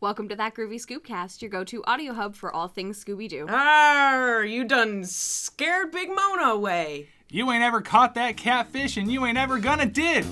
Welcome to That Groovy Scoopcast, your go-to audio hub for all things Scooby-Doo. Arr, you done scared Big Mona away. You ain't ever caught that catfish and you ain't ever gonna did.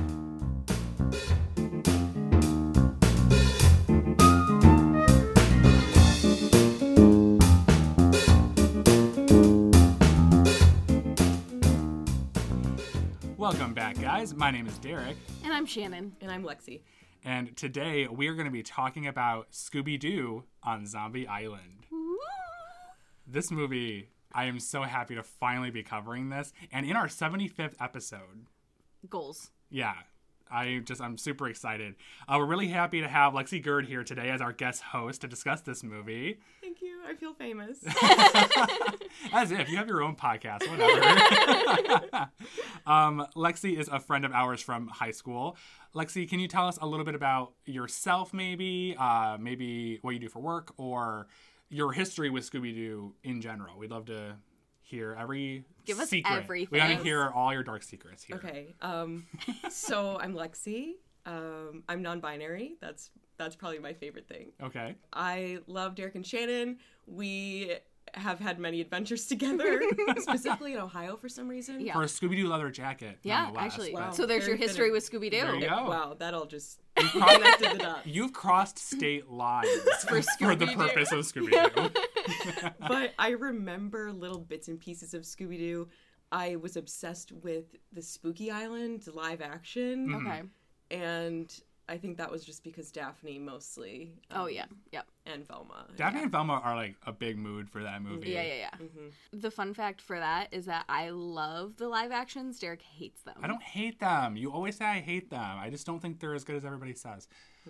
Welcome back, guys. My name is Derek. And I'm Shannon. And I'm Lexi. And today we are going to be talking about Scooby-Doo on Zombie Island. Woo! This movie, I am so happy to finally be covering this. And in our 75th episode. Goals. Yeah. I'm super excited. We're really happy to have Lexi Gerd here today as our guest host to discuss this movie. Thank you. I feel famous. As if you have your own podcast, whatever. Lexi is a friend of ours from high school. Lexi, can you tell us a little bit about yourself, maybe what you do for work, or your history with Scooby-Doo in general? We'd love to hear every Give us secret. everything. We want to hear all your dark secrets here. Okay. So I'm Lexi. I'm non-binary. That's probably my favorite thing. Okay. I love Derek and Shannon. We have had many adventures together, specifically in Ohio for some reason. Yeah. For a Scooby-Doo leather jacket. Yeah, nonetheless. actually. Wow. So there's Very your history fitting. with Scooby-Doo. There you go. Wow, that all just connected the dots. You've crossed state lines for the Scooby-Doo. purpose of Scooby-Doo. But I remember little bits and pieces of Scooby-Doo. I was obsessed with the Spooky Island live action. Okay. And I think that was just because Daphne mostly. Oh, yeah. Yep. And Velma. Daphne and Velma are like a big mood for that movie. Yeah. The fun fact for that is that I love the live actions. Derek hates them. I don't hate them. You always say I hate them. I just don't think they're as good as everybody says.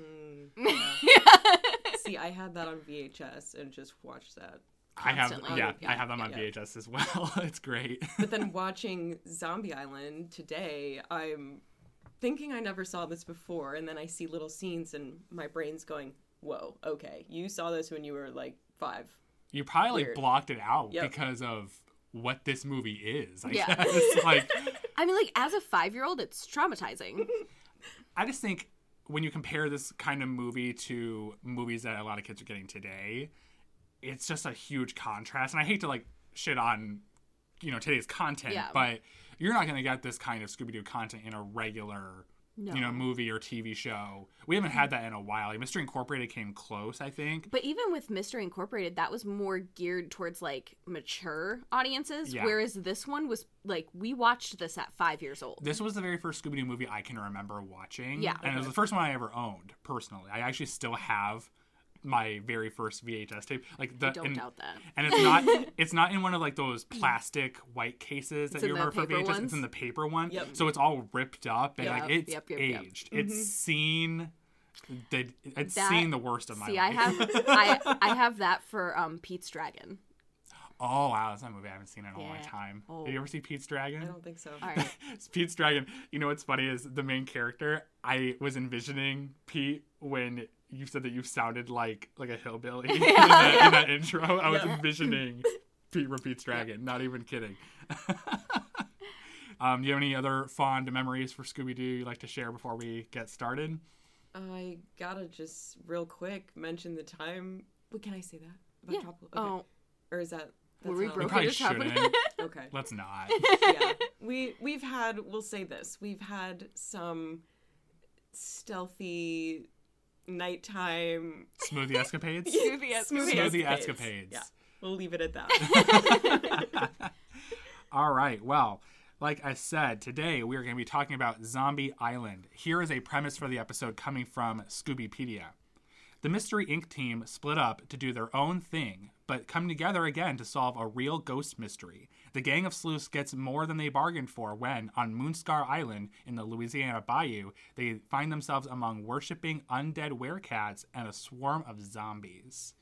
See, I had that on VHS and just watched that. I have Constantly. I have them on Yeah. VHS as well. It's great. But then watching Zombie Island today, I'm thinking I never saw this before, and then I see little scenes and my brain's going, whoa, okay, you saw this when you were like 5. You probably Weird. blocked it out Yep. because of what this movie is. I Yeah. guess. Like, I mean, like, as a 5-year-old, it's traumatizing. I just think when you compare this kind of movie to movies that a lot of kids are getting today, it's just a huge contrast. And I hate to like shit on, today's content, Yeah. but you're not going to get this kind of Scooby-Doo content in a regular, movie or TV show. We haven't had that in a while. Like, Mystery Incorporated came close, I think. But even with Mystery Incorporated, that was more geared towards, like, mature audiences, Yeah. whereas this one was, like, we watched this at 5 years old. This was the very first Scooby-Doo movie I can remember watching. Yeah. And it was the first one I ever owned, personally. I actually still have my very first VHS tape. Like I don't doubt that. And it's not in one of like those plastic white cases that in you the remember for paper VHS. ones? It's in the paper one. Yep. So it's all ripped up and like it's Yep. aged. It's seen That- seen the worst of my See, life. I have that for Pete's Dragon. Oh wow, that's a movie I haven't seen in a long Yeah. time. Oh. Did you ever see Pete's Dragon? I don't think so. All right. Pete's Dragon. You know what's funny is the main character. I was envisioning Pete when you said that you sounded like a hillbilly in that intro. I was envisioning Pete from Pete's Dragon. Not even kidding. Do you have any other fond memories for Scooby-Doo you'd like to share before we get started? I gotta just real quick mention the time. Wait, can I say that? About Yeah. Tropical? Okay. Oh, Or is that... were that's we not- We broken probably as happening? shouldn't. Okay. Let's not. Yeah. We've had... We'll say this. We've had some stealthy nighttime... Smoothie escapades? Smoothie escapades. Yeah. We'll leave it at that. All right. Well, like I said, today we are going to be talking about Zombie Island. Here is a premise for the episode coming from Scoobypedia. The Mystery Inc. team split up to do their own thing, but come together again to solve a real ghost mystery. The gang of sleuths gets more than they bargained for when, on Moonscar Island in the Louisiana Bayou, they find themselves among worshipping undead werecats and a swarm of zombies.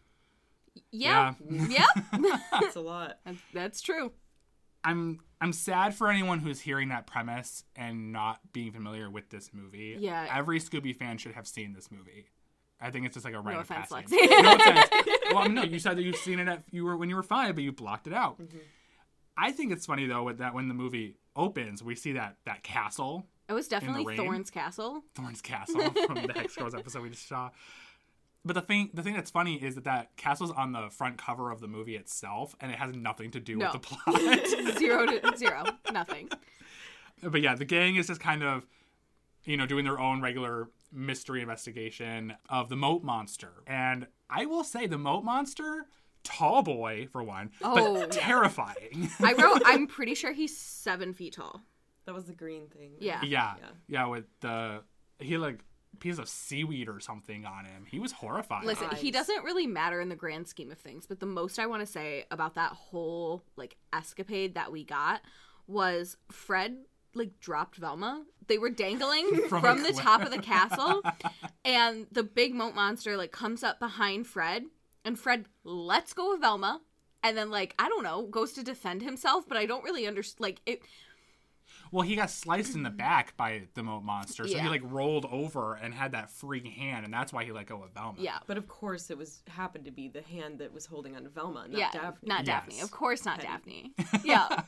Yeah. Yeah. That's a lot. That's true. I'm sad for anyone who's hearing that premise and not being familiar with this movie. Yeah. Every Scooby fan should have seen this movie. I think it's just like a rite No of offense, passage. Lexi. No offense. Well, no, you said that you've seen it when you were 5, but you blocked it out. Mm-hmm. I think it's funny though that when the movie opens, we see that castle, It was definitely rain? Thorne's Castle. Thorne's Castle from the Hex Girls episode we just saw. But the thing that's funny is that castle's on the front cover of the movie itself, and it has nothing to do with the plot. 0 to 0. Nothing. But yeah, the gang is just kind of, doing their own regular mystery investigation of the moat monster. And I will say the moat monster, tall boy for one, but terrifying. I'm pretty sure he's 7 feet tall. That was the green thing. Yeah. Yeah, with he had like a piece of seaweed or something on him. He was horrifying. Listen, he doesn't really matter in the grand scheme of things, but the most I want to say about that whole like escapade that we got was Fred like dropped Velma. They were dangling from the top of the castle, and the big moat monster like comes up behind Fred, and Fred lets go of Velma, and then like I don't know, goes to defend himself, but I don't really understand like it. Well, he got sliced in the back by the moat monster, so he like rolled over and had that free hand, and that's why he let go of Velma. Yeah, but of course it happened to be the hand that was holding on to Velma, not Daphne. Not Daphne. Of course, not Daphne. Yeah.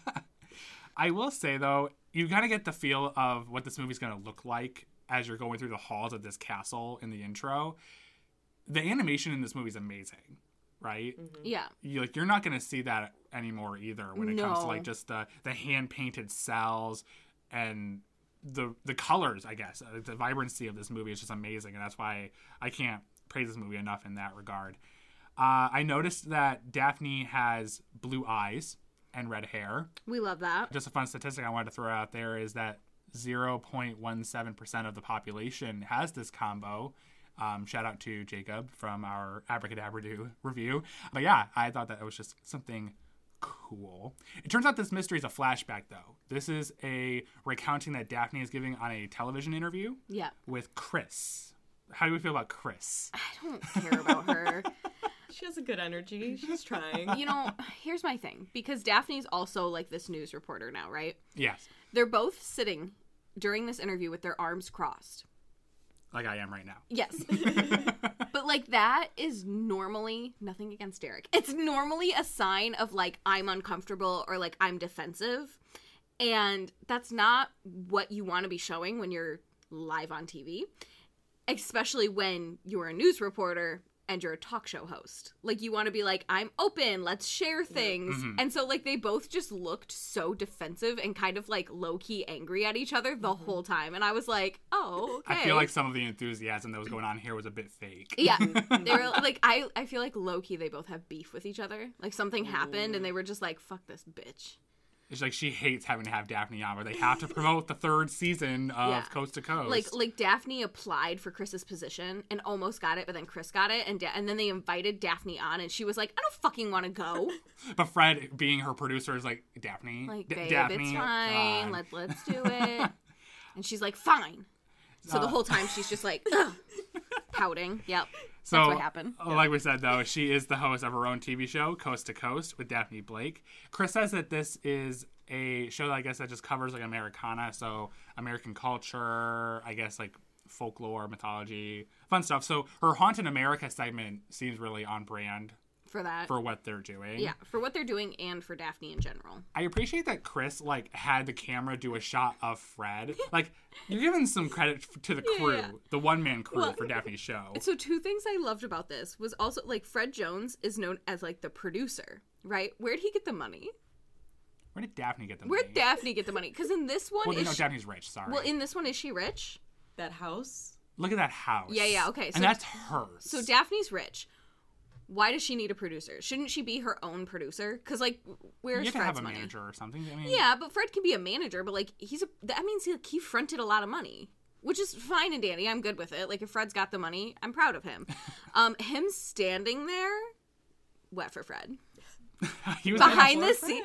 I will say though, you kind of get the feel of what this movie's going to look like as you're going through the halls of this castle in the intro. The animation in this movie is amazing, right? Mm-hmm. Yeah. You're not going to see that anymore either when it comes to like just the hand painted cells and the colors. I guess the vibrancy of this movie is just amazing, and that's why I can't praise this movie enough in that regard. I noticed that Daphne has blue eyes and red hair. We love that. Just a fun statistic I wanted to throw out there is that 0.17% of the population has this combo. Shout out to Jacob from our Abracadabra review. But yeah, I thought that it was just something cool. It turns out this mystery is a flashback, though. This is a recounting that Daphne is giving on a television interview with Chris. How do we feel about Chris? I don't care about her. She has a good energy. She's trying. Here's my thing. Because Daphne's also like this news reporter now, right? Yes. They're both sitting during this interview with their arms crossed. Like I am right now. Yes. But like that is normally nothing against Derek. It's normally a sign of like I'm uncomfortable or like I'm defensive. And that's not what you want to be showing when you're live on TV. Especially when you're a news reporter and you're a talk show host. Like, you want to be like, I'm open, let's share things. Mm-hmm. And so, like, they both just looked so defensive and kind of, like, low-key angry at each other the whole time. And I was like, oh, okay. I feel like some of the enthusiasm that was going on here was a bit fake. Yeah. They were, like, I feel like low-key they both have beef with each other. Like, something happened and they were just like, fuck this bitch. It's like she hates having to have Daphne on, but they have to promote the 3rd season of Coast to Coast. Like Daphne applied for Chris's position and almost got it, but then Chris got it, and then they invited Daphne on, and she was like, I don't fucking want to go. But Fred, being her producer, is like, Daphne, like, babe, Daphne, it's fine. Let's do it. And she's like, fine. So the whole time she's just like, ugh, pouting. Yep. So, that's what happened. Like we said, though, she is the host of her own TV show, Coast to Coast, with Daphne Blake. Chris says that this is a show that I guess that just covers like Americana, so American culture, I guess like folklore, mythology, fun stuff. So her Haunted America segment seems really on brand for that, for what they're doing. Yeah, for what they're doing and for Daphne in general. I appreciate that Chris like had the camera do a shot of Fred. Like, you're giving some credit to the crew, the one-man crew for Daphne's show. So 2 things I loved about this was also like Fred Jones is known as like the producer, right? Where'd he get the money? Where did Daphne get the money? Where'd Daphne get the money? Because in this one, Daphne's rich. Sorry. Well, in this one, is she rich? That house. Look at that house. Yeah. Okay. So, and that's hers. So Daphne's rich. Why does she need a producer? Shouldn't she be her own producer? Because like, where's Fred's money? You have to have a manager or something. I mean, yeah, but Fred can be a manager, but like that means he fronted a lot of money, which is fine and dandy. I'm good with it. Like if Fred's got the money, I'm proud of him. Him standing there, wet for Fred. He was behind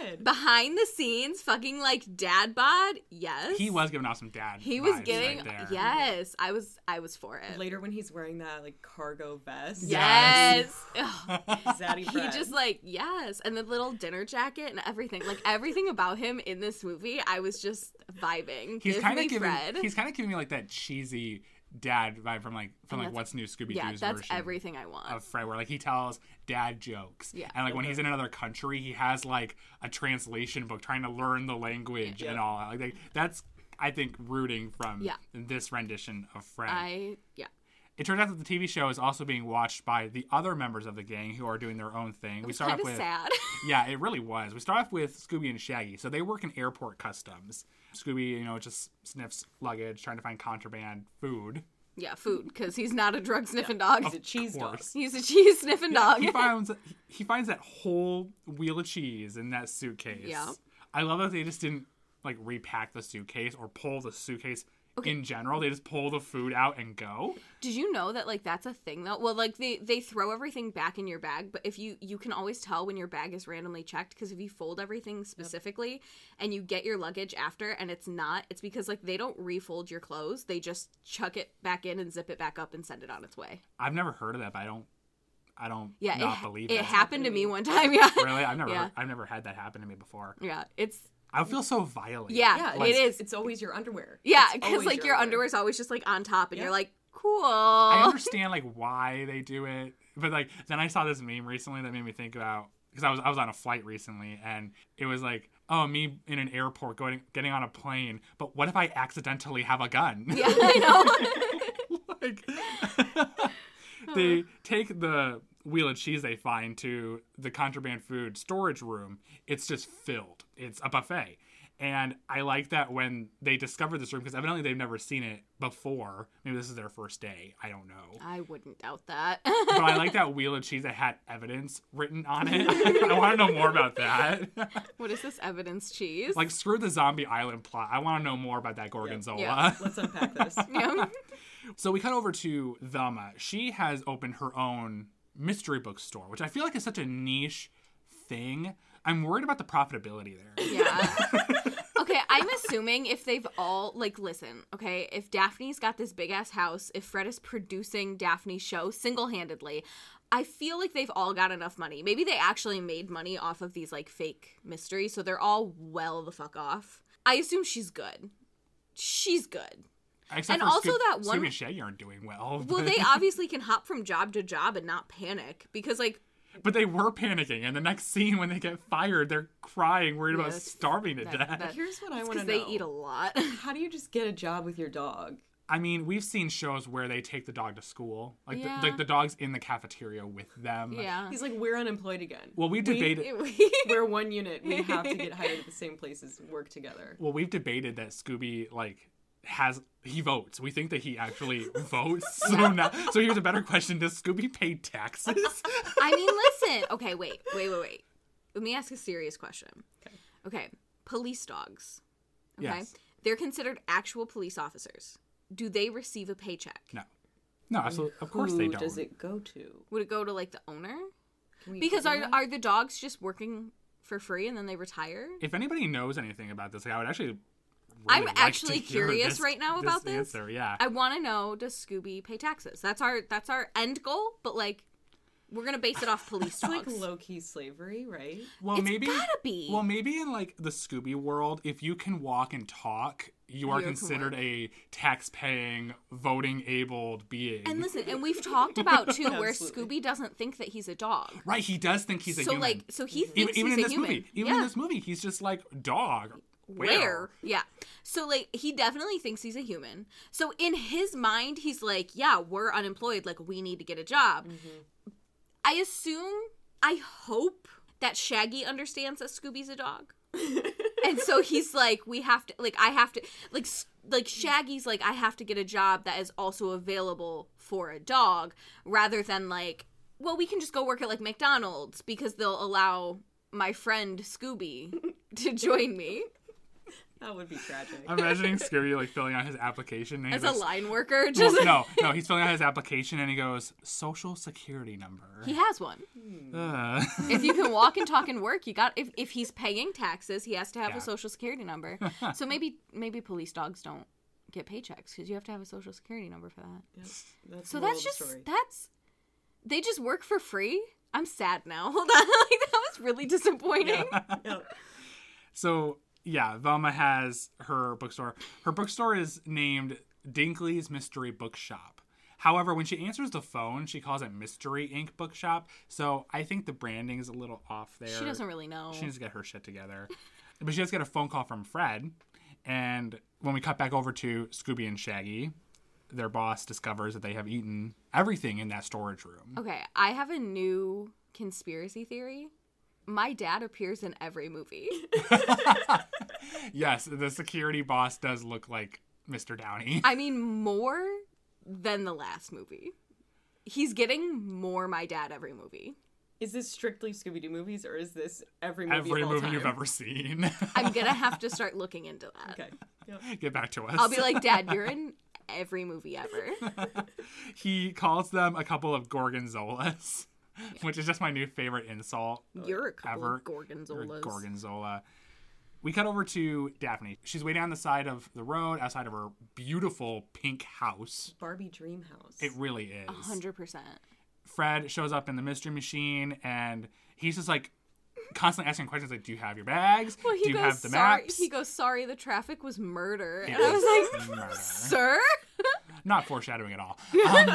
the scenes, fucking like dad bod. Yes, he was giving off some dad. He was giving. Right, yes, I was for it. Later when he's wearing that like cargo vest. Yes, Zaddy Fred. He just like and the little dinner jacket and everything. Like everything about him in this movie, I was just vibing. He's kind of giving me like that cheesy dad vibe from What's New Scooby-Doo's version. Yeah, that's everything I want. Of Fred, where like he tells dad jokes. Yeah. And like when he's in another country, he has like a translation book trying to learn the language and all. Like that's, I think, rooting from this rendition of Fred. It turns out that the TV show is also being watched by the other members of the gang who are doing their own thing. It was kind of sad. Yeah, it really was. We start off with Scooby and Shaggy. So they work in airport customs. Scooby, just sniffs luggage, trying to find contraband food. Yeah, food, because he's not a drug sniffing dog. He's a cheese dog. He's a cheese sniffing dog. He finds that whole wheel of cheese in that suitcase. Yeah. I love that they just didn't repack the suitcase or pull the suitcase. Okay. In general, they just pull the food out and go. Did you know that that's a thing though? Well, they throw everything back in your bag, but if you can always tell when your bag is randomly checked, because if you fold everything specifically and you get your luggage after and it's because they don't refold your clothes. They just chuck it back in and zip it back up and send it on its way. I've never heard of that, but I don't believe it happened to me one time. Yeah. Really? I've never had that happen to me before. Yeah, I feel so violated. Yeah, it is. It's always your underwear. Yeah, because your underwear's always just on top, and you're like, cool. I understand why they do it, but then I saw this meme recently that made me think about, because I was on a flight recently, and it was me in an airport getting on a plane, but what if I accidentally have a gun? Yeah, I know. They take the wheel of cheese they find to the contraband food storage room. It's just filled. It's a buffet. And I like that when they discover this room, because evidently they've never seen it before. Maybe this is their first day. I don't know. I wouldn't doubt that. But I like that wheel of cheese that had evidence written on it. I want to know more about that. What is this evidence cheese? Screw the Zombie Island plot. I want to know more about that Gorgonzola. Yeah. Let's unpack this. Yeah. So we cut over to Velma. She has opened her own mystery book store, which I feel is such a niche thing. I'm worried about the profitability there. Yeah. Okay, I'm assuming if they've all, listen, okay, if Daphne's got this big-ass house, if Fred is producing Daphne's show single-handedly, I feel they've all got enough money. Maybe they actually made money off of these, fake mysteries, so they're all well the fuck off. I assume she's good. She's good. Except and for also that one... Scooby and Shaggy aren't doing well. Well, they obviously can hop from job to job and not panic, because, But they were panicking, and the next scene when they get fired, they're crying, worried about starving to death. Here's what I want to know. Because they eat a lot. How do you just get a job with your dog? I mean, we've seen shows where they take the dog to school. The dog's in the cafeteria with them. Yeah. He's we're unemployed again. Well, we've debated... We're one unit. We have to get hired at the same places and work together. Well, we've debated that Scooby, he votes. We think that he actually votes. So here's a better question. Does Scooby pay taxes? I mean, listen. Okay, wait. Let me ask a serious question. Okay. Police dogs. Okay. Yes. They're considered actual police officers. Do they receive a paycheck? No, absolutely. Of course they don't. Who does it go to? Would it go to the owner? Because are the dogs just working for free and then they retire? If anybody knows anything about this, I would actually... I'm actually curious right now about this. Answer, yeah. I want to know, does Scooby pay taxes? That's our end goal, but we're gonna base it off police dogs. It's low-key slavery, right? Well, it's gotta be. Well, maybe in the Scooby world, if you can walk and talk, you are considered a tax-paying, voting-abled being. And listen, and we've talked about too where Scooby doesn't think that he's a dog. Right, he does think he's a human. So he thinks even he's in this human. movie, in this movie, he's just dog. Where? Yeah. So, he definitely thinks he's a human. So, in his mind, he's yeah, we're unemployed. We need to get a job. Mm-hmm. I hope that Shaggy understands that Scooby's a dog. And so he's we have to, I have to, Shaggy's I have to get a job that is also available for a dog, rather than well, we can just go work at McDonald's because they'll allow my friend Scooby to join me. That would be tragic. I'm imagining Scooby filling out his application. And as a line worker? Just... Well, no, he's filling out his application and he goes, Social Security number. He has one. If you can walk and talk and work, you got. If he's paying taxes, he has to have a Social Security number. So maybe police dogs don't get paychecks because you have to have a Social Security number for that. Yep. That's they just work for free. I'm sad now. Hold on, that was really disappointing. Yeah. So. Yeah, Velma has her bookstore. Her bookstore is named Dinkley's Mystery Bookshop. However, when she answers the phone, she calls it Mystery Inc. Bookshop. So I think the branding is a little off there. She doesn't really know. She needs to get her shit together. But she does get a phone call from Fred. And when we cut back over to Scooby and Shaggy, their boss discovers that they have eaten everything in that storage room. Okay, I have a new conspiracy theory. My dad appears in every movie. Yes, the security boss does look like Mr. Downey. I mean, more than the last movie. He's getting more my dad every movie. Is this strictly Scooby-Doo movies, or is this every movie Every of all movie time? you've ever seen. I'm gonna have to start looking into that. Okay. Yep. Get back to us. I'll be like, Dad, you're in every movie ever. He calls them a couple of gorgonzolas, which is just my new favorite insult. You're a couple ever. of gorgonzolas. You're a gorgonzola. We cut over to Daphne. She's waiting on the side of the road outside of her beautiful pink house. Barbie Dream House. It really is. 100%. Fred shows up in the mystery machine, and he's just like constantly asking questions like, do you have your bags? Well, do you have the maps? He goes, sorry, the traffic was murder. It And I was like, murder. sir? Not foreshadowing at all.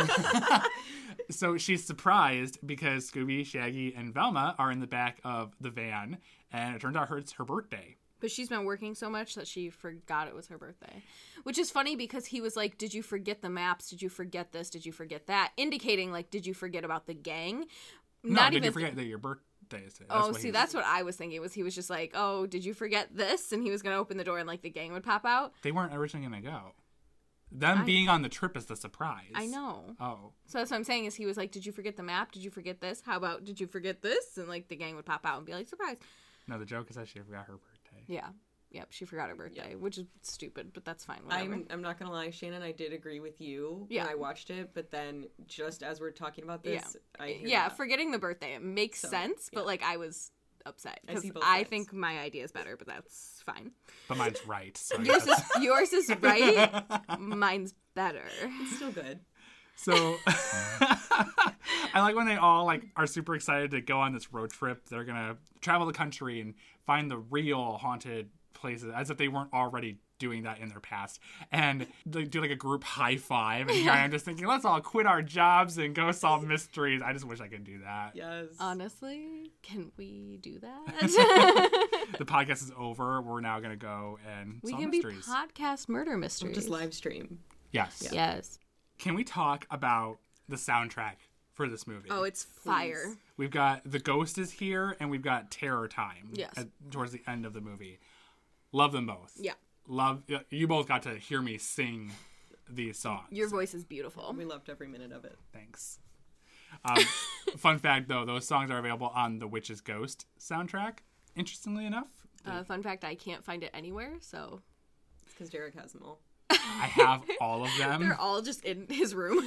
So she's surprised because Scooby, Shaggy, and Velma are in the back of the van, and it turns out it's her birthday. But she's been working so much that she forgot it was her birthday. Which is funny because he was like, did you forget the maps? Did you forget this? Did you forget that? Indicating, like, did you forget about the gang? No, did you forget that your birthday is today? That's what I was thinking. He was just like, oh, did you forget this? And he was going to open the door and, like, the gang would pop out. They weren't originally going to go. Them being on the trip is the surprise. I know. Oh. So that's what I'm saying is he was like, did you forget the map? Did you forget this? How about, did you forget this? And, like, the gang would pop out and be like, surprise. No, the joke is that she forgot her birthday. Yeah. Yep, she forgot her birthday, which is stupid, but that's fine. Whatever. I'm not gonna lie, Shannon. I did agree with you Yeah. when I watched it, but then just as we're talking about this, I hear that. forgetting the birthday, it makes sense, but yeah. like I was upset I because see both I sides. think my idea is better, but that's fine. But mine's right. So I Yours guess- yours is right. Mine's better. It's still good. So I like when they all like are super excited to go on this road trip. They're gonna travel the country and find the real haunted places, as if they weren't already doing that in their past. And they do like a group high five. And here I am just thinking, let's all quit our jobs and go solve mysteries. I just wish I could do that. Yes. Honestly, can we do that? The podcast is over. We're now gonna go and We solve can mysteries. be podcast murder We'll mysteries. just live stream. Yes. Yes. Can we talk about the soundtrack for this movie? Oh, it's fire. We've got The Ghost is here, and we've got Terror Time. Yes. Towards the end of the movie. Love them both. Yeah. You both got to hear me sing these songs. Your voice is beautiful. We loved every minute of it. Thanks. Fun fact, though, those songs are available on the Witch's Ghost soundtrack. Interestingly enough, Fun fact, I can't find it anywhere, so It's because Derek has them all. I have all of them. they're all just in his room.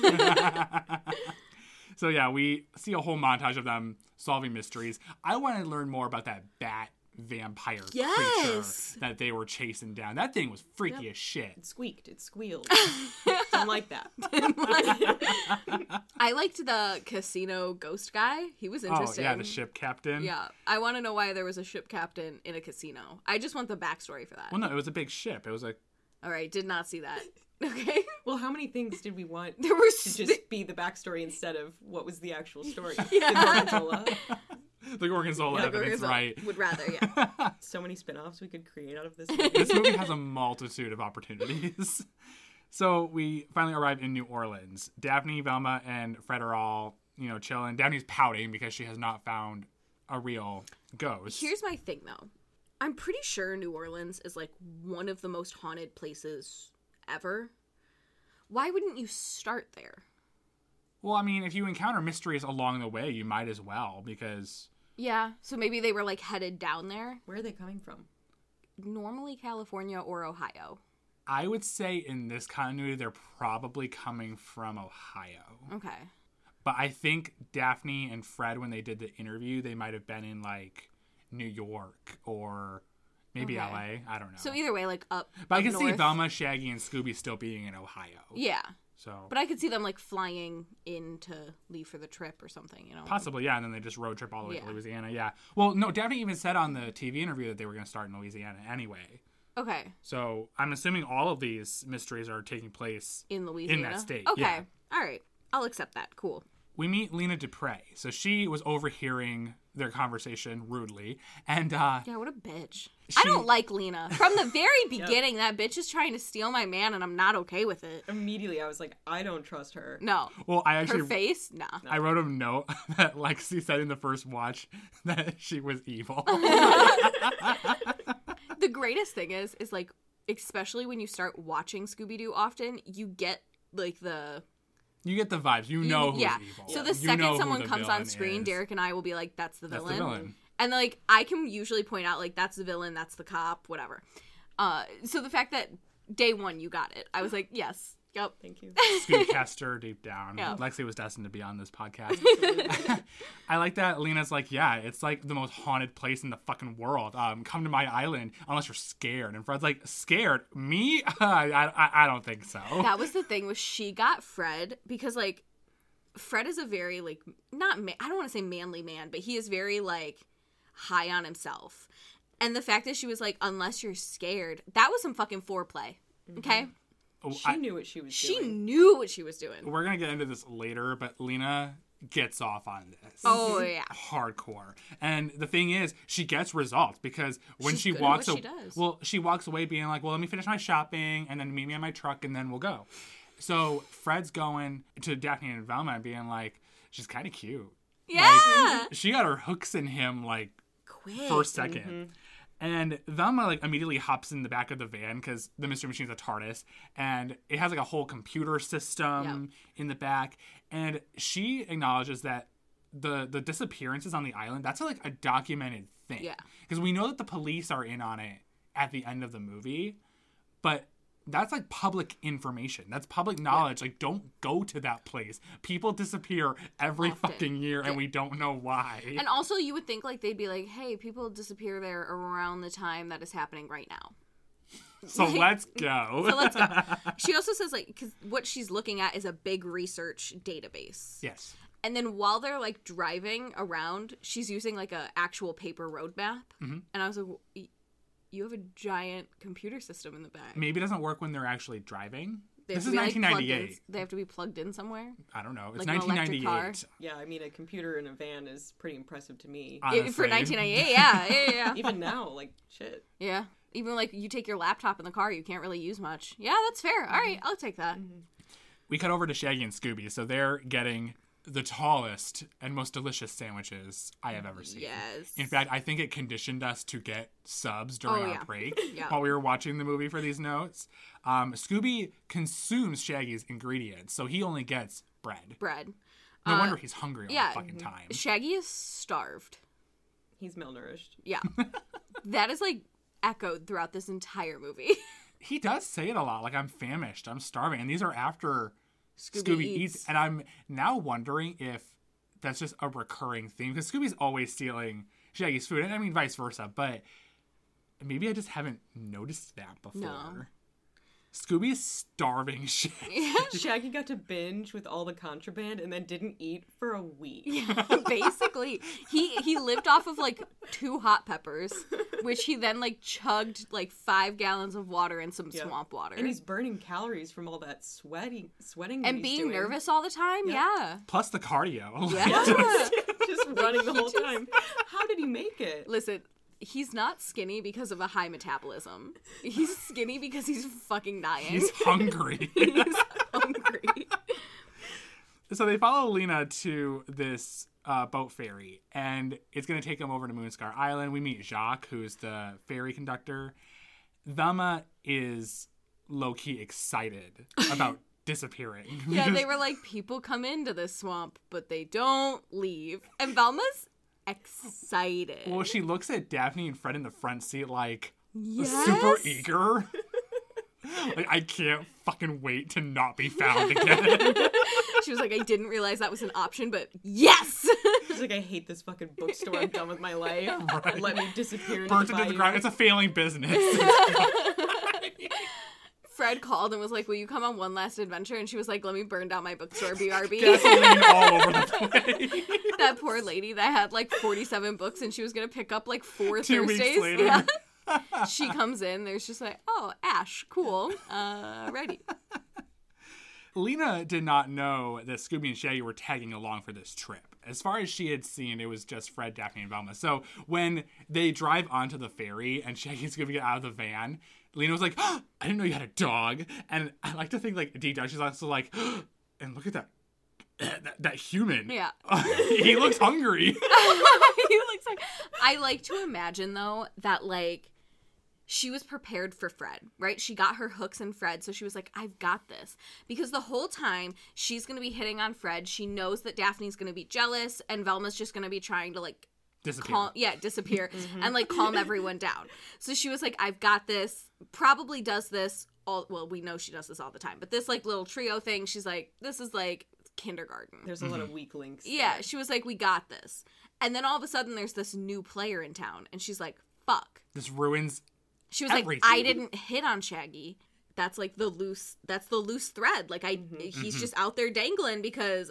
So yeah, we see a whole montage of them solving mysteries. I want to learn more about that bat vampire Yes! creature that they were chasing down. That thing was freaky as shit. It squeaked. It squealed. Don't like that. I liked the casino ghost guy. He was interesting. Oh yeah, the ship captain. Yeah, I want to know why there was a ship captain in a casino. I just want the backstory for that. Well, no, it was a big ship. It was like All right, did not see that. Okay, Well, how many things did we want there were to just be the backstory instead of what was the actual story? Yeah. The Gorgonzola. the Gorgonzola evidence, right? Would rather, yeah. So many spin-offs we could create out of this movie. This movie has a multitude of opportunities. So we finally arrive in New Orleans. Daphne, Velma, and Fred are all, chilling. Daphne's pouting because she has not found a real ghost. Here's my thing, though. I'm pretty sure New Orleans is like one of the most haunted places ever. Why wouldn't you start there? Well, I mean, if you encounter mysteries along the way, you might as well, because Yeah, so maybe they were like headed down there. Where are they coming from? Normally California or Ohio. I would say in this continuity, they're probably coming from Ohio. Okay. But I think Daphne and Fred, when they did the interview, they might have been in, like, New York or maybe Okay. LA. I don't know. So either way, like up. But I up can see north. Velma, Shaggy, and Scooby still being in Ohio. Yeah, So but I could see them like flying in to leave for the trip or something. possibly, yeah. And then they just road trip all the way to Yeah. Louisiana. Yeah. Well, no, Daphne even said on the TV interview that they were going to start in Louisiana anyway. Okay, So I'm assuming all of these mysteries are taking place in Louisiana. in that state. Okay, Yeah. all right, I'll accept that. Cool. we meet Lena Dupre. So she was overhearing their conversation rudely. And Yeah, what a bitch. I don't like Lena. From the very beginning, that bitch is trying to steal my man, and I'm not okay with it. Immediately, I was like, I don't trust her. No. Well, I actually... Her face? Nah. I wrote a note that Lexi said in the first watch that she was evil. The greatest thing is like, especially when you start watching Scooby-Doo often, you get, like, You get the vibes. You know who's yeah. evil. So the You second know who someone the comes on villain screen, is. Derek and I will be like, that's the villain. That's the villain. And, like, I can usually point out, like, that's the villain, that's the cop, whatever. So the fact that day one you got it, I was like, yes. Yep. Thank you. Scooby-caster deep down. Yeah. Lexi was destined to be on this podcast. I like that Lena's like, yeah, it's like the most haunted place in the fucking world. Come to my island unless you're scared. And Fred's like, scared? Me? I don't think so. That was the thing, was she got Fred, because, like, Fred is a very, like, I don't want to say manly man, but he is very, like, high on himself. And the fact that she was like, unless you're scared, that was some fucking foreplay. Okay? She knew what she was doing. She knew what she was doing. We're going to get into this later, but Lena gets off on this. Oh, yeah. Hardcore. And the thing is, she gets results because when She's she good at walks what she does. well, she walks away being like, well, let me finish my shopping and then meet me in my truck and then we'll go. So Fred's going to Daphne and Velma and being like, she's kind of cute. Yeah. Like, she got her hooks in him like Quick. first second. And Velma like immediately hops in the back of the van because the Mystery Machine's a TARDIS, and it has like a whole computer system in the back. And she acknowledges that the disappearances on the island, that's like a documented thing. Yeah. Because we know that the police are in on it at the end of the movie, but that's like public information. That's public knowledge. Like, don't go to that place. People disappear every Often. fucking year, and we don't know why. And also, you would think, like, they'd be like, hey, people disappear there around the time that is happening right now. So let's go. So let's go. She also says, like, because what she's looking at is a big research database. Yes. And then while they're, like, driving around, she's using, like, a actual paper roadmap. Mm-hmm. And I was like, you have a giant computer system in the back. Maybe it doesn't work when they're actually driving. They have This to is be, like, 1998. plugged in- they have to be plugged in somewhere. I don't know. It's Like an electric 1998. Yeah, I mean, a computer in a van is pretty impressive to me. Honestly. For 1998, yeah. Even now, like, shit. Yeah. Even, like, you take your laptop in the car, you can't really use much. Yeah, that's fair. All right, I'll take that. We cut over to Shaggy and Scooby, so they're getting the tallest and most delicious sandwiches I have ever seen. Yes. In fact, I think it conditioned us to get subs during Oh, our yeah. break Yeah. while we were watching the movie for these notes. Scooby consumes Shaggy's ingredients, so he only gets bread. Bread. No wonder he's hungry all yeah. the fucking time. Shaggy is starved. He's malnourished. Yeah. That is, like, echoed throughout this entire movie. He does say it a lot, like, I'm famished, I'm starving, and these are after Scooby Scooby eats. eats. And I'm now wondering if that's just a recurring theme, because Scooby's always stealing Shaggy's food, and I mean vice versa, but maybe I just haven't noticed that before. No. Scooby is starving Shaggy. Shaggy got to binge with all the contraband and then didn't eat for a week. Basically, he lived off of, like, 2 hot peppers, which he then, like, chugged, like, 5 gallons of water and some swamp water. And he's burning calories from all that sweating that And he's being doing. nervous all the time, yeah. Plus the cardio. Yeah. Just running the whole time. How did he make it? Listen, he's not skinny because of a high metabolism. He's skinny because he's fucking dying. He's hungry. He's hungry. So they follow Lena to this boat ferry, and it's going to take them over to Moonscar Island. We meet Jacques, who's the ferry conductor. Velma is low-key excited about disappearing. Yeah, Because they were like, people come into this swamp, but they don't leave. And Velma's excited. Well, she looks at Daphne and Fred in the front seat like Yes. super eager. Like, I can't fucking wait to not be found again. She was like, I didn't realize that was an option, but yes! He's like, I hate this fucking bookstore. I'm done with my life. Right. Let me disappear into Burnt the into the bayou. ground. It's a failing business. Fred called and was like, will you come on one last adventure? And she was like, let me burn down my bookstore, BRB. Gasoline all over the place. That poor lady that had like 47 books and she was going to pick up like 4 2 weeks Thursdays. later. Yeah. She comes in, there's just like, oh, Ash, cool. Ready. Lena did not know that Scooby and Shaggy were tagging along for this trip. As far as she had seen, it was just Fred, Daphne, and Velma. So when they drive onto the ferry and Shaggy and Scooby get out of the van, Lena was like, oh, I didn't know you had a dog. And I like to think, like, deep down, she's also like, oh, and look at that human. Yeah. He looks hungry. He looks like... I like to imagine, though, that, like, she was prepared for Fred, right? She got her hooks in Fred, so she was like, I've got this. Because the whole time, she's going to be hitting on Fred. She knows that Daphne's going to be jealous, and Velma's just going to be trying to, like, disappear and, like, calm everyone down. So she was like, I've got this, probably does this well, we know she does this all the time, but this, like, little trio thing, she's like, this is, like, kindergarten. There's a lot of weak links. Yeah, she was like, we got this. And then all of a sudden, there's this new player in town, and she's like, fuck. This ruins She was everything. like, I didn't hit on Shaggy. That's like the loose thread. Like he's just out there dangling because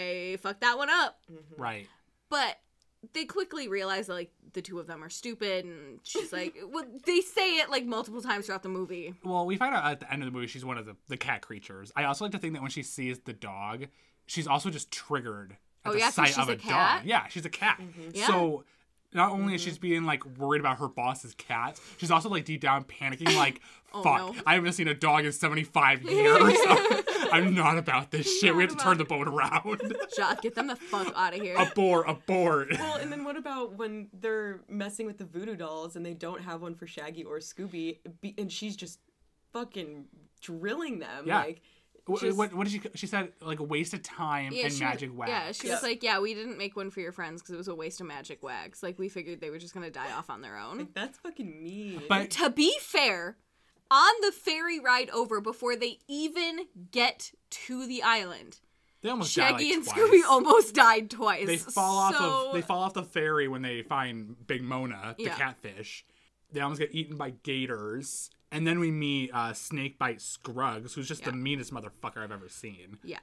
I fucked that one up. Right. But they quickly realize that, like, the two of them are stupid, and she's like, well, they say it like multiple times throughout the movie. Well, we find out at the end of the movie she's one of the cat creatures. I also like to think that when she sees the dog, she's also just triggered at the sight of a dog. Yeah, she's a cat. Yeah. So not only is she being, like, worried about her boss's cat, she's also, like, deep down panicking, like, fuck, no. I haven't seen a dog in 75 years. I'm not about this shit. We have to turn the boat around. Jacques, get them the fuck out of here. Abort. Well, and then what about when they're messing with the voodoo dolls and they don't have one for Shaggy or Scooby, and she's just fucking drilling them? Yeah. Like, What did she said, like, a waste of time and magic wax. Yeah, she was like, yeah, we didn't make one for your friends because it was a waste of magic wax. Like, we figured they were just going to die off on their own. like, that's fucking mean. But To be fair, on the ferry ride over, before they even get to the island, they almost Shaggy die, like, and twice. Scooby almost died twice. They fall off the ferry when they find Big Mona, the catfish. They almost get eaten by gators. And then we meet Snakebite Scruggs, who's just the meanest motherfucker I've ever seen. Yeah.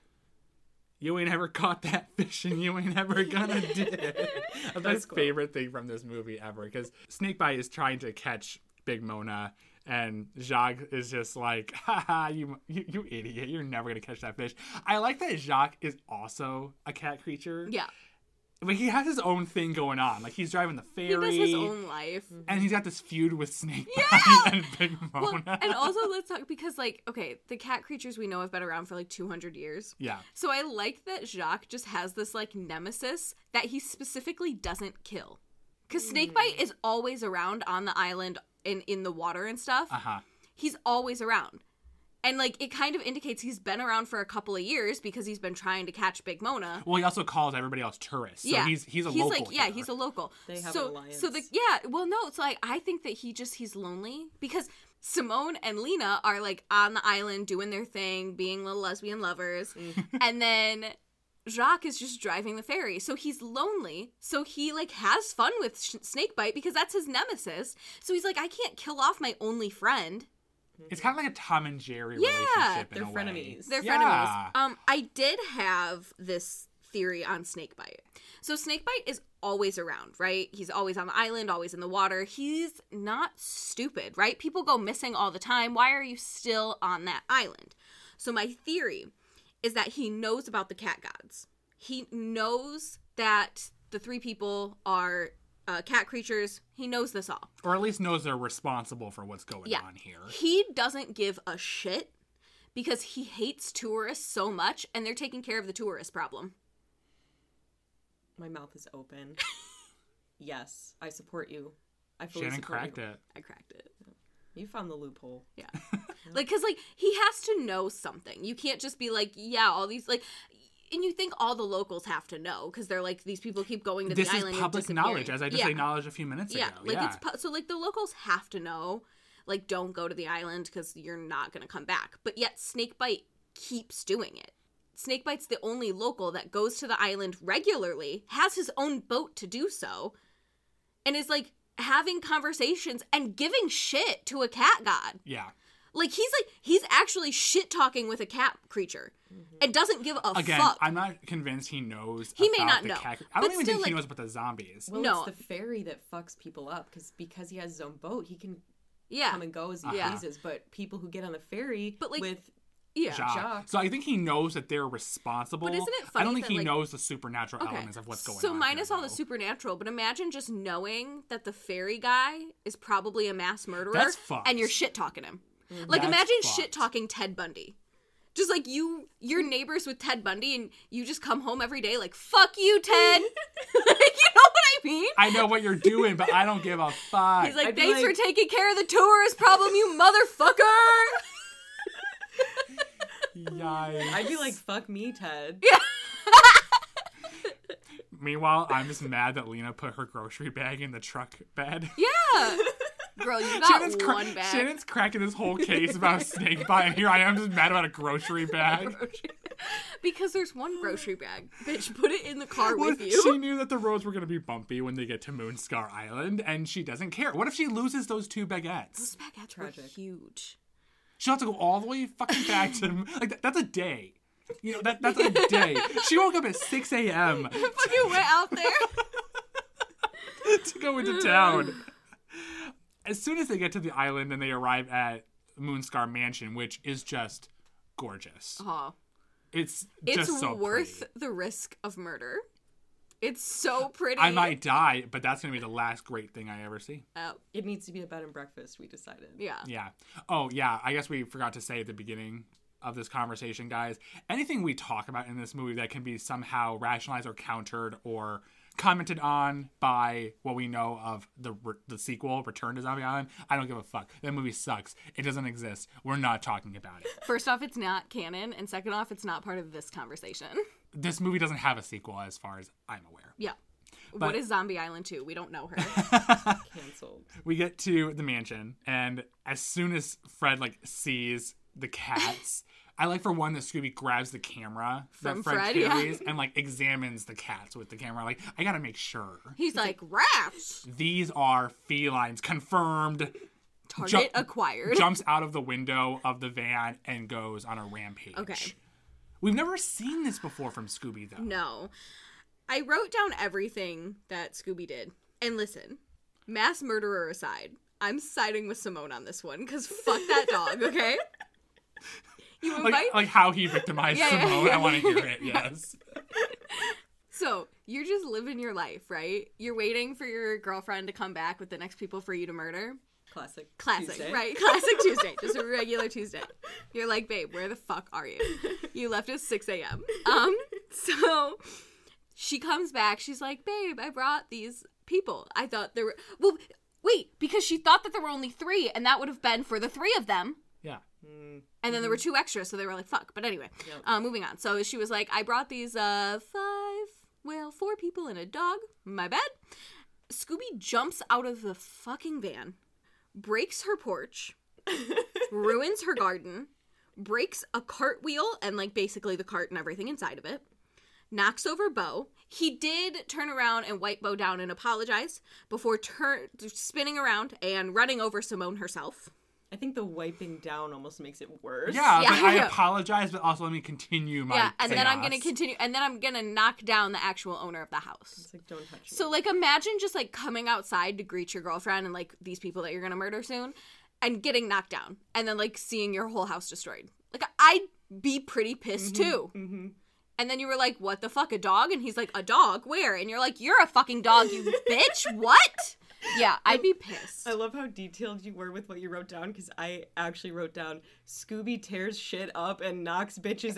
You ain't ever caught that fish, and you ain't ever gonna did. That's my favorite thing from this movie ever, because Snakebite is trying to catch Big Mona, and Jacques is just like, haha, you idiot, you're never gonna catch that fish. I like that Jacques is also a cat creature. Yeah. But he has his own thing going on. Like, he's driving the ferry. He does his own life. And he's got this feud with Snakebite and Big Mona. Well, and also, let's talk, because, like, okay, the cat creatures we know have been around for, like, 200 years. Yeah. So I like that Jacques just has this, like, nemesis that he specifically doesn't kill. Because Snakebite is always around on the island in the water and stuff. Uh-huh. He's always around. And, like, it kind of indicates he's been around for a couple of years because he's been trying to catch Big Mona. Well, he also calls everybody else tourists. So Yeah. he's a local. Like, yeah, here. he's a local. They have an alliance. So well, no, it's like, I think that he's lonely because Simone and Lena are, like, on the island doing their thing, being little lesbian lovers. And then Jacques is just driving the ferry. So he's lonely. So he, like, has fun with Snakebite because that's his nemesis. So he's like, I can't kill off my only friend. It's kind of like a Tom and Jerry relationship in they're a way. frenemies. They're Yeah. frenemies. I did have this theory on Snakebite. So Snakebite is always around, right? He's always on the island, always in the water. He's not stupid, right? People go missing all the time. Why are you still on that island? So my theory is that he knows about the cat gods. He knows that the three people are cat creatures. He knows this all. Or at least knows they're responsible for what's going on here. He doesn't give a shit because he hates tourists so much, and they're taking care of the tourist problem. My mouth is open. Yes, I support you. I fully Shannon support cracked you. it. I cracked it. You found the loophole. Yeah. Like, because, like, he has to know something. You can't just be like, yeah, all these, like... And you think all the locals have to know because they're like, these people keep going to the island. This is public knowledge, as I just acknowledged a few minutes ago. It's so, like, the locals have to know, like, don't go to the island because you're not going to come back. But yet Snakebite keeps doing it. Snakebite's the only local that goes to the island regularly, has his own boat to do so, and is, like, having conversations and giving shit to a cat god. Yeah. Like, he's actually shit-talking with a cat creature and doesn't give a fuck. I'm not convinced he knows He may about not the know. cat. I don't But even still, think he like- knows about the zombies. Well, No. it's the ferry that fucks people up because he has his own boat. He can Yeah. come and go as he Yeah. pleases. But people who get on the ferry But, like- with Yeah, Jacques. So I think he knows that they're responsible. But isn't it funny I don't think that, he like- knows the supernatural elements of what's going on. So minus here, all the though. supernatural, but imagine just knowing that the fairy guy is probably a mass murderer. That's fucked. And you're shit talking him. Like That's imagine fucked. shit talking Ted Bundy. Just like you're neighbors with Ted Bundy, and you just come home every day like, fuck you, Ted. You know what I mean? I know what you're doing, but I don't give a fuck. He's like, I'd be thanks like- for taking care of the tourist problem, you motherfucker. Yikes. I'd be like, fuck me, Ted. Meanwhile, I'm just mad that Lena put her grocery bag in the truck bed. Yeah. Girl, you got one bag. Shannon's cracking this whole case about a snake bite, and here I am just mad about a grocery bag. Because there's one grocery bag. Bitch, put it in the car What with if you. she knew that the roads were going to be bumpy when they get to Moonscar Island, and she doesn't care? What if she loses those 2 baguettes? Those baguettes were Tragic. huge. She'll have to go all the way fucking back to that's a day. You know, that's a day. She woke up at 6 a.m. Fucking went out there. to go into town. As soon as they get to the island and they arrive at Moonscar Mansion, which is just gorgeous. Oh. It's It's just so worth pretty. the risk of murder. It's so pretty. I might die, but that's going to be the last great thing I ever see. It needs to be a bed and breakfast, we decided. Yeah. Yeah. Oh, yeah. I guess we forgot to say at the beginning of this conversation, guys, anything we talk about in this movie that can be somehow rationalized or countered or commented on by what we know of the sequel, Return to Zombie Island, I don't give a fuck. That movie sucks. It doesn't exist. We're not talking about it. First off, it's not canon, and second off, it's not part of this conversation. This movie doesn't have a sequel as far as I'm aware. Yeah. But- What is Zombie Island 2? We don't know her. Canceled. We get to the mansion, and as soon as Fred sees the cats, I like for one that Scooby grabs the camera From that Fred Fred, yeah. carries and examines the cats with the camera. Like, I gotta make sure He's like, rats! these are felines. Confirmed. Target acquired. Jumps out of the window of the van and goes on a rampage. Okay. We've never seen this before from Scooby, though. No. I wrote down everything that Scooby did. And listen, mass murderer aside, I'm siding with Simone on this one, because fuck that dog, okay? You invite... Like how he victimized Yeah, yeah, Simone. yeah. I want to hear it. Yes. So, you're just living your life, right? You're waiting for your girlfriend to come back with the next people for you to murder. Classic. Classic, Tuesday. right? Classic Tuesday. Just a regular Tuesday. You're like, babe, where the fuck are you? You left at 6 a.m. So she comes back. She's like, babe, I brought these people. I thought there were... Well, wait, because she thought that there were only 3, and that would have been for the 3 of them. Yeah. And then there were 2 extras, so they were like, fuck. But anyway, Yep. moving on. So she was like, I brought these 4 people and a dog. My bad. Scooby jumps out of the fucking van, breaks her porch, ruins her garden, breaks a cartwheel and basically the cart and everything inside of it, knocks over Bo. He did turn around and wipe Bo down and apologize before spinning around and running over Simone herself. I think the wiping down almost makes it worse. Yeah, Yeah. but I apologize, but also let me continue my And then I'm chaos. gonna continue, and then I'm gonna knock down the actual owner of the house. It's like, don't touch me. So imagine just coming outside to greet your girlfriend and these people that you're gonna murder soon, and getting knocked down, and then seeing your whole house destroyed. I'd be pretty pissed too. Mm-hmm. And then you were like, "What the fuck, a dog?" And he's like, "A dog? Where?" And you're like, "You're a fucking dog, you bitch! What?" Yeah, I'd be pissed. I love how detailed you were with what you wrote down, because I actually wrote down, Scooby tears shit up and knocks bitches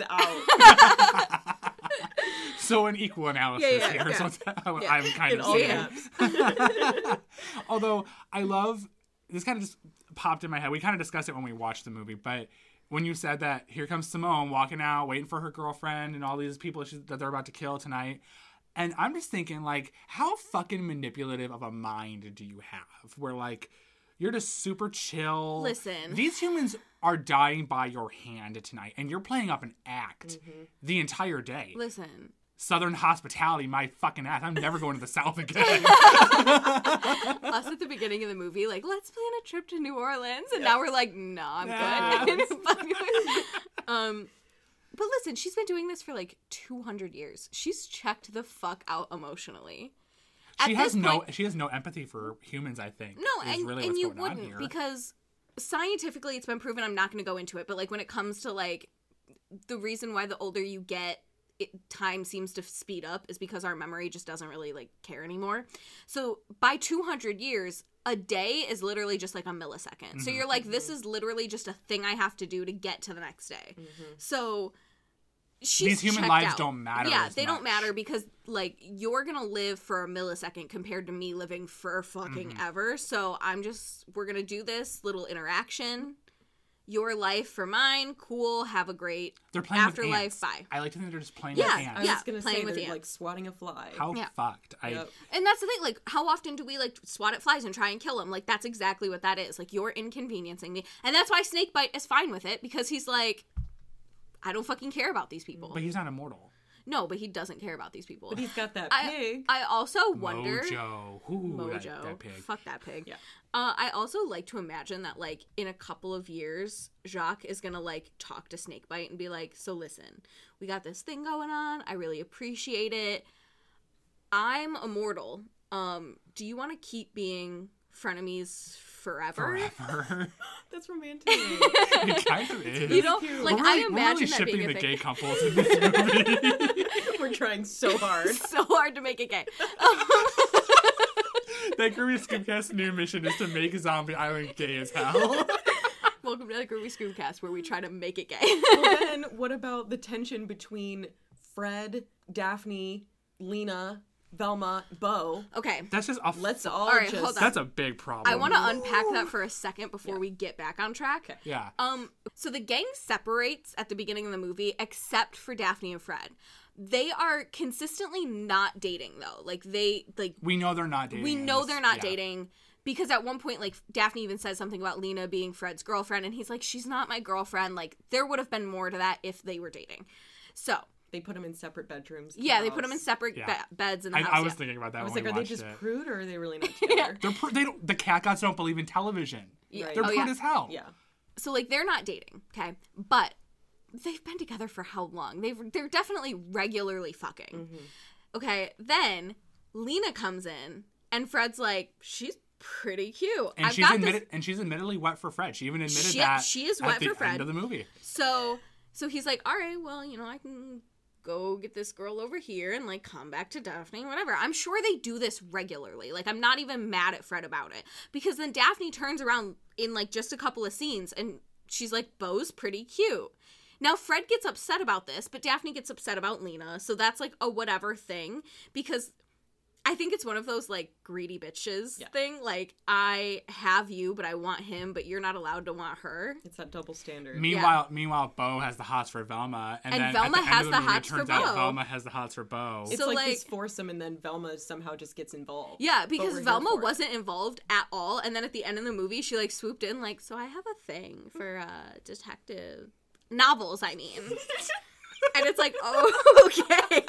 out. So an equal analysis Yeah, here. yeah. So that's how Yeah. I'm kind In of all seeing caps. it. Although I love this, kind of just popped in my head. We kind of discussed it when we watched the movie, but when you said that here comes Simone walking out, waiting for her girlfriend and all these people that they're about to kill tonight. And I'm just thinking, how fucking manipulative of a mind do you have? Where, you're just super chill. Listen. These humans are dying by your hand tonight, and you're playing up an act the entire day. Listen, Southern hospitality, my fucking ass. I'm never going to the South again. us at the beginning of the movie, let's plan a trip to New Orleans, and now we're like, no, I'm good. But listen, she's been doing this for 200 years. She's checked the fuck out emotionally. She At has this point- she has no empathy for humans, I think. No, is really and what's you going on wouldn't, here. because scientifically it's been proven. I'm not going to go into it, but when it comes to the reason why the older you get, time seems to speed up is because our memory just doesn't really like care anymore. So by 200 years, a day is literally just like a millisecond. So you're like, this is literally just a thing I have to do to get to the next day. So these human lives don't matter. Yeah, as they don't much. matter because like you're gonna live for a millisecond compared to me living for fucking ever. So we're gonna do this little interaction. Your life for mine, cool. Have a great They're playing afterlife. with ants. Bye. I like to think they're just playing Yeah, with ants. I was gonna playing say with they're ants. like swatting a fly. How Yeah. fucked. Yep. And that's the thing, like, how often do we, like, swat at flies and try and kill them? Like, that's exactly what that is. Like, you're inconveniencing me. And that's why Snakebite is fine with it, because he's like, I don't fucking care about these people. But he's not immortal. No, but he doesn't care about these people. But he's got that I pig. also wonder... Mojo. Ooh, Mojo. That pig. Fuck that pig. Yeah. I also like to imagine that, like, in a couple of years, Jacques is gonna, like, talk to Snakebite and be like, so listen, we got this thing going on. I really appreciate it. I'm immortal. Do you want to keep being frenemies forever? Forever. That's romantic. It kind of is. You know, cute. like, We're I really imagine that shipping being a the thing. gay couples in this movie. We're trying so hard. So hard to make it gay. That Groovy Scoopcast's new mission is to make Zombie Island gay as hell. Welcome to the Groovy Scoopcast, where we try to make it gay. Well, then, what about the tension between Fred, Daphne, Lena, Velma, Bo? Okay, That's just a Let's all right, just... hold on. That's a big problem. I want to unpack that for a second before we get back on track. Okay. Yeah. So the gang separates at the beginning of the movie, except for Daphne and Fred. They are consistently not dating, though. Like, We know they're not dating. we in know this- they're not yeah. dating. Because at one point, like, Daphne even says something about Lena being Fred's girlfriend, and he's like, she's not my girlfriend. Like, there would have been more to that if they were dating. So, They put them in separate bedrooms. in yeah, the they put them in house. separate Yeah. beds in the house. I was yeah. thinking about that I was when like, we are they watched just it. prude or are they really not together? They don't. The cat gods don't believe in television. Yeah. They're Oh, prude yeah. as hell. Yeah. So, like, they're not dating, okay? But they've been together for how long? They're definitely regularly fucking. Okay, then Lena comes in, and Fred's like, she's pretty cute. And I've she's got admitted. this. And she's admittedly wet for Fred. She even admitted She- that. she is at wet the for Fred. End of the movie. So he's like, all right, well, you know, I can go get this girl over here and, like, come back to Daphne, whatever. I'm sure they do this regularly. Like, I'm not even mad at Fred about it. Because then Daphne turns around in, like, just a couple of scenes, and she's like, Bo's pretty cute. Now, Fred gets upset about this, but Daphne gets upset about Lena, so that's, like, a whatever thing, because I think it's one of those, like, greedy bitches thing. Like, I have you, but I want him, but you're not allowed to want her. It's that double standard. Meanwhile, Bo has the hots for Velma, and then Velma at the has end of the the movie, hots it for turns out Bo. Velma has the hots for Bo. It's So, like, like- this foursome, and then Velma somehow just gets involved. Yeah, But because we're here Velma for it. wasn't involved at all, and then at the end of the movie, she, like, swooped in, like, so I have a thing for, detective novels, I mean. And it's like, oh, okay.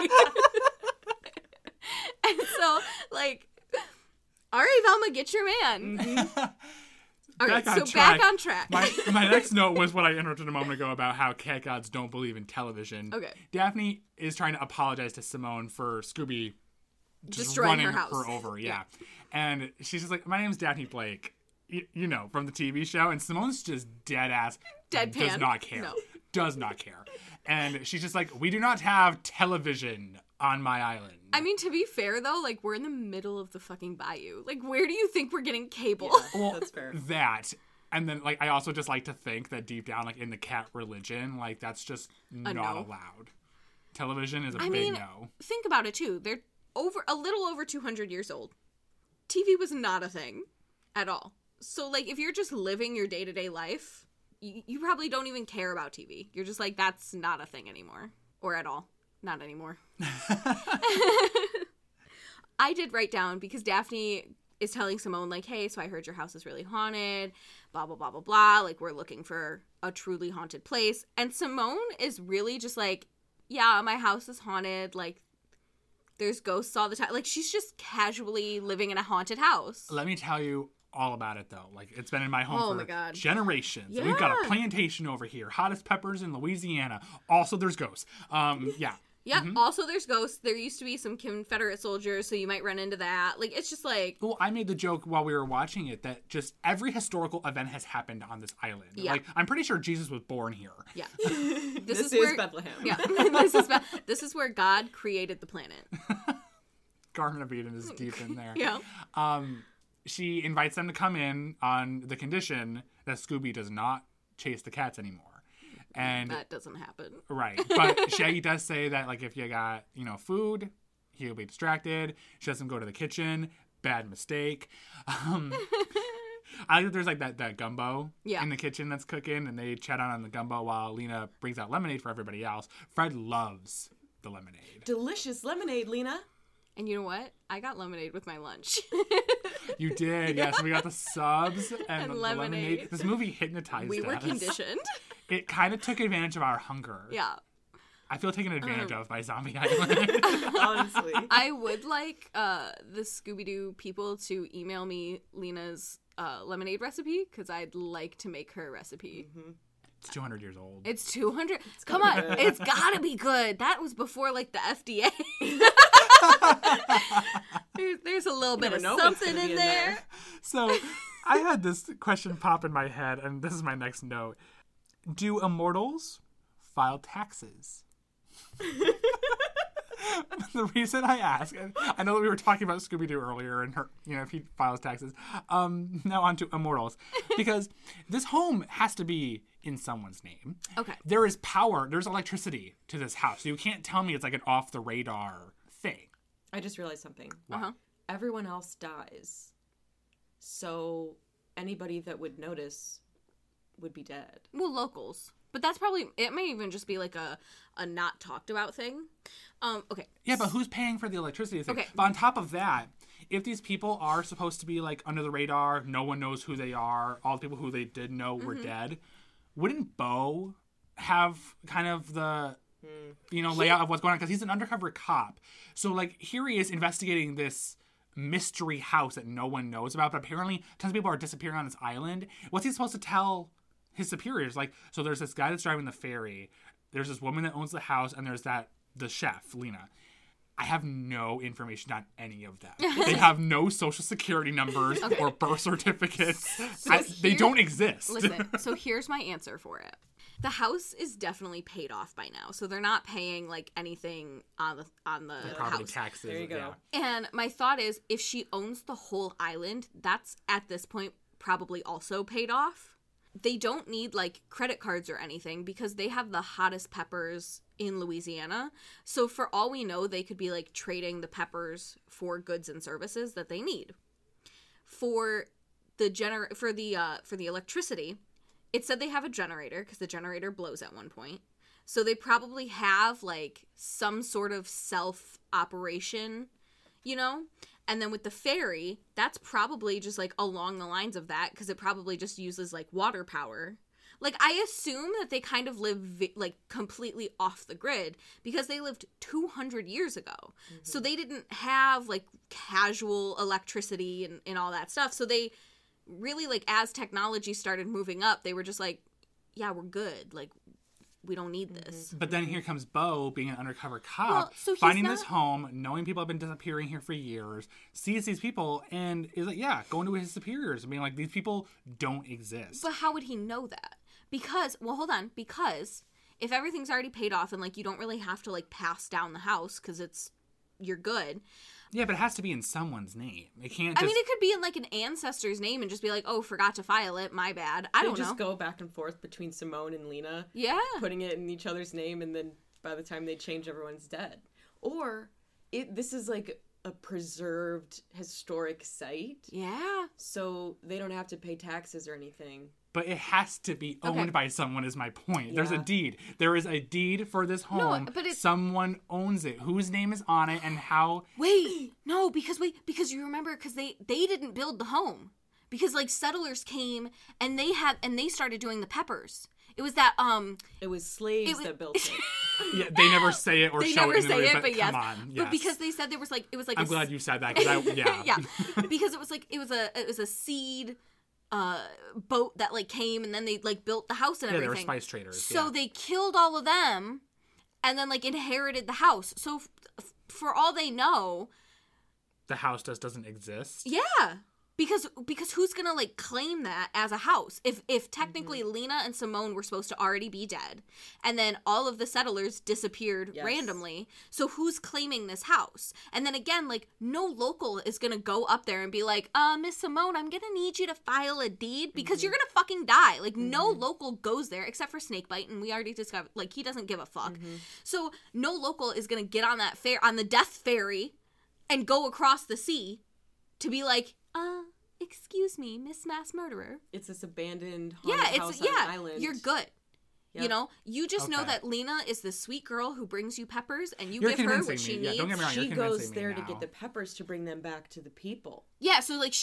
And so, like, all right, Velma, get your man. All right, Back on so track. back on track. My next note was what I interrupted a moment ago about how cat gods don't believe in television. Okay. Daphne is trying to apologize to Simone for Scooby just Destroying running her house. over. Yeah. And she's just like, my name's Daphne Blake, you know, from the TV show. And Simone's just dead ass. Deadpan. Does not care. No. Does not care. And she's just like, we do not have television on my island. I mean, to be fair, though, like, we're in the middle of the fucking bayou. Like, where do you think we're getting cable? Well, that's fair. That. And then, like, I also just like to think that deep down, like, in the cat religion, like, that's just not no. allowed. Television is a I big mean, no. think about it, too. They're a little over 200 years old. TV was not a thing at all. So, like, if you're just living your day-to-day life, you probably don't even care about TV. You're just like, that's not a thing anymore. Or at all. Not anymore. I did write down, because Daphne is telling Simone, like, hey, so I heard your house is really haunted, blah, blah, blah, blah, blah. Like, we're looking for a truly haunted place. And Simone is really just like, yeah, my house is haunted. Like, there's ghosts all the time. Like, she's just casually living in a haunted house. Let me tell you all about it, though. Like, it's been in my home Oh for my God. generations. Yeah. We've got a plantation over here. Hottest peppers in Louisiana. Also, there's ghosts. Yeah. Yeah. Also, there's ghosts. There used to be some Confederate soldiers, so you might run into that. Like, it's just like... Well, I made the joke while we were watching it that just every historical event has happened on this island. Yeah. Like, I'm pretty sure Jesus was born here. Yeah. This is where, Bethlehem. Yeah. This is where God created the planet. Garden of Eden is deep in there. Yeah. She invites them to come in on the condition that Scooby does not chase the cats anymore. And That doesn't happen. right. But Shaggy does say that, like, if you got, food, he'll be distracted. She lets him go to the kitchen. Bad mistake. I like that there's, like, that gumbo in the kitchen that's cooking, and they chat on the gumbo while Lena brings out lemonade for everybody else. Fred loves the lemonade. Delicious lemonade, Lena. And you know what? I got lemonade with my lunch. You did, yes. We got the subs and the lemonade. lemonade. This movie hypnotized We were us. conditioned. It kind of took advantage of our hunger. Yeah. I feel taken advantage of by Zombie Island. Honestly. I would like the Scooby-Doo people to email me Lena's lemonade recipe, because I'd like to make her recipe. Mm-hmm. It's 200 years old. It's 200. Come on. good. It's gotta be good. That was before, like, the FDA. There's a little bit never of know what's something gonna be in in there. there. So I had this question pop in my head, and this is my next note. Do immortals file taxes? The reason I ask, I know that we were talking about Scooby-Doo earlier and her, if he files taxes. Now on to immortals. Because this home has to be in someone's name. Okay. There is power, there's electricity to this house. You can't tell me it's like an off-the-radar thing. I just realized something. Uh-huh. Everyone else dies. So anybody that would notice would be dead. Well, locals. But that's probably, it may even just be like a not talked about thing. Okay. Yeah, but who's paying for the electricity thing? Okay. But on top of that, if these people are supposed to be like under the radar, no one knows who they are, all the people who they did know were dead, wouldn't Bo have kind of the layout of what's going on? Because he's an undercover cop. So like here he is investigating this mystery house that no one knows about, but apparently tons of people are disappearing on this island. What's he supposed to tell his superiors? Like, so there's this guy that's driving the ferry, there's this woman that owns the house, and there's the chef, Lena. I have no information on any of them. They have no social security numbers or birth certificates. They don't exist. Listen, so here's my answer for it. The house is definitely paid off by now, so they're not paying like anything on the Property house. taxes. There you go. Yeah. And my thought is, if she owns the whole island, that's at this point probably also paid off. They don't need like credit cards or anything because they have the hottest peppers in Louisiana. So for all we know, they could be like trading the peppers for goods and services that they need. For the electricity, it said they have a generator because the generator blows at one point. So they probably have like some sort of self-operation, And then with the ferry, that's probably just like along the lines of that because it probably just uses like water power. Like I assume that they kind of live like completely off the grid because they lived 200 years ago. Mm-hmm. So they didn't have like casual electricity and all that stuff. So they really like as technology started moving up, they were just like, yeah, we're good. Like we don't need this. But then here comes Bo being an undercover cop, Well, so he's finding not- this home, knowing people have been disappearing here for years, sees these people, and is like, going to his superiors and being like, these people don't exist. But how would he know that? Because if everything's already paid off and like you don't really have to like pass down the house because you're good. Yeah, but it has to be in someone's name. It can't just... I mean, it could be in like an ancestor's name and just be like, oh, forgot to file it. My bad. I They don't just know. go back and forth between Simone and Lena. Yeah. Putting it in each other's name, and then by the time they change, everyone's dead. Or this is like a preserved historic site. Yeah. So they don't have to pay taxes or anything. But it has to be owned Okay. by someone is my point. There's a Yeah. deed. There is a deed for this home. but it's- Someone owns it. Whose name is on it and how... Wait. No, because you remember, because they didn't build the home. Because like settlers came and they started doing the peppers. It was that It was slaves that built it. Yeah, they never say it or they show never it in the say movie, it, but but yes. come on. Yes. But because they said it was like I'm glad you said that because yeah, because it was a seed boat that like came and then they like built the house and Yeah, everything. they were spice traders. So yeah. they killed all of them and then like inherited the house. So for all they know, The house doesn't exist. yeah. Because who's gonna like claim that as a house? If technically Lena and Simone were supposed to already be dead, and then all of the settlers disappeared randomly, so who's claiming this house? And then again, like no local is gonna go up there and be like, Miss Simone, I'm gonna need you to file a deed because you're gonna fucking die. Like no local goes there except for Snakebite, and we already discovered like he doesn't give a fuck. So no local is gonna get on that on the death ferry and go across the sea to be like, excuse me, Miss Mass Murderer. It's this abandoned haunted house on an island. You're good. Yep. You know, you just know Okay. that Lena is the sweet girl who brings you peppers, and you You're give her convincing what she me. Yeah, needs. don't get me wrong. She You're goes convincing there me to now. get the peppers to bring them back to the people. Yeah, so like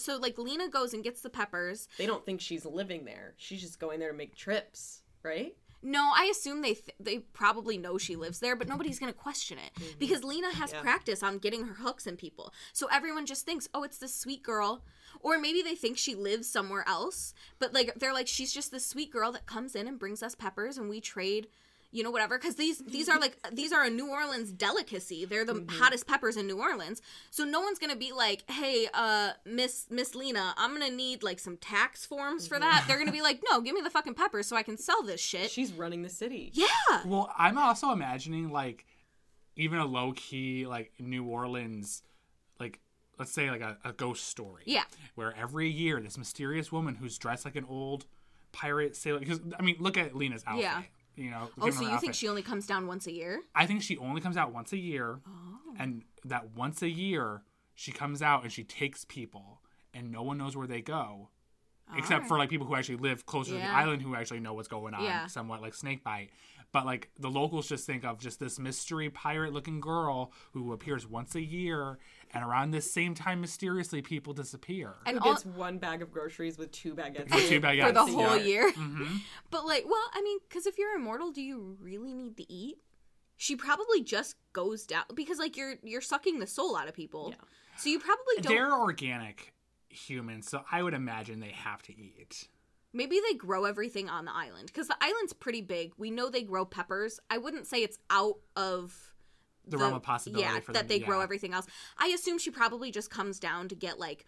Lena goes and gets the peppers. They don't think she's living there. She's just going there to make trips, right? No, I assume they probably know she lives there, but nobody's going to question it because Lena has practice on getting her hooks in people. So everyone just thinks, oh, it's this sweet girl. Or maybe they think she lives somewhere else, but like they're like, she's just this sweet girl that comes in and brings us peppers and we trade, you know, whatever. Because these are a New Orleans delicacy. They're the hottest peppers in New Orleans. So no one's going to be like, hey, Miss Lena, I'm going to need like some tax forms for that. They're going to be like, no, give me the fucking peppers so I can sell this shit. She's running the city. Yeah. Well, I'm also imagining like even a low key like New Orleans, like let's say like a ghost story. Yeah. Where every year this mysterious woman who's dressed like an old pirate sailor. Because I mean, look at Lena's outfit. Yeah. You know. Oh, given so her you think outfit. she only comes down once a year? I think she only comes out once a year, and that once a year she comes out and she takes people, and no one knows where they go, except for like people who actually live closer to the island who actually know what's going on, somewhat like Snakebite. But like the locals just think of just this mystery pirate-looking girl who appears once a year, and around this same time, mysteriously people disappear. And Who gets one bag of groceries with 2 baguettes With 2 baguettes, for the yeah. whole year. Mm-hmm. But like, well, I mean, because if you're immortal, do you really need to eat? She probably just goes down because like you're sucking the soul out of people. Yeah. So you probably don't. They're organic humans, so I would imagine they have to eat. Maybe they grow everything on the island because the island's pretty big. We know they grow peppers. I wouldn't say it's out of The realm of possibility for that them, they grow everything else. I assume she probably just comes down to get like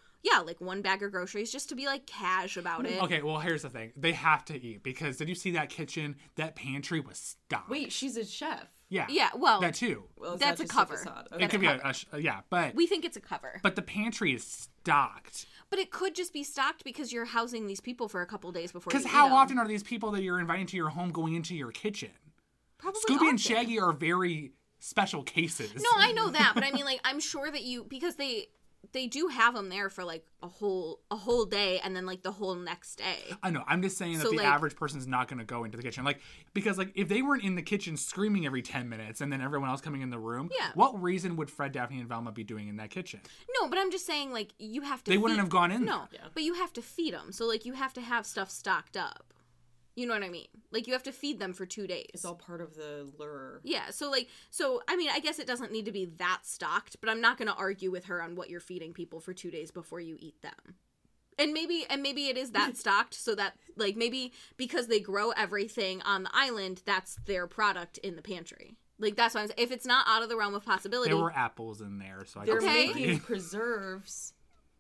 1 bag of groceries just to be like cash about it. Okay, well, here's the thing. They have to eat because did you see that kitchen? That pantry was stocked. Wait, she's a chef. Yeah. Yeah, well, That too. Well, is That's that a just cover. facade? It Okay. could be yeah, but we think it's a cover. the pantry is stocked. But it could just be stocked because you're housing these people for a couple days before. Because you how eat 'em. often are these people that you're inviting to your home going into your kitchen? Probably Scooby often. and Shaggy are very special cases. No, I know that, but I mean, like, I'm sure that because they do have them there for like a whole day and then like the whole next day. I know. I'm just saying that So, the like- average person's not going to go into the kitchen, like because like if they weren't in the kitchen screaming every 10 minutes and then everyone else coming in the room, Yeah. what reason would Fred, Daphne, and Velma be doing in that kitchen? No, but I'm just saying like you have to. They wouldn't have gone in No, there. Yeah. but you have to feed them. So like you have to have stuff stocked up. You know what I mean? Like you have to feed them for 2 days. It's all part of the lure. Yeah, so I mean, I guess it doesn't need to be that stocked, but I'm not going to argue with her on what you're feeding people for 2 days before you eat them. And maybe it is that stocked so that like maybe because they grow everything on the island, that's their product in the pantry. Like that's what I'm saying. If it's not out of the realm of possibility. There were apples in there, so I They're guess Okay. making preserves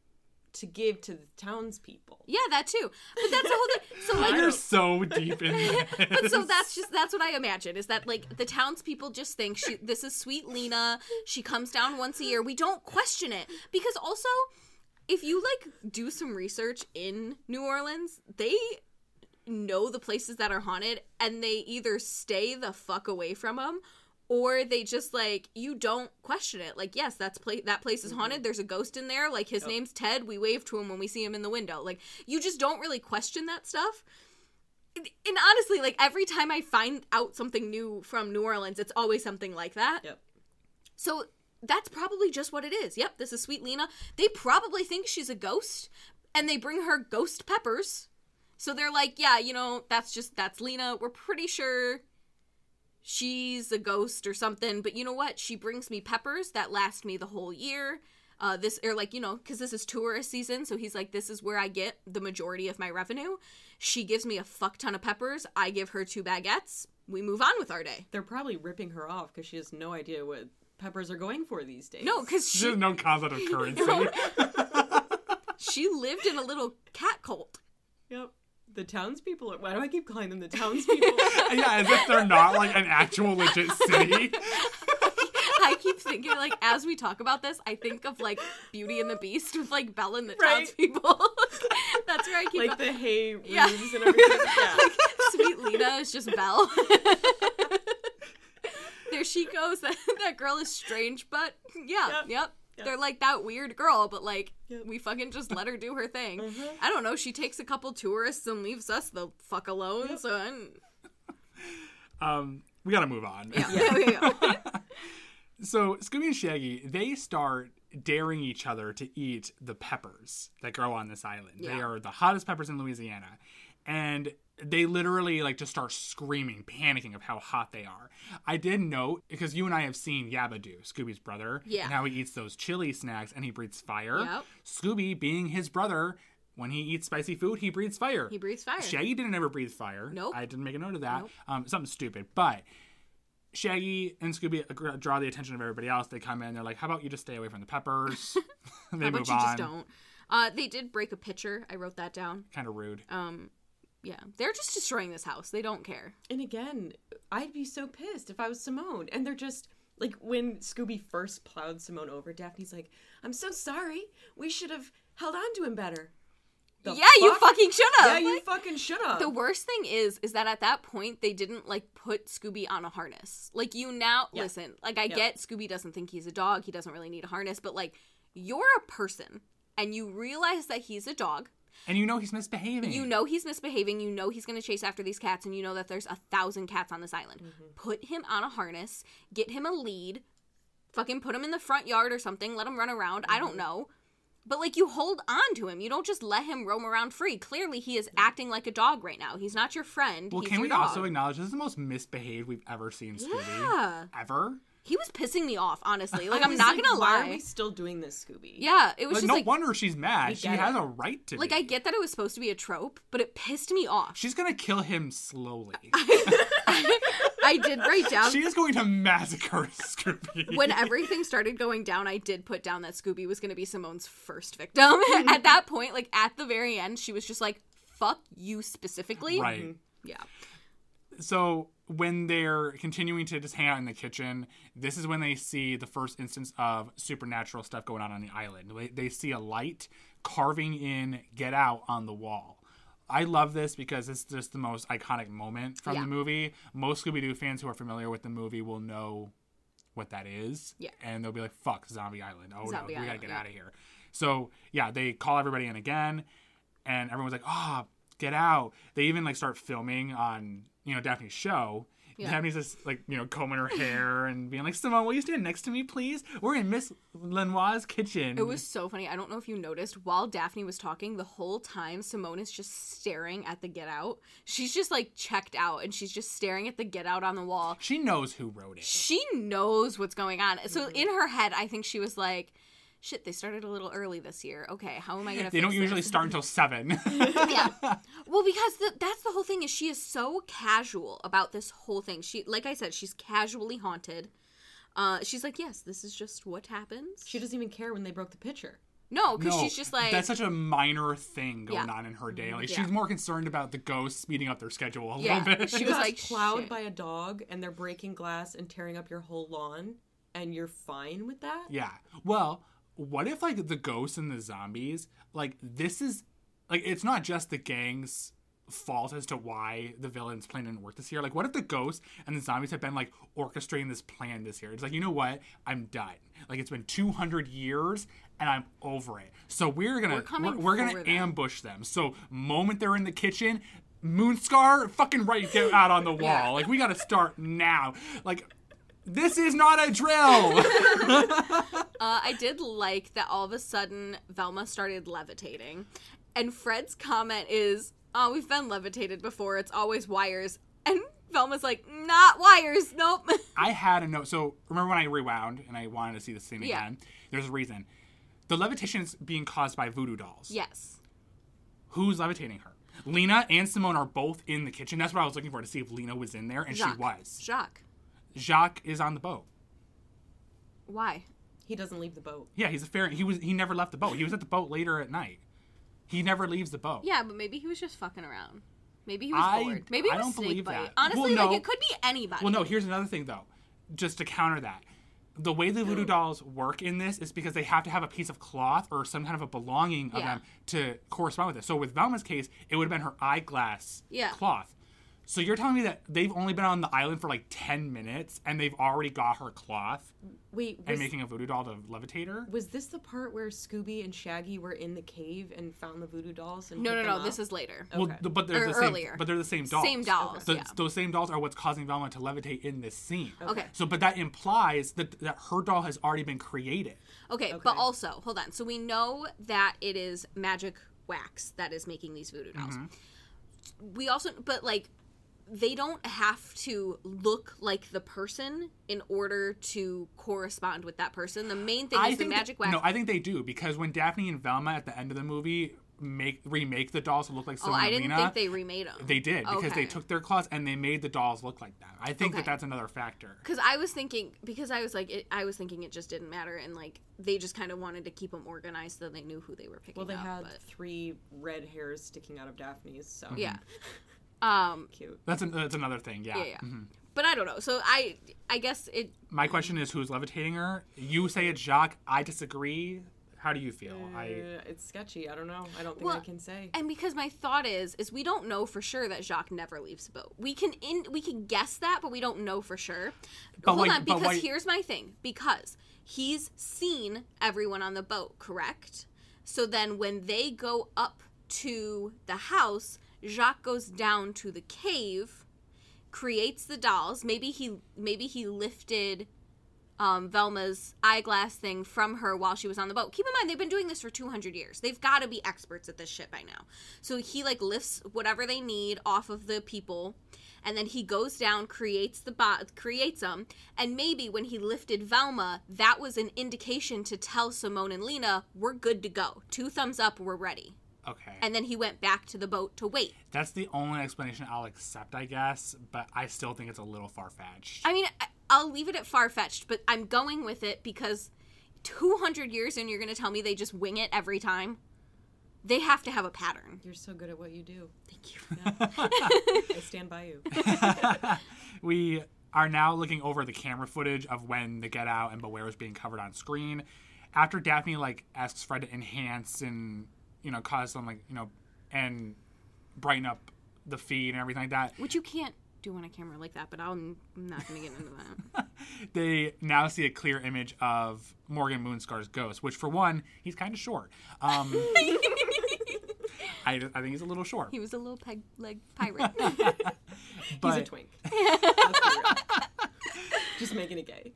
to give to the townspeople. Yeah, that too. But that's the whole thing. So like You're so deep in this. But so that's what I imagine is that like the townspeople just think this is sweet Lena. She comes down once a year. We don't question it because also if you like do some research in New Orleans, they know the places that are haunted and they either stay the fuck away from them or they just like you don't question it. Like yes, that place is haunted. There's a ghost in there. Like his name's Ted. We wave to him when we see him in the window. Like you just don't really question that stuff. And honestly, like every time I find out something new from New Orleans, it's always something like that. Yep. So that's probably just what it is. Yep, this is Sweet Lena. They probably think she's a ghost, and they bring her ghost peppers. So they're like, yeah, you know, that's Lena. We're pretty sure she's a ghost or something. But you know what? She brings me peppers that last me the whole year. Because this is tourist season, so he's like, this is where I get the majority of my revenue. She gives me a fuck ton of peppers. I give her 2 baguettes. we move on with our day. They're probably ripping her off because she has no idea what peppers are going for these days. No, because She has no concept of currency. she lived in a little cat cult. Yep. The townspeople. Why do I keep calling them the townspeople? Yeah, as if they're not like an actual legit city. I keep thinking, like, as we talk about this, I think of, like, Beauty and the Beast with, like, Belle and the townspeople. That's where I keep... Like the hay rooms and everything. Yeah. Like, Sweet Lena is just Belle. There she goes. That girl is strange, but yep. They're like that weird girl, but, like, we fucking just let her do her thing. I don't know. She takes a couple tourists and leaves us the fuck alone, so we gotta move on. Yeah. So Scooby and Shaggy, they start daring each other to eat the peppers that grow on this island. Yeah. They are the hottest peppers in Louisiana. And they literally like just start screaming, panicking of how hot they are. I did note, because you and I have seen Yabadoo, Scooby's brother, and how he eats those chili snacks and he breathes fire. Yep. Scooby, being his brother, when he eats spicy food, he breathes fire. He breathes fire. Shaggy didn't ever breathe fire. Nope. I didn't make a note of that. Nope. Something stupid. But Shaggy and Scooby draw the attention of everybody else. They come in. They're like, how about you just stay away from the peppers? They How move about you on. just don't? They did break a pitcher. I wrote that down. Kind of rude. Yeah. They're just destroying this house. They don't care. And again, I'd be so pissed if I was Simone. And they're just, like, when Scooby first plowed Simone over, Daphne's like, I'm so sorry. We should have held on to him better. You fucking should have. Yeah, you fucking should have. The worst thing is that at that point, they didn't, like, put Scooby on a harness. Like, listen, like, I get Scooby doesn't think he's a dog. He doesn't really need a harness. But, like, you're a person, and you realize that he's a dog. And you know he's misbehaving. You know he's misbehaving. You know he's going to chase after these cats, and you know that there's 1,000 cats on this island. Put him on a harness. Get him a lead. Fucking put him in the front yard or something. Let him run around. I don't know. But, like, you hold on to him. You don't just let him roam around free. Clearly, he is acting like a dog right now. He's not your friend. Well, He's can your we dog. also acknowledge this is the most misbehaved we've ever seen Scooby? Yeah. Ever? He was pissing me off, honestly. Like, I I'm was not like, going to lie. Why are we still doing this, Scooby? Yeah, it was Like, just no like... wonder she's mad. She get has it. a right to Like, be. I get that it was supposed to be a trope, but it pissed me off. She's going to kill him slowly. I did write down... She is going to massacre Scooby. When everything started going down, I did put down that Scooby was going to be Simone's first victim. At that point, like, at the very end, she was just like, fuck you specifically. Right. Yeah. So when they're continuing to just hang out in the kitchen, this is when they see the first instance of supernatural stuff going on the island. They see a light carving in "Get Out" on the wall. I love this because it's just the most iconic moment from the movie. Most Scooby-Doo fans who are familiar with the movie will know what that is. Yeah. And they'll be like, fuck, Zombie Island. Oh, Zombie no, we gotta Island, get out of here. So, yeah, they call everybody in again, and everyone's like, oh, get out. They even, like, start filming on, Daphne's show. Yeah. Daphne's just, like, combing her hair and being like, Simone, will you stand next to me, please? We're in Miss Lenoir's kitchen. It was so funny. I don't know if you noticed, while Daphne was talking, the whole time Simone is just staring at the Get Out. She's just, like, checked out, and she's just staring at the Get Out on the wall. She knows who wrote it. She knows what's going on. So in her head, I think she was like, shit, they started a little early this year. Okay, how am I going to They don't usually start until 7. Yeah. Well, because that's the whole thing, is she is so casual about this whole thing. She, like I said, she's casually haunted. She's like, yes, this is just what happens. She doesn't even care when they broke the pitcher. No, because she's just like... That's such a minor thing going on in her day. Like, she's more concerned about the ghosts speeding up their schedule a little bit. She was like, plowed shit. by a dog, and they're breaking glass and tearing up your whole lawn, and you're fine with that? Yeah. Well, what if, like, the ghosts and the zombies, like, this is... Like, it's not just the gang's fault as to why the villain's plan didn't work this year. Like, what if the ghosts and the zombies have been, like, orchestrating this plan this year? It's like, you know what? I'm done. Like, it's been 200 years, and I'm over it. So we're gonna ambush them. So, moment they're in the kitchen, Moonscar, fucking get out on the wall. Yeah. Like, we gotta start now. Like... This is not a drill! I did like that all of a sudden Velma started levitating. And Fred's comment is, oh, we've been levitated before. It's always wires. And Velma's like, not wires. Nope. I had a note. So remember when I rewound and I wanted to see the scene again? There's a reason. The levitation is being caused by voodoo dolls. Yes. Who's levitating her? Lena and Simone are both in the kitchen. That's what I was looking for, to see if Lena was in there, and she was. Jacques is on the boat. Why? He doesn't leave the boat. Yeah, he's a ferry. He never left the boat. He was at the boat later at night. He never leaves the boat. Yeah, but maybe he was just fucking around. Maybe he was bored. Maybe it was I don't believe Snakebite. that. Honestly, Well, no. it could be anybody. Well, no, here's another thing, though. Just to counter that. The way the voodoo dolls work in this is because they have to have a piece of cloth or some kind of a belonging of them to correspond with it. So with Velma's case, it would have been her eyeglass cloth. So you're telling me that they've only been on the island for like 10 minutes and they've already got her cloth and making a voodoo doll to levitate her? Was this the part where Scooby and Shaggy were in the cave and found the voodoo dolls? And No. This is later. Well, but they're the earlier. same. But they're the same dolls. Same dolls. Those same dolls are what's causing Velma to levitate in this scene. Okay. So, but that implies that her doll has already been created. Okay, but also, hold on. So we know that it is magic wax that is making these voodoo dolls. We also, but like, they don't have to look like the person in order to correspond with that person. The main thing is the magic wax. No, I think they do, because when Daphne and Velma at the end of the movie remake the dolls to look like Simone and Lena. I didn't think they remade them. They did, because they took their claws and they made the dolls look like that. I think that's another factor. Because I was thinking it just didn't matter, and like they just kind of wanted to keep them organized so they knew who they were picking up. Well, they had 3 red hairs sticking out of Daphne's, so yeah. Cute. That's another thing, yeah. Mm-hmm. But I don't know. So I guess it. My question is, who's levitating her? You say it's Jacques. I disagree. How do you feel? It's sketchy. I don't know. I don't think I can say. And because my thought is we don't know for sure that Jacques never leaves the boat. We can guess that, but we don't know for sure. But Hold on, because here's my thing. Because he's seen everyone on the boat, correct? So then when they go up to the house, Jacques goes down to the cave, creates the dolls. Maybe he lifted Velma's eyeglass thing from her while she was on the boat. Keep in mind, they've been doing this for 200 years. They've got to be experts at this shit by now. So he like lifts whatever they need off of the people, and then he goes down, creates them, and maybe when he lifted Velma, that was an indication to tell Simone and Lena, we're good to go. 2 thumbs up, we're ready. Okay. And then he went back to the boat to wait. That's the only explanation I'll accept, I guess, but I still think it's a little far-fetched. I mean, I'll leave it at far-fetched, but I'm going with it because 200 years and you're going to tell me they just wing it every time? They have to have a pattern. You're so good at what you do. Thank you. Yeah. I stand by you. We are now looking over the camera footage of when the Get Out and Beware is being covered on screen. After Daphne, asks Fred to enhance and, cause some, and brighten up the feed and everything like that. Which you can't do on a camera like that, but I'm not going to get into that. They now see a clear image of Morgan Moonscar's ghost, which, for one, he's kind of short. I think he's a little short. He was a little peg-leg pirate. He's a twink. Let's be real. Just making it gay.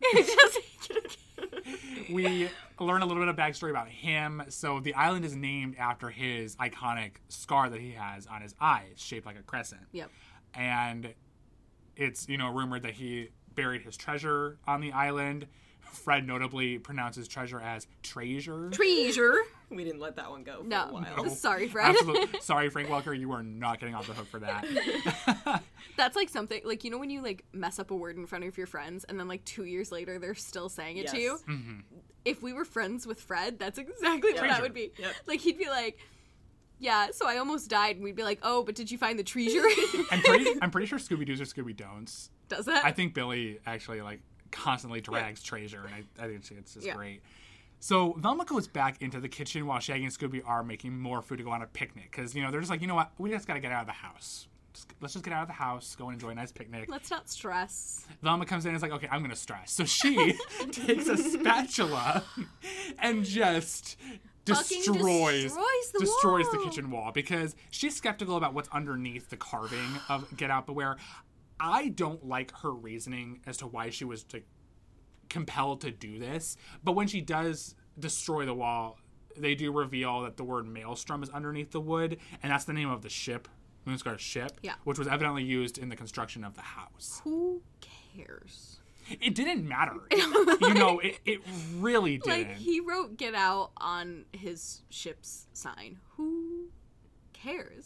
We learn a little bit of backstory about him. So the island is named after his iconic scar that he has on his eye. It's shaped like a crescent. Yep. And it's, rumored that he buried his treasure on the island. Fred notably pronounces treasure as treasure. Treasure. We didn't let that one go for a No. while. Sorry, Fred. Absolutely. Sorry, Frank Welker, you are not getting off the hook for that. That's like something, when you mess up a word in front of your friends and then 2 years later they're still saying it to you? Mm-hmm. If we were friends with Fred, that's exactly what that would be. Yep. He'd be like, yeah, so I almost died, and we'd be like, oh, but did you find the treasure? I'm pretty sure Scooby-Doos or Scooby-Don'ts. Does that? I think Billy actually, constantly drags treasure, and I think it's just great. So Velma goes back into the kitchen while Shaggy and Scooby are making more food to go on a picnic. Because, they're just like, you know what? We just got to get out of the house. Let's just get out of the house, go and enjoy a nice picnic. Let's not stress. Velma comes in and is like, okay, I'm going to stress. So takes a spatula and just destroys the kitchen wall because she's skeptical about what's underneath the carving of Get Out Beware. I don't like her reasoning as to why she was compelled to do this, but when she does destroy the wall, they do reveal that the word Maelstrom is underneath the wood, and that's the name of the ship, Moonscar's ship, which was evidently used in the construction of the house. Who cares? It didn't matter. It really didn't. He wrote Get Out on his ship's sign. Who cares?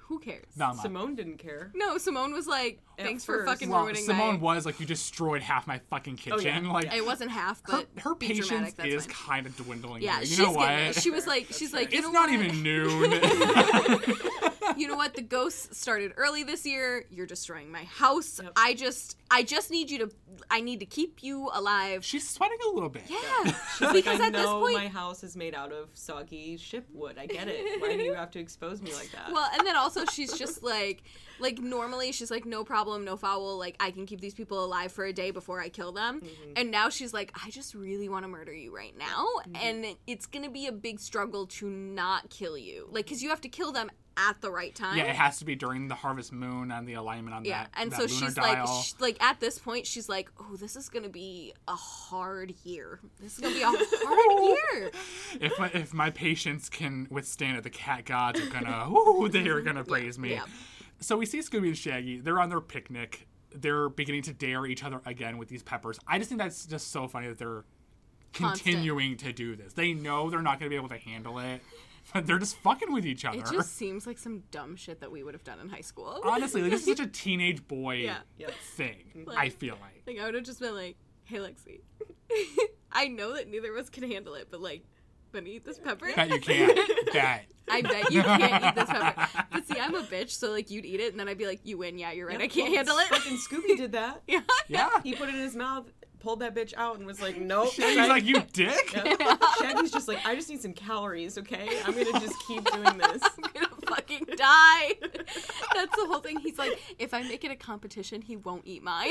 Who cares? Velma. Simone didn't care. No, Simone was like, At thanks for first. fucking Well, ruining Simone my... was like, you destroyed half my fucking kitchen. yeah. Like, It wasn't half, her, but her be patience dramatic, that's is fine. kind of dwindling. Yeah, here. You she's know getting what? it. She's like, you It's know not what? even noon. You know what? The ghosts started early this year. You're destroying my house. Yep. I just need you to. I need to keep you alive. She's sweating a little bit. Yeah, She's because like, I at this know point, my house is made out of soggy ship wood. I get it. Why do you have to expose me like that? well, and then also she's just like normally she's like, no problem, no foul. Like, I can keep these people alive for a day before I kill them. Mm-hmm. And now she's like, I just really want to murder you right now, and it's gonna be a big struggle to not kill you. Like, because you have to kill them at the right time. Yeah, it has to be during the harvest moon and the alignment on Yeah, that. and that so lunar she's dial. like at this point she's like, oh, this is gonna be a hard year. This is gonna be a hard year. If my patients can withstand it, the cat gods are gonna, ooh, they are gonna praise me. yeah. So we see Scooby and Shaggy. They're on their picnic. They're beginning to dare each other again with these peppers. I just think that's just so funny that they're continuing to do this. They know they're not gonna be able to handle it, but they're just fucking with each other. It just seems like some dumb shit that we would have done in high school. Honestly, like, this is such a teenage boy Yeah. Yep. thing. Like- I feel like. Like, I would have just been like, hey, Lexi, I know that neither of us can handle it, but like, wanna eat this pepper? Bet you can't. Bet. I bet you can't eat this pepper. But see, I'm a bitch, so like, you'd eat it, and then I'd be like, you win, yeah, you're right, I can't handle it. Fucking Scooby did that. Yeah. Yeah. He put it in his mouth, pulled that bitch out, and was like, nope. Shaggy's like, you dick? Yeah. Shaggy's just like, I just need some calories, okay? I'm gonna just keep doing this. I'm gonna fucking die. That's the whole thing. He's like, if I make it a competition, he won't eat mine.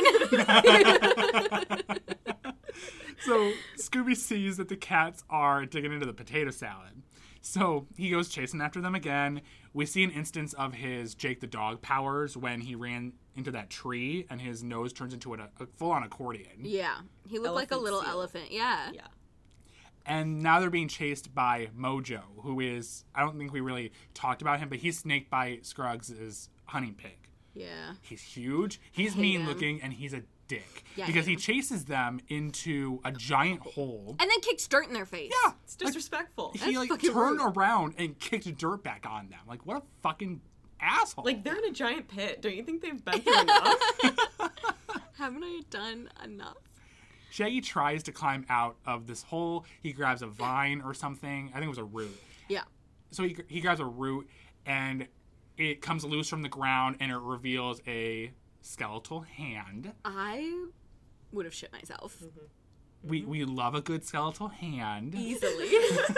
So Scooby sees that the cats are digging into the potato salad. So he goes chasing after them again. We see an instance of his Jake the Dog powers when he ran into that tree and his nose turns into a full-on accordion. Yeah, he looked like a Elephant little seal. elephant. Yeah. Yeah. And now they're being chased by Mojo, who is, I don't think we really talked about him, but he's snaked by Scruggs' hunting pig. Yeah. He's huge, he's hate mean him. looking, and he's a dick. Yeah, I because hate he him. chases them into a giant hole. And then kicks dirt in their face. Yeah. It's disrespectful. He like fucking turned rude. around and kicked dirt back on them. Like, what a fucking asshole. Like, they're in a giant pit. Don't you think they've been through enough? Haven't I done enough? Shaggy tries to climb out of this hole. He grabs a vine or something. I think it was a root. Yeah. So he grabs a root and it comes loose from the ground and it reveals a skeletal hand. I would have shit myself. We love a good skeletal hand. Easily.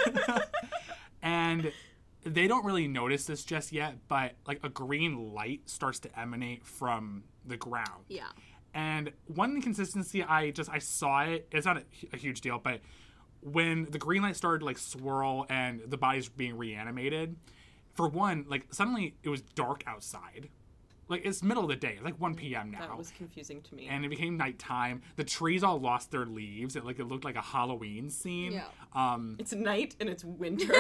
And they don't really notice this just yet, but like a green light starts to emanate from the ground. Yeah. And one inconsistency, I saw it. It's not a huge deal, but when the green light started to like swirl and the body's being reanimated, for one, like suddenly it was dark outside. Like it's middle of the day, it's like 1 p.m. now. That was confusing to me. And it became nighttime. The trees all lost their leaves. It looked like a Halloween scene. Yeah. It's night and it's winter.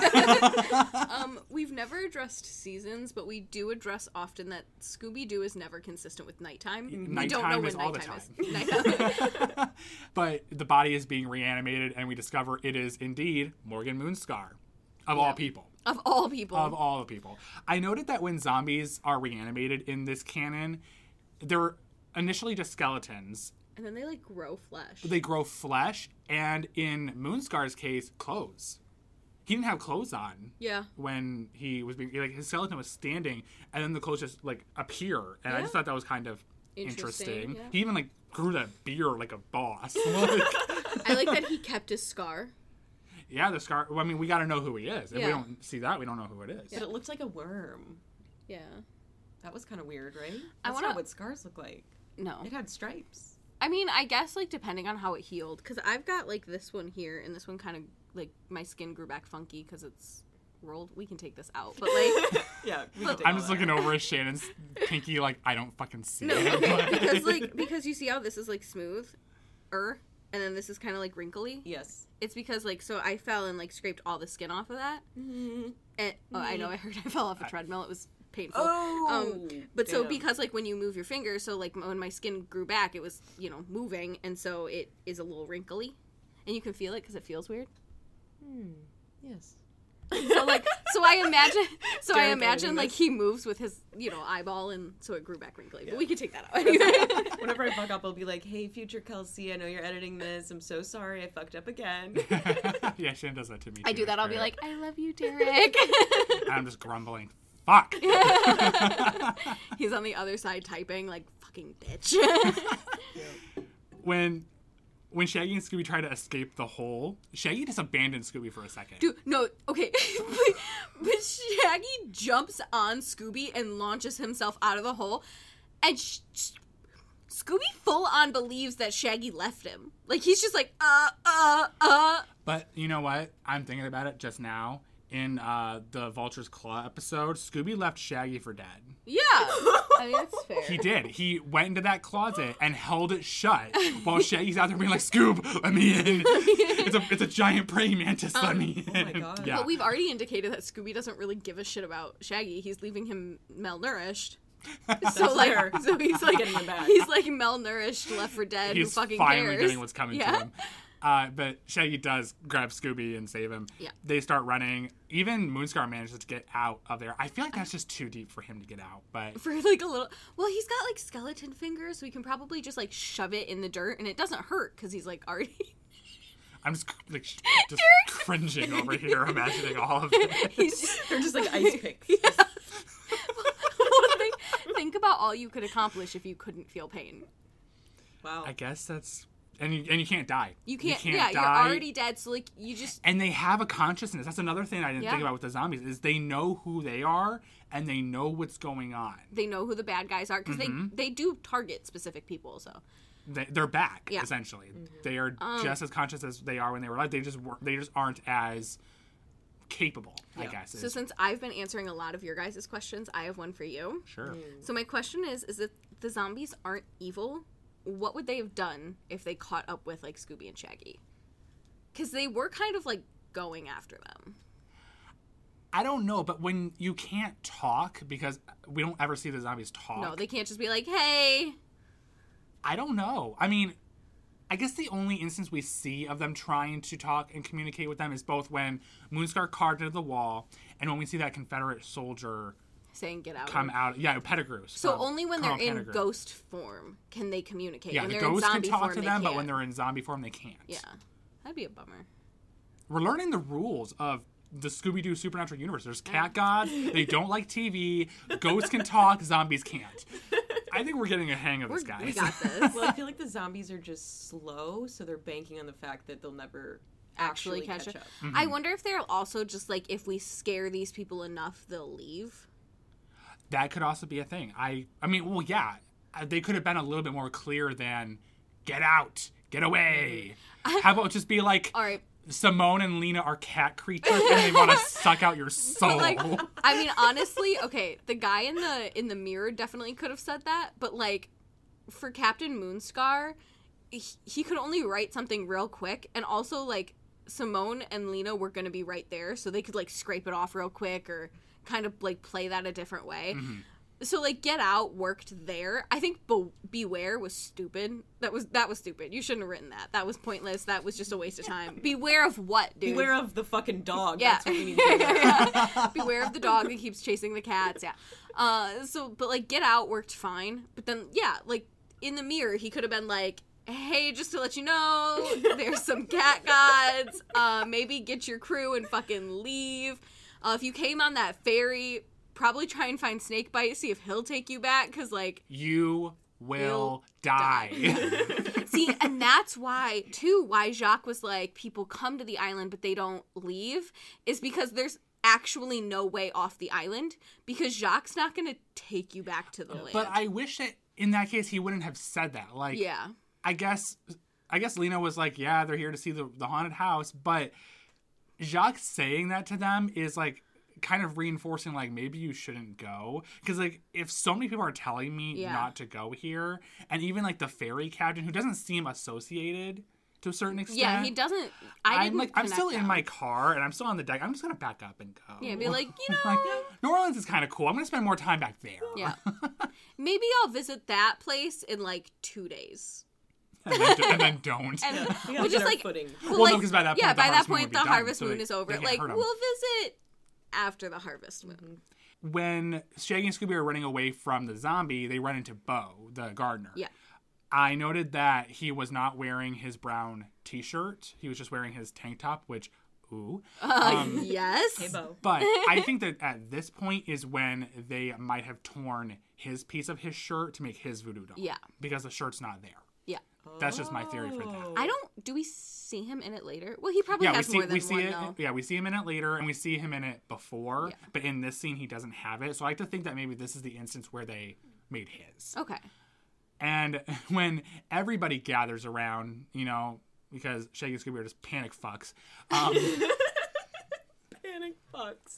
Yeah. We've never addressed seasons, but we do address often that Scooby-Doo is never consistent with nighttime. We don't know Nighttime when is all the nighttime time. is. Nighttime. But the body is being reanimated, and we discover it is indeed Morgan Moonscar, of all people. Of all people. Of all the people. I noted that when zombies are reanimated in this canon, they're initially just skeletons. And then they like grow flesh. They grow flesh, and in Moonscar's case, clothes. He didn't have clothes on. Yeah. When he was being, like, his skeleton was standing, and then the clothes just, like, appear. And I just thought that was kind of interesting. yeah. He even, like, grew that beard like a boss. I like that he kept his scar. Yeah, the scar. Well, I mean, we got to know who he is. If Yeah. we don't see that, we don't know who it is. But it looked like a worm. Yeah. That was kind of weird, right? I That's wanna- not what scars look like. No. It had stripes. I mean, I guess, like, depending on how it healed. Because I've got, like, this one here, and this one kind of, like, my skin grew back funky because it's rolled. We can take this out. But, like... Yeah. we But- can take I'm all just that. looking over at Shannon's pinky like, I don't fucking see No, it. okay, because you see how this is, like, smooth? And then this is kind of, like, wrinkly? Yes. It's because, like, so I fell and, like, scraped all the skin off of that. Mm-hmm. And, I know, I heard I fell off a treadmill. It was painful. Oh. But so damn. because, like, when you move your fingers, so, like, when my skin grew back, it was, you know, moving, and so it is a little wrinkly. And you can feel it because it feels weird. Yes. So I Derek imagine editing like this. he moves with his, eyeball, and so it grew back wrinkly. But we can take that out anyway. Whenever I fuck up, I'll be like, hey, future Kelsey, I know you're editing this. I'm so sorry I fucked up again. Yeah, Shannon does that to me. I too. do that. It's I'll be great. like, I love you, Derek. And I'm just grumbling. Fuck. He's on the other side typing like, fucking bitch. When Shaggy and Scooby try to escape the hole, Shaggy just abandons Scooby for a second. Dude, no, okay. but Shaggy jumps on Scooby and launches himself out of the hole. And Scooby full on believes that Shaggy left him. Like, he's just like, But you know what? I'm thinking about it just now. In the Vulture's Claw episode, Scooby left Shaggy for dead. Yeah. I mean, that's fair. He did. He went into that closet and held it shut while Shaggy's out there being like, Scoob, let me in. It's a giant praying mantis, let me in. Oh my God. Yeah. But we've already indicated that Scooby doesn't really give a shit about Shaggy. He's leaving him malnourished. So like, fair. so he's like, Getting him back. he's like malnourished, left for dead. He's who fucking finally cares? getting what's coming to him. But Shaggy does grab Scooby and save him. Yeah. They start running. Even Moonscar manages to get out of there. I feel like that's just too deep for him to get out. But For like a little, well, he's got like skeleton fingers, so he can probably just like shove it in the dirt, and it doesn't hurt because he's like already. I'm just like just cringing over here, imagining all of it. They're just like ice picks. Think about all you could accomplish if you couldn't feel pain. Wow. I guess that's and you can't die. You can't. die. Yeah, you're already dead. So like you just. And they have a consciousness. That's another thing I didn't Yeah. think about with the zombies is they know who they are and they know what's going on. They know who the bad guys are because they do target specific people. So They're back Yeah. essentially. They are just as conscious as they are when they were alive. They just aren't as capable. I guess. So since I've been answering a lot of your guys' questions, I have one for you. Sure. So my question is if the zombies aren't evil, what would they have done if they caught up with like Scooby and Shaggy? Because they were kind of like going after them. I don't know, but when you can't talk because we don't ever see the zombies talk. No, they can't just be like, hey. I don't know. I mean, I guess the only instance we see of them trying to talk and communicate with them is both when Moonscar carved into the wall and when we see that Confederate soldier Saying get out. come out. Yeah, Pettigrew. So only when they're Colonel in Pettigrew. ghost form can they communicate. Yeah, when the they're in ghosts can zombie talk form, to they them, but can't. when they're in zombie form, they can't. Yeah. That'd be a bummer. We're learning the rules of the Scooby-Doo supernatural universe. There's cat gods. They don't like TV. Ghosts can talk. Zombies can't. I think we're getting a hang of this, guys. We got this. Well, I feel like the zombies are just slow, so they're banking on the fact that they'll never actually catch up. I wonder if they're also just like, if we scare these people enough, they'll leave. That could also be a thing. I mean, well, yeah. They could have been a little bit more clear than, get out, get away. How about just be like, All right. Simone and Lena are cat creatures and they want to suck out your soul. Like, I mean, honestly, okay, the guy in the mirror definitely could have said that, but like, for Captain Moonscar, he could only write something real quick, and also like Simone and Lena were gonna be right there, so they could like scrape it off real quick or kind of like play that a different way. So like, Get Out worked there. I think Beware was stupid. That was stupid. You shouldn't have written that. That was pointless. That was just a waste of time. Beware of what, dude? Beware of the fucking dog. Yeah. That's what we need to do. Yeah. Beware of the dog that keeps chasing the cats. Yeah. But like, Get Out worked fine. But then, yeah, like in the mirror, he could have been like, hey, just to let you know, there's some cat gods. Maybe get your crew and fucking leave. If you came on that ferry, probably try and find Snakebite, see if he'll take you back, because like, You will die. See, and that's why Jacques was like, people come to the island but they don't leave, is because there's actually no way off the island, because Jacques not going to take you back to the land. But I wish that in that case he wouldn't have said that. Like, yeah. I guess Lena was like, yeah, they're here to see the haunted house, but Jacques saying that to them is like kind of reinforcing like maybe you shouldn't go, because like if so many people are telling me not to go here, and even like the ferry captain who doesn't seem associated to a certain extent. Yeah, he doesn't. I'm still in my car and I'm still on the deck. I'm just gonna back up and go. Yeah, be like, like, New Orleans is kind of cool. I'm gonna spend more time back there. Yeah. Maybe I'll visit that place in like 2 days. and then don't. And We gotta we'll get just our like, footing. well, no, like, because by that point, yeah, the by that harvest moon point would the be done, harvest so moon they- is over. they can't Like, hurt 'em. we'll visit after the harvest moon. When Shaggy and Scooby are running away from the zombie, they run into Bo, the gardener. Yeah. I noted that he was not wearing his brown t-shirt. He was just wearing his tank top, which, ooh. Yes. Hey, Bo. But I think that at this point is when they might have torn his piece of his shirt to make his voodoo doll. Yeah. Because the shirt's not there. Yeah. That's just my theory for that. I don't. Do we see him in it later? Well, he probably has more than we see one, it. though. Yeah, we see him in it later, and we see him in it before. Yeah. But in this scene, he doesn't have it. So I like to think that maybe this is the instance where they made his. Okay. And when everybody gathers around, you know, because Shaggy and Scooby are just panic fucks. Panic fucks.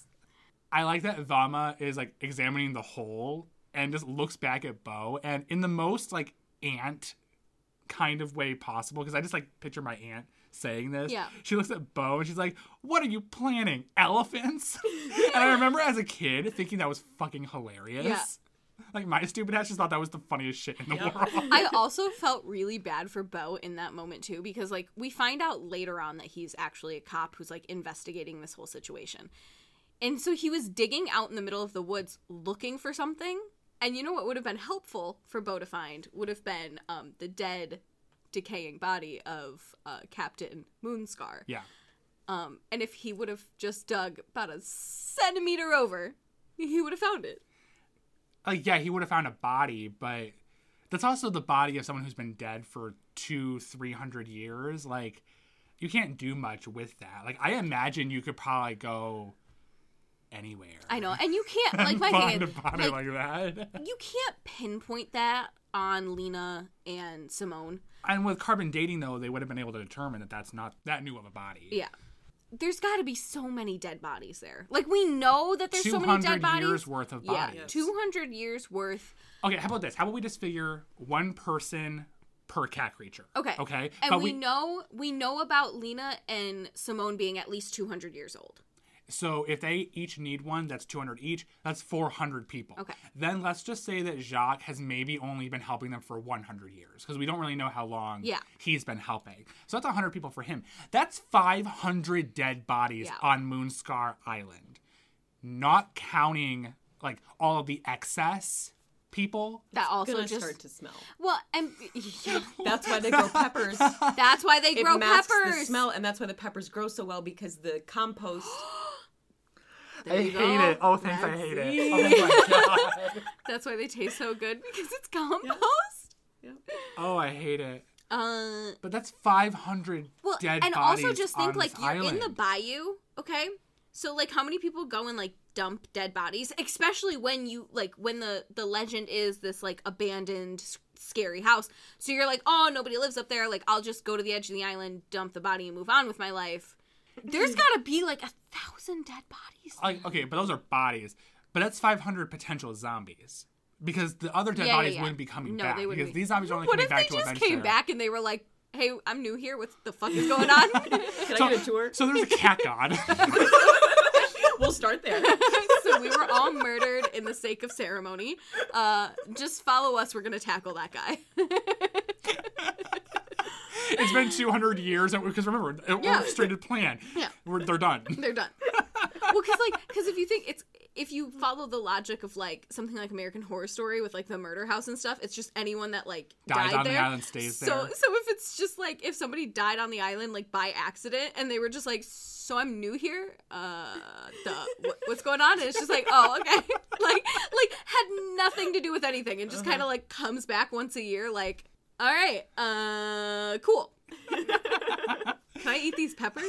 I like that Velma is like examining the hole and just looks back at Bo, and in the most like aunt kind of way possible, because I just like picture my aunt saying this. Yeah. She looks at Bo and she's like, "What are you planning? Elephants?" And I remember as a kid thinking that was fucking hilarious. Yeah. Like my stupid ass just thought that was the funniest shit in the Yep. world. I also felt really bad for Bo in that moment too, because like we find out later on that he's actually a cop who's like investigating this whole situation. And so he was digging out in the middle of the woods looking for something. And you know what would have been helpful for Bo to find would have been the dead, decaying body of Captain Moonscar. Yeah. And if he would have just dug about a centimeter over, he would have found it. Yeah, he would have found a body, but that's also the body of someone who's been dead for 200-300 years. Like, you can't do much with that. Like, I imagine you could probably go anywhere. I know, and you can't, like, my find thing a is, body like that. you can't pinpoint that on Lena and Simone. And with carbon dating, though, they would have been able to determine that that's not that new of a body. Yeah. There's got to be so many dead bodies there. Like, we know that there's so many dead 200 bodies. years worth of bodies. Yeah, 200 years worth. Okay, how about this? How about we just figure one person per cat creature? Okay. Okay. And but we know about Lena and Simone being at least 200 years old. So if they each need one, that's 200 each. That's 400 people. Okay. Then let's just say that Jacques has maybe only been helping them for 100 years, because we don't really know how long he's been helping. So that's 100 people for him. That's 500 dead bodies on Moonscar Island. Not counting like all of the excess people. That also Gonna just start to smell. Well, and That's why they grow peppers. that's why they It grow masks peppers. the smell, and that's why the peppers grow so well, because the compost. There you go. it. Oh, thanks, I hate That's- it. Oh my god. That's why they taste so good, because it's compost. Oh, I hate it. Uh, But that's 500 well, dead and bodies also just think on like this you're island. in the bayou, okay? So like, how many people go and like dump dead bodies, especially when you like when the legend is this like abandoned scary house. So you're like, oh, nobody lives up there. Like, I'll just go to the edge of the island, dump the body, and move on with my life. There's gotta be like 1,000 dead bodies. Like, okay, but those are bodies. But that's 500 potential zombies. Because the other dead bodies wouldn't be coming back. They wouldn't Because be. theyese zombies are only What coming if back they to just avenge came their- back and they were like, hey, I'm new here. What the fuck is going on? Can I get a tour? So there's a cat god. We'll start there. So we were all murdered in the sake of ceremony. Just follow us. We're going to tackle that guy. It's been 200 years. Because remember, an orchestrated plan. Yeah. They're done. They're done. Well, because if you think if you follow the logic of like something like American Horror Story with like the murder house and stuff, it's just anyone that like Dies died on there. the island stays there. So if it's just like if somebody died on the island like by accident and they were just like, so I'm new here, what's going on? And it's just like, oh, okay, like had nothing to do with anything and just kind of like comes back once a year, like, all right, cool. Can I eat these peppers?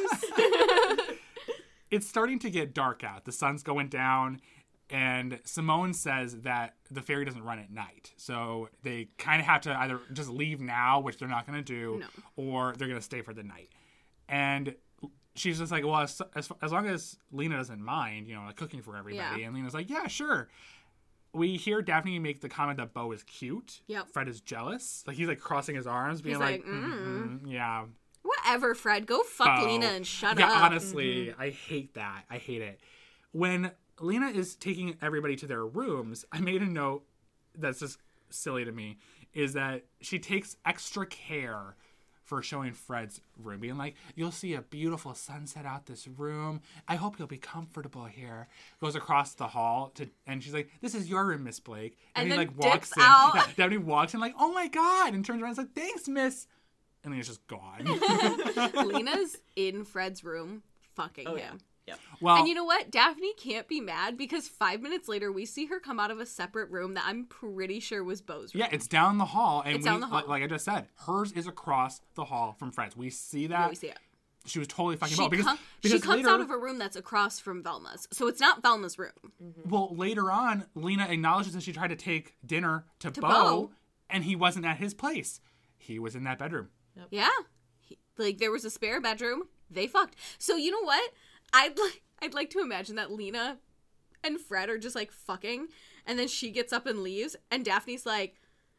It's starting to get dark out. The sun's going down, and Simone says that the ferry doesn't run at night. So they kind of have to either just leave now, which they're not going to do, or they're going to stay for the night. And she's just like, well, as long as Lena doesn't mind, you know, like cooking for everybody. Yeah. And Lena's like, yeah, sure. We hear Daphne make the comment that Bo is cute. Yep. Fred is jealous. Like, he's like crossing his arms, being He's like, yeah. Whatever, Fred. Go fuck Bo. Lena and shut Yeah, up. honestly, I hate that. I hate it. When Lena is taking everybody to their rooms, I made a note that's just silly to me, is that she takes extra care for showing Fred's room, being like, you'll see a beautiful sunset out this room. I hope you'll be comfortable here. Goes across the hall and she's like, this is your room, Miss Blake. And he then like walks dips in. out. Yeah, Daphne walks in like, oh my God, and turns around and is like, thanks, miss. And then he's just gone. Lena's in Fred's room fucking Oh, him. yeah. Well, And you know what? Daphne can't be mad because 5 minutes later we see her come out of a separate room that I'm pretty sure was Beau's room. yeah, it's down the hall. And It's down the hall. Like I just said, hers is across the hall from Fred's. We see that. Yeah, we see it. She was totally fucking She, Beau. Because she comes later, out of a room that's across from Velma's. So it's not Velma's room. well, later on, Lena acknowledges that she tried to take dinner to Beau, Beau. and he wasn't at his place. He was in that bedroom. Yeah. Like, there was a spare bedroom. They fucked. So, you know what? I'd like to imagine that Lena and Fred are just, like, fucking, and then she gets up and leaves, and Daphne's like,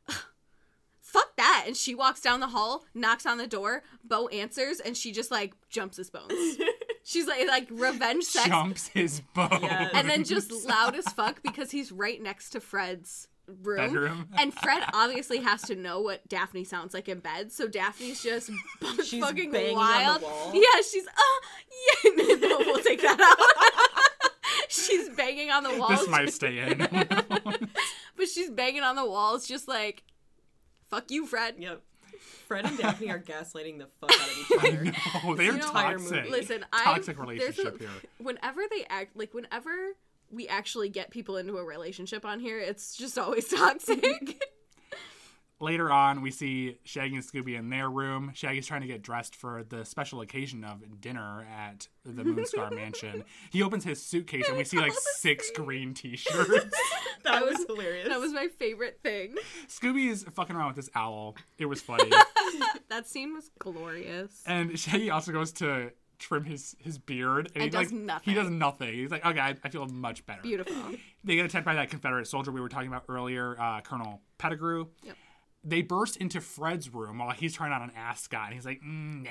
fuck that. And she walks down the hall, knocks on the door, Beau answers, and she just, like, jumps his bones. She's like revenge sex. Jumps his Beau. Yes. And then just loud as fuck because he's right next to Fred's room. Bedroom. And Fred obviously has to know what Daphne sounds like in bed, so Daphne's just She's fucking banging wild. on the wall. Yeah, she's yeah. No, we'll take that out. She's banging on the walls. This might stay in. But she's banging on the walls, just like, fuck you, Fred. Yep. Fred and Daphne are gaslighting the fuck out of each other. No, they're You know, toxic. Listen, Toxic there's relationship here. Whenever they act, like, whenever we actually get people into a relationship on here, it's just always toxic. Later on, we see Shaggy and Scooby in their room. Shaggy's trying to get dressed for the special occasion of dinner at the Moonscar Mansion. He opens his suitcase and we see like 6 green t-shirts. That was hilarious. That was my favorite thing. Scooby is fucking around with this owl. It was funny. That scene was glorious. And Shaggy also goes to trim his beard. And he does like, nothing. He does nothing. He's like, okay, I feel much better. Beautiful. They get attacked by that Confederate soldier we were talking about earlier, Colonel Pettigrew. Yep. They burst into Fred's room while he's trying on an ascot. And he's like, nah.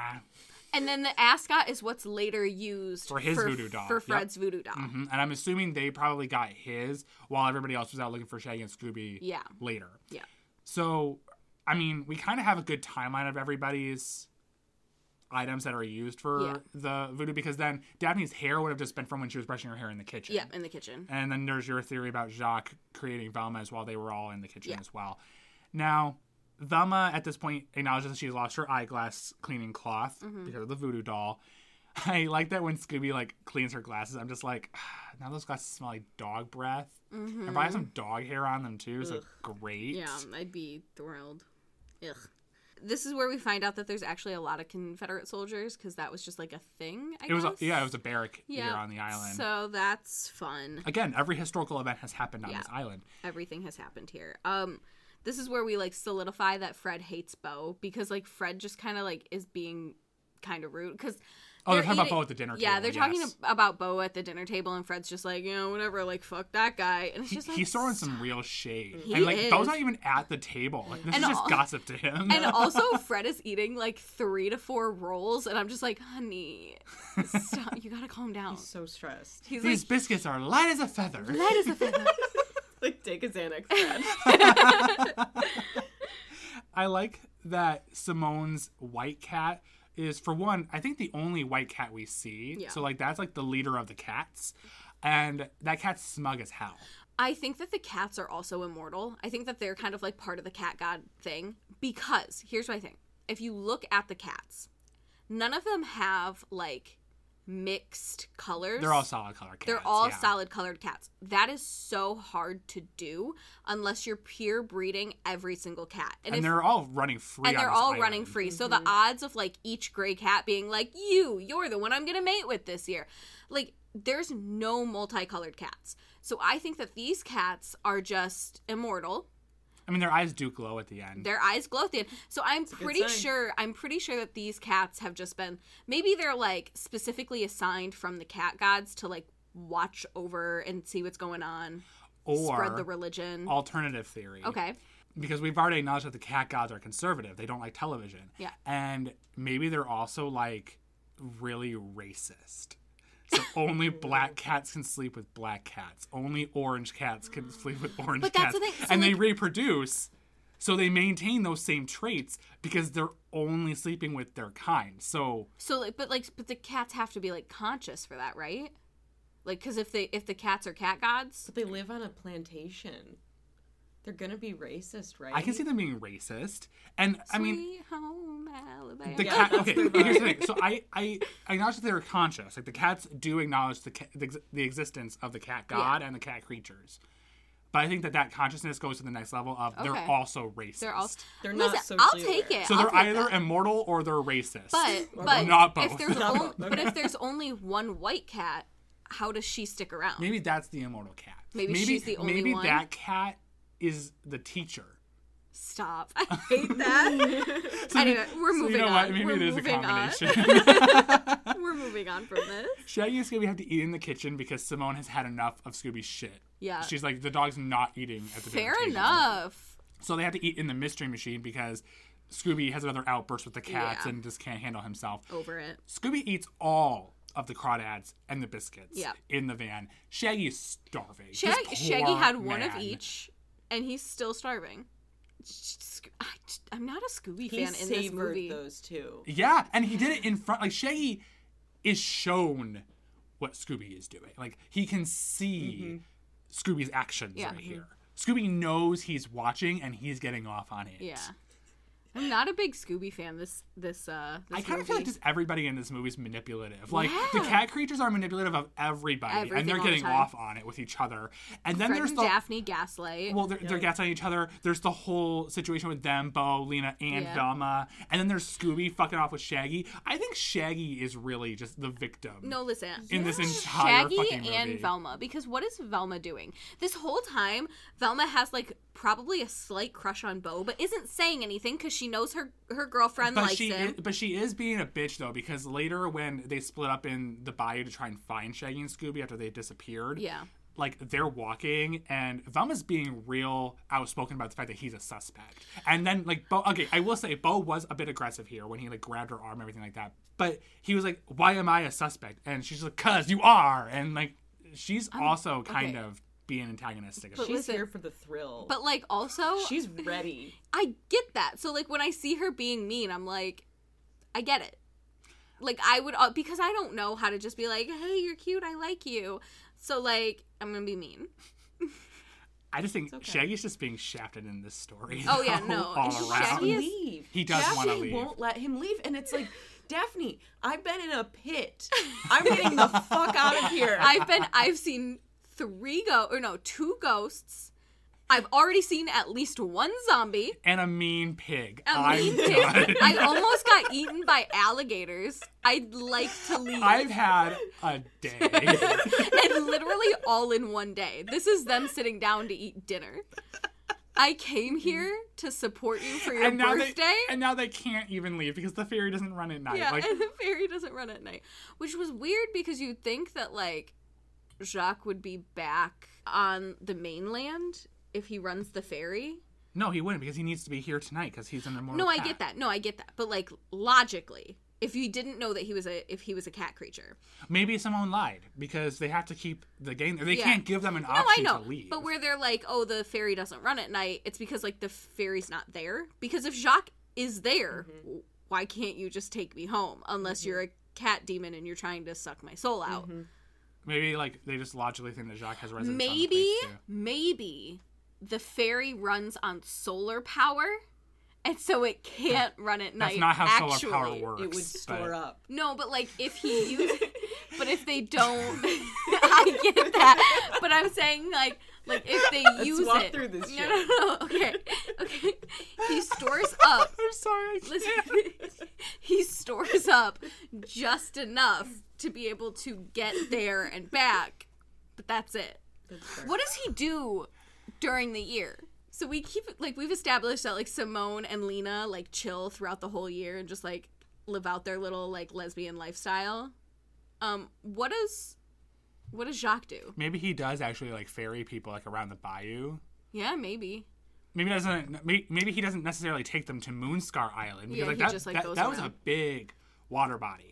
And then the ascot is what's later used For his voodoo doll. For Yep. Fred's voodoo doll. Mhm. And I'm assuming they probably got his while everybody else was out looking for Shaggy and Scooby Yeah. later. Yeah. So, I mean, we kind of have a good timeline of everybody's items that are used for Yeah. the voodoo, because then Daphne's hair would have just been from when she was brushing her hair in the kitchen. Yeah, in the kitchen. And then there's your theory about Jacques creating Velma's while they were all in the kitchen Yeah. as well. Now, Velma at this point acknowledges that she's lost her eyeglass cleaning cloth Mm-hmm. because of the voodoo doll. I like that when Scooby like cleans her glasses, I'm just like, now those glasses smell like dog breath. And probably have some dog hair on them too, so great. Yeah, I'd be thrilled. Ugh. This is where we find out that there's actually a lot of Confederate soldiers, because that was just like a thing, I It was guess. it was a barrack here on the island. So that's fun. Again, every historical event has happened on Yeah. this island. Everything has happened here. This is where we like solidify that Fred hates Beau, because like Fred just kind of like is being kind of rude, because Oh, they're talking about Beau at the dinner table. Yeah, they're talking yes. about Beau at the dinner table, and Fred's just like, you know, whatever, like, fuck that guy. And it's just like, He's throwing some real shade. He and like is. Beau's not even at the table. Like, this And is just al- gossip to him. And also, Fred is eating like 3 to 4 rolls, and I'm just like, honey, stop. You gotta calm down. He's so stressed. He's These like, biscuits are light as a feather. light as a feather. Like, take a Xanax, Fred. I like that Simone's white cat is, for one, I think the only white cat we see. Yeah. So, like, that's, like, the leader of the cats. And that cat's smug as hell. I think that the cats are also immortal. I think that they're kind of like part of the cat god thing, because here's what I think. If you look at the cats, none of them have like mixed colors. They're all solid colored cats. They're all yeah. solid colored cats. That is so hard to do unless you're pure breeding every single cat. And if, they're all running free and on they're this all island. running free. So the odds of like each gray cat being like, you're the one I'm gonna mate with this year. Like, there's no multicolored cats. So I think that these cats are just immortal. I mean, their eyes do glow at the end. Their eyes glow at the end. So I'm a good pretty sign. sure that these cats have just been, maybe they're like specifically assigned from the cat gods to like watch over and see what's going on. Or Spread the religion. alternative theory. Okay. Because we've already acknowledged that the cat gods are conservative. They don't like television. Yeah. And maybe they're also like really racist. So only black cats can sleep with black cats. Only orange cats can sleep with orange But cats. that's the thing. So, and they like- reproduce. So they maintain those same traits because they're only sleeping with their kind. So but the cats have to be like conscious for that, right? Like, because if the cats are cat gods, But they live on a plantation. They're gonna be racist, right? I can see them being racist. And I mean, Sweet home Alabama. the Yeah, cat. that's Okay, their here's the vibe. thing. So I acknowledge that they're conscious. Like the cats do acknowledge the existence of the cat god and the cat creatures. But I think that consciousness goes to the next level of they're Okay. also racist. They're all. They're not Listen, socially I'll take aware. it. So I'll they're take either that. immortal or they're racist. But Not both. if there's Not only, both, but okay. if there's only one white cat, how does she stick around? Maybe that's the immortal cat. Maybe she's the only maybe one? that cat is the teacher. Stop! I hate that. Anyway, we're So moving you know on. what? Maybe We're it is a moving on. combination. We're moving on from this. Shaggy and Scooby have to eat in the kitchen because Simone has had enough of Scooby's shit. Yeah. She's like, the dog's not eating at the dinner Fair table. enough. So they have to eat in the mystery machine because Scooby has another outburst with the cats Yeah. and just can't handle himself. Over it. Scooby eats all of the crawdads and the biscuits Yeah. in the van. Shaggy is starving. This Shaggy poor had one of man. each, and he's still starving. I'm not a Scooby He fan in this savored movie. those two. Yeah, and he did it in front. Like, Shaggy is shown what Scooby is doing. Like, he can see Scooby's actions Yeah. right here. Scooby knows he's watching, and he's getting off on it. Yeah. I'm not a big Scooby fan. This I kind of feel like just everybody in this movie is manipulative. Like, the Yeah. cat creatures are manipulative of everybody, Everything and they're all the getting time. off on it with each other. And then Fred there's and the Daphne gaslight. well, they're gaslighting each other. There's the whole situation with them, Bo, Lena, and Yeah. Velma. And then there's Scooby fucking off with Shaggy. I think Shaggy is really just the victim. No, listen. In this entire Shaggy fucking movie. and Velma, because what is Velma doing? This whole time, Velma has like probably a slight crush on Bo, but isn't saying anything because she knows her girlfriend likes him. But she is being a bitch though, because later when they split up in the bayou to try and find Shaggy and Scooby after they disappeared, Yeah. like they're walking and Velma's being real outspoken about the fact that he's a suspect. And then like Bo, okay, I will say Bo was a bit aggressive here when he like grabbed her arm and everything like that. But he was like, "Why am I a suspect?" And she's like, "'Cause you are." And like she's also kind of being antagonistic. But She's listen- here for the thrill. But like also, She's ready. I get that. So like when I see her being mean, I'm like, I get it. Like I would, because I don't know how to just be like, "Hey, you're cute. I like you." So like I'm gonna be mean. I just think okay. Shaggy's just being shafted in this story. Oh, yeah, though, no. all around. Shaggy is- leave. He does Daphne wanna leave. won't let him leave, and it's like, Daphne, I've been in a pit. I'm getting the fuck out of here. I've seen 2 ghosts. I've already seen at least 1 zombie. And a mean pig. A mean pig. done. I almost got eaten by alligators. I'd like to leave. I've had a day. And literally all in one day. This is them sitting down to eat dinner. I came here to support you for your birthday. and now they can't even leave because the ferry doesn't run at night. Yeah, Like, and the ferry doesn't run at night. Which was weird because you'd think that, like, Jacques would be back on the mainland if he runs the ferry. no, he wouldn't because he needs to be here tonight because he's an immortal No, I cat. get that. No, I get that. But, like, logically, if you didn't know that he was a cat creature. Maybe someone lied because they have to keep the game there. They Yeah. can't give them an No, I option know. to leave. But where they're like, oh, the ferry doesn't run at night, it's because, like, the ferry's not there. Because if Jacques is there, why can't you just take me home? Unless you're a cat demon and you're trying to suck my soul out. Maybe like they just logically think that Jacques has residence on the Maybe, place, too. maybe the ferry runs on solar power, and so it can't run at night. That's not how actually. solar power works. It would store but- up. No, but like if he uses, but if they don't, I get that. But I'm saying like if they use walk it. through this no, shit. no. Okay. He stores up. I'm sorry. I Listen, can't. he stores up just enough to be able to get there and back, but that's it. That's fair. What does he do during the year? So we keep like we've established that like Simone and Lena like chill throughout the whole year and just like live out their little like lesbian lifestyle. What does Jacques do? Maybe he does actually like ferry people like around the bayou. Yeah, maybe. Maybe he doesn't necessarily take them to Moonscar Island because Yeah, like he that just, like, that, goes that was a around. big water body.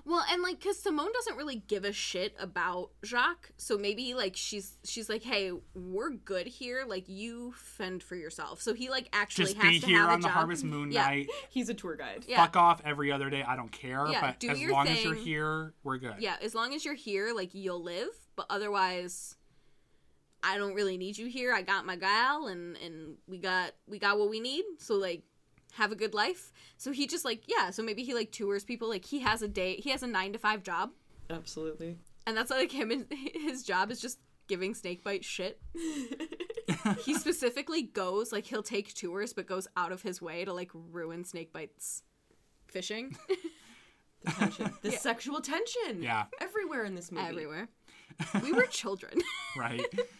Well, and like, because Simone doesn't really give a shit about Jacques, so maybe like she's like, hey, we're good here. Like, you fend for yourself. So he like actually Just has be to here have on a the job. Harvest Moon Yeah. night. He's a tour guide. Yeah. Fuck off every other day. I don't care. Yeah, But do as your long as you're thing. here, we're good. Yeah, as long as you're here, like, you'll live. But otherwise, I don't really need you here. I got my gal, and we got what we need. So like, have a good life. So he just like, yeah. So maybe he like tours people. Like, he has a 9-to-5 job, Absolutely. and that's like him. And his job is just giving Snakebite shit. He specifically goes like, he'll take tours, but goes out of his way to like ruin Snakebite's fishing. The tension. The sexual tension. Yeah. Everywhere in this movie. Everywhere. We were children. Right.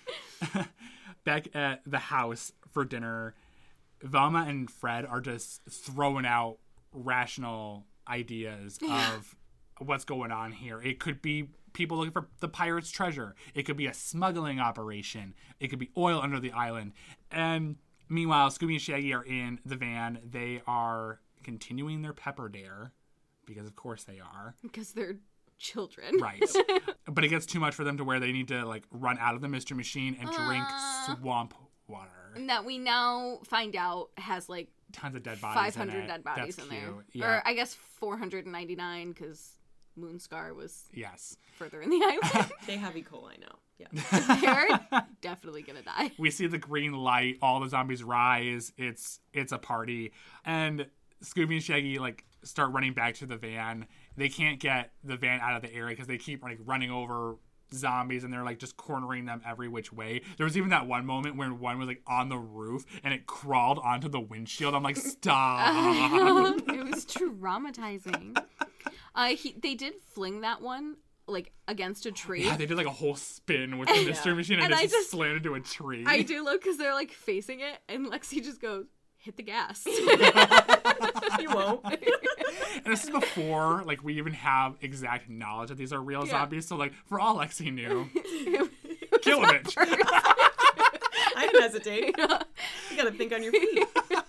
Back at the house for dinner, Velma and Fred are just throwing out rational ideas of what's going on here. It could be people looking for the pirate's treasure. It could be a smuggling operation. It could be oil under the island. And meanwhile, Scooby and Shaggy are in the van. They are continuing their pepper dare, because of course they are. Because they're children. Right. But it gets too much for them to where they need to like run out of the Mystery Machine and drink swamp water. That we now find out has like Tons of dead bodies 500 in it. dead bodies That's in there. cute. Yeah. Or I guess 499 because Moonscar was Yes. further in the island. They have E. coli now. Yeah. They're definitely gonna die. We see the green light, all the zombies rise, it's a party. And Scooby and Shaggy like start running back to the van. They can't get the van out of the area because they keep like running over zombies and they're like just cornering them every which way. There was even that one moment when one was like on the roof and it crawled onto the windshield. I'm like, stop. It was traumatizing. They did fling that one like against a tree. Yeah, they did like a whole spin with the Mystery Machine and And I it just just- slammed into a tree. I do love because they're like facing it and Lexi just goes, hit the gas. You won't. And this is before like we even have exact knowledge that these are real zombies. So like for all Lexi knew, kill a bitch. I didn't hesitate. You gotta think on your feet.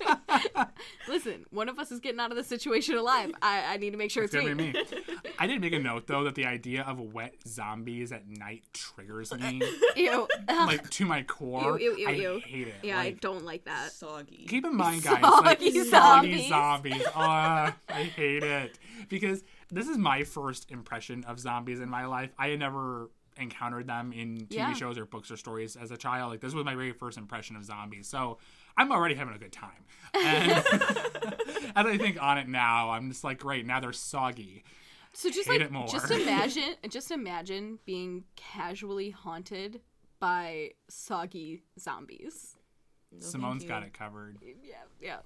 Listen, one of us is getting out of the situation alive. I need to make sure it's Gonna me. be me. I did make a note though that the idea of wet zombies at night triggers me Ew. Ugh. like to my core. Ew, ew, I ew. hate it. Yeah, I Like, don't like that. Soggy. keep in mind, guys, like Soggy soggy zombies. zombies. I hate it because this is my first impression of zombies in my life. I had never encountered them in TV shows or books or stories as a child. Like this was my very first impression of zombies. So I'm already having a good time. And as I think on it now, I'm just like, great, now they're soggy. So just Hate like it more. just imagine being casually haunted by soggy zombies. No, Simone's thank got you. it covered. Yeah.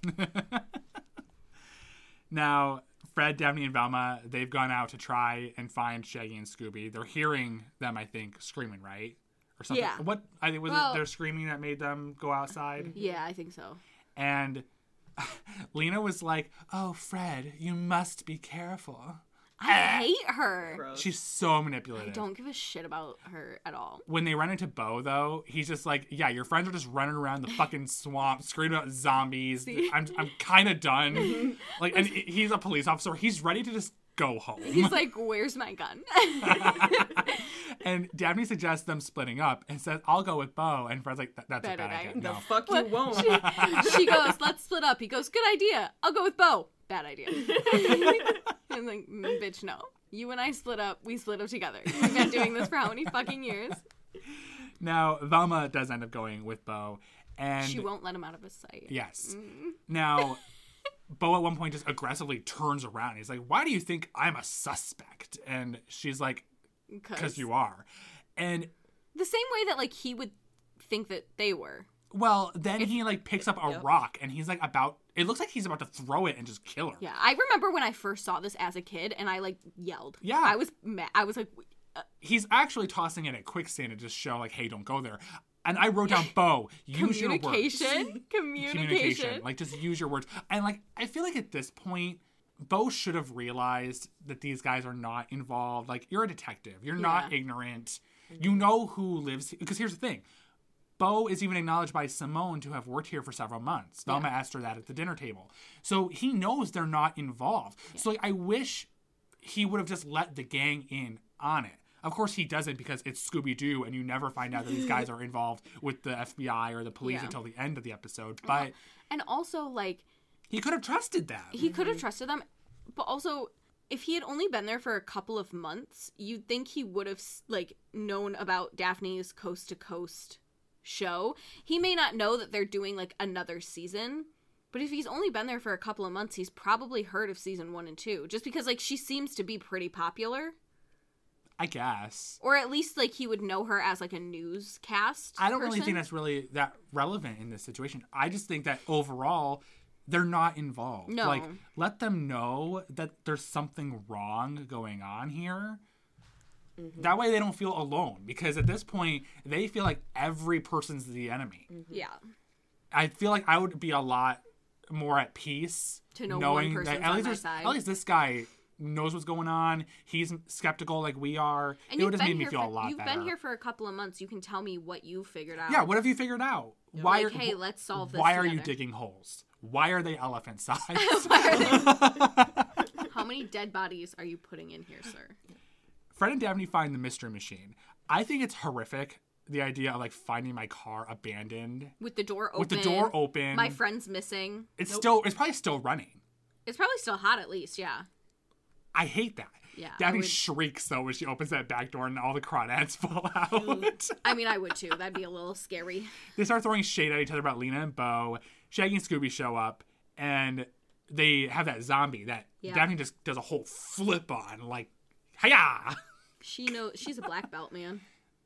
Now, Fred, Daphne, and Velma, they've gone out to try and find Shaggy and Scooby. They're hearing them, I think, screaming, right? Or something. Yeah. What, I think, was Well- it their screaming that made them go outside? Yeah, I think so. And Lena was like, oh, Fred, you must be careful. I hate her. Gross. She's so manipulative. I don't give a shit about her at all. When they run into Bo, though, he's just like, yeah, your friends are just running around the fucking swamp, screaming about zombies. I'm kind of done. Like, and he's a police officer. He's ready to just go home. He's like, where's my gun? And Daphne suggests them splitting up and says, I'll go with Bo. And Fred's like, that's a Bad bad idea. idea. The No. fuck you won't. She goes, let's split up. He goes, good idea. I'll go with Bo. Bad idea. I'm like, bitch, no. You and I split up. We split up together. We've been doing this for how many fucking years? Now, Velma does end up going with Bo. And She won't let him out of his sight. yes. Now, Bo at one point just aggressively turns around. He's like, why do you think I'm a suspect? And she's like, because you are. And The same way that, like, he would think that they were. well, then he like picks up a Yep. rock and he's like it looks like he's about to throw it and just kill her. Yeah. I remember when I first saw this as a kid and I, like, yelled. Yeah. I was mad. I was like, He's actually tossing it at quicksand to just show like, hey, don't go there. And I wrote down, Bo, use your words. Communication. Like, just use your words. And like, I feel like at this point, Bo should have realized that these guys are not involved. Like, you're a detective. You're not Yeah. ignorant. You know who lives. Because here's the thing. Bo is even acknowledged by Simone to have worked here for several months. Velma asked her that at the dinner table. So he knows they're not involved. So like, I wish he would have just let the gang in on it. Of course he doesn't, because it's Scooby-Doo and you never find out that these guys are involved with the FBI or the police until the end of the episode. But and also, like, he could have trusted them. He could have trusted them, but also, if he had only been there for a couple of months, you'd think he would have, like, known about Daphne's Coast to Coast show. He may not know that they're doing, like, another season, but if he's only been there for a couple of months, he's probably heard of season 1 and 2, just because, like, she seems to be pretty popular. I guess. Or at least, like, he would know her as, like, a newscast I don't person. really think that's really that relevant in this situation. I just think that overall, they're not involved. No. Like, let them know that there's something wrong going on here. Mm-hmm. That way they don't feel alone. Because at this point, they feel like every person's the enemy. Mm-hmm. Yeah. I feel like I would be a lot more at peace to know knowing one person's that on my side. at least this guy knows what's going on. He's skeptical like we are. And it would have made me feel a lot you've better. You've been here for a couple of months. You can tell me what you figured out. Yeah, what have you figured out? Yeah. Why like, hey, let's solve this Why together. are you digging holes? Why are they elephant sized? How many dead bodies are you putting in here, sir? Fred and Daphne find the mystery machine. I think it's horrific, the idea of, like, finding my car abandoned. With the door open. With the door open. My friend's missing. It's probably still running. It's probably still hot at least, yeah. I hate that. Yeah. Daphne shrieks, though, when she opens that back door and all the crawdads fall out. I mean, I would too. That'd be a little scary. They start throwing shade at each other about Lena and Bo. Shaggy and Scooby show up, and they have that zombie that Daphne just does a whole flip on, like, hiya! She knows she's a black belt, man.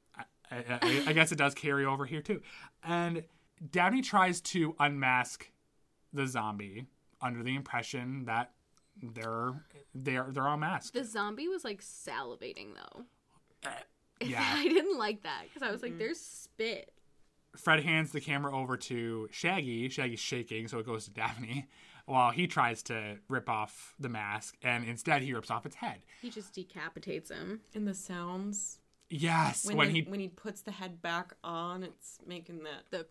I guess it does carry over here too. And Daphne tries to unmask the zombie under the impression that they're unmasked. The zombie was like salivating though. Yeah, I didn't like that because I was like, "There's spit." Fred hands the camera over to Shaggy. Shaggy's shaking, so it goes to Daphne. While he tries to rip off the mask, and instead he rips off its head. He just decapitates him. And the sounds. Yes, when he puts the head back on, it's making that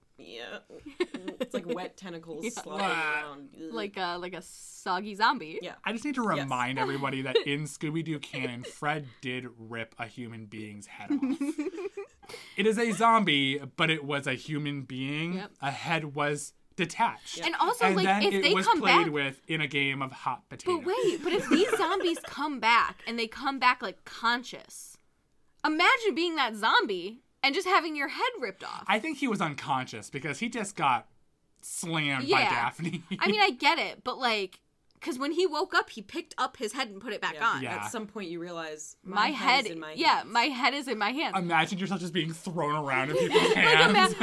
it's like wet tentacles sliding around, like a soggy zombie. Yeah, I just need to remind everybody that in Scooby-Doo canon, Fred did rip a human being's head off. It is a zombie, but it was a human being. Yep. A head was detached. And also, and like, then if it they was come played back with in a game of hot potato. but if these zombies come back and they come back like conscious, imagine being that zombie and just having your head ripped off. I think he was unconscious because he just got slammed by Daphne. I mean, I get it, but like, because when he woke up, he picked up his head and put it back on. Yeah. At some point, you realize my head is in my hands. Yeah, my head is in my hands. Imagine yourself just being thrown around in people's hands.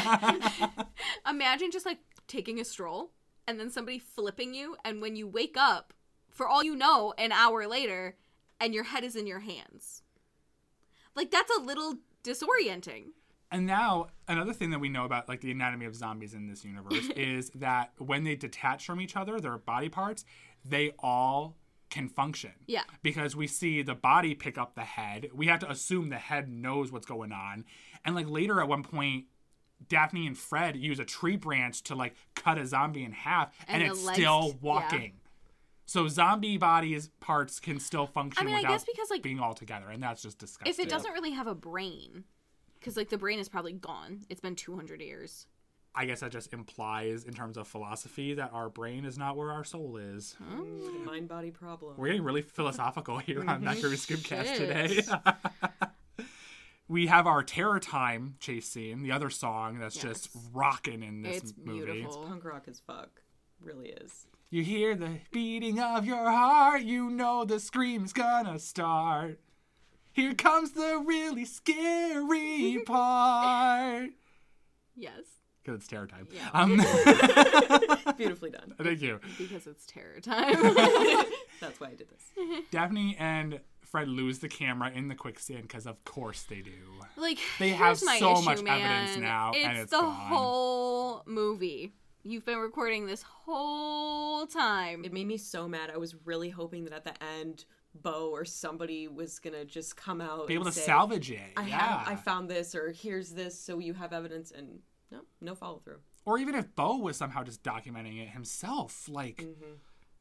Imagine just like taking a stroll and then somebody flipping you, and when you wake up, for all you know, an hour later, and your head is in your hands. Like, that's a little disorienting. And now, another thing that we know about, like, the anatomy of zombies in this universe is that when they detach from each other, their body parts, they all can function. Yeah. Because we see the body pick up the head. We have to assume the head knows what's going on. And, like, later at one point, Daphne and Fred use a tree branch to, like, cut a zombie in half, and it's still walking. Yeah. So zombie bodies parts can still function without I guess because, like, being all together, and that's just disgusting. If it doesn't really have a brain, because, like, the brain is probably gone. It's been 200 years. I guess that just implies, in terms of philosophy, that our brain is not where our soul is. Mind-body problem. We're getting really philosophical here on That Groovy Scoopcast today. We have our Terror Time chase scene, the other song that's just rocking in this movie. Beautiful. It's punk rock as fuck. Really is. You hear the beating of your heart, you know the scream's gonna start. Here comes the really scary part. Yes. Because it's Terror Time. Yeah. Beautifully done. Thank you. Because it's Terror Time. That's why I did this. Daphne and Fred lose the camera in the quicksand because of course they do. Like, they have so much man. evidence now, and it's the gone. Whole movie. You've been recording this whole time. It made me so mad. I was really hoping that at the end, Bo or somebody was gonna just come out, be able and to say, salvage it. I found this, or here's this, so you have evidence, and no follow through. Or even if Bo was somehow just documenting it himself, like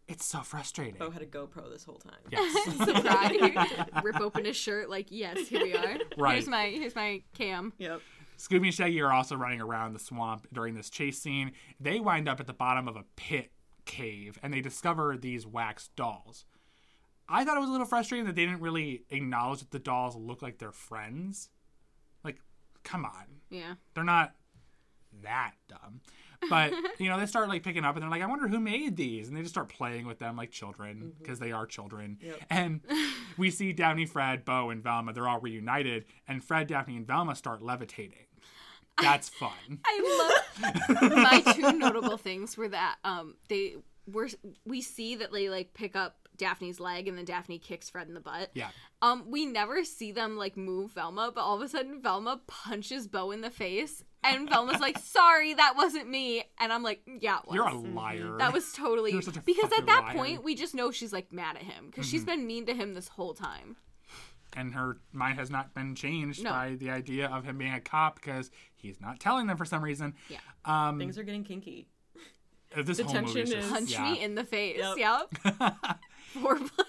It's so frustrating. Bo had a GoPro this whole time. Yes. Surprise. Rip open his shirt, like, yes, here we are. Right. Here's my cam. Yep. Scooby and Shaggy are also running around the swamp during this chase scene. They wind up at the bottom of a pit cave, and they discover these wax dolls. I thought it was a little frustrating that they didn't really acknowledge that the dolls look like their friends. Like, come on. Yeah. They're not that dumb. But, they start, like, picking up, and they're like, I wonder who made these. And they just start playing with them like children, because they are children. Yep. And we see Daphne, Fred, Bo, and Velma. They're all reunited. And Fred, Daphne, and Velma start levitating. That's fun. I love my two notable things were that we see that they like pick up Daphne's leg and then Daphne kicks Fred in the butt. Yeah. We never see them like move Velma, but all of a sudden Velma punches Bo in the face and Velma's like, sorry, that wasn't me. And I'm like, yeah, it was. You're a liar. That was totally You're such a because fucking at that liar. point we just know she's like mad at him because she's been mean to him this whole time. And her mind has not been changed No. by the idea of him being a cop because he's not telling them for some reason. Yeah. Things are getting kinky. This The whole tension movie is- Punch yeah. me in the face. Yep. Foreplay.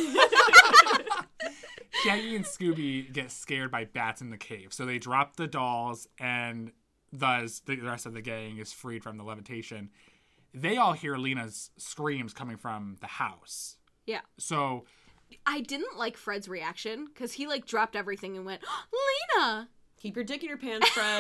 Shaggy and Scooby get scared by bats in the cave, so they drop the dolls, and thus the rest of the gang is freed from the levitation. They all hear Lena's screams coming from the house. Yeah. So I didn't like Fred's reaction because he like dropped everything and went, Lena! Keep your dick in your pants, Fred.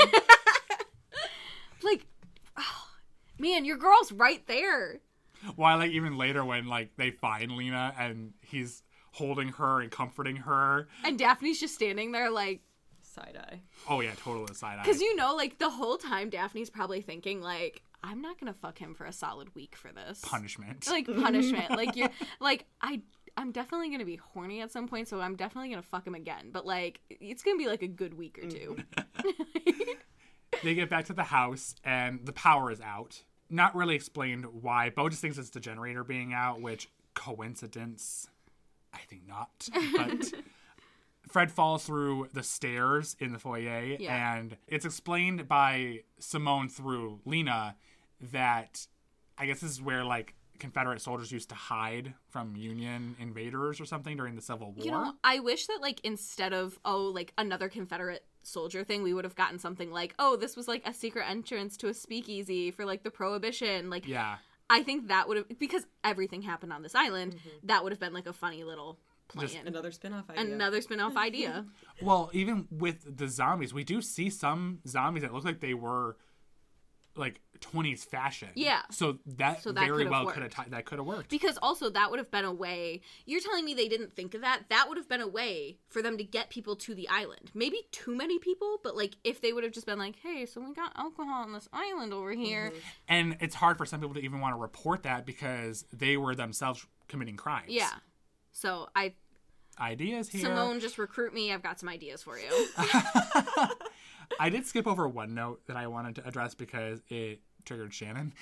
Like, oh, man, your girl's right there. why, like, even later when, like, they find Lena and he's holding her and comforting her. And Daphne's just standing there like, Side-eye. Oh, yeah, total side eye. because like the whole time Daphne's probably thinking like, I'm not gonna fuck him for a solid week for this. Punishment. Like, punishment. Like, you're, like, I'm definitely gonna be horny at some point, so I'm definitely gonna fuck him again. But, like, it's gonna be, like, a good week or two. They get back to the house, and the power is out. Not really explained why. Bo just thinks it's the generator being out, which, coincidence? I think not. But Fred falls through the stairs in the foyer, Yeah. and it's explained by Simone through Lena that I guess this is where, like, Confederate soldiers used to hide from Union invaders or something during the Civil War. You know, I wish that, like, instead of, like, another Confederate soldier thing, we would have gotten something like, this was, like, a secret entrance to a speakeasy for, like, the Prohibition. Like, Yeah. I think that would have, because everything happened on this island, that would have been, like, a funny little plan. Another spin-off idea. Another spin-off idea. Well, even with the zombies, we do see some zombies that look like they were like 20s fashion. Yeah. So that So that very could've well worked. could have worked. Because also that would have been a way, you're telling me they didn't think of that? That would have been a way for them to get people to the island. Maybe too many people, but like if they would have just been like, hey, so we got alcohol on this island over here. And it's hard for some people to even want to report that because they were themselves committing crimes. Yeah. So Ideas here. Simone, just recruit me. I've got some ideas for you. I did skip over one note that I wanted to address because it triggered Shannon.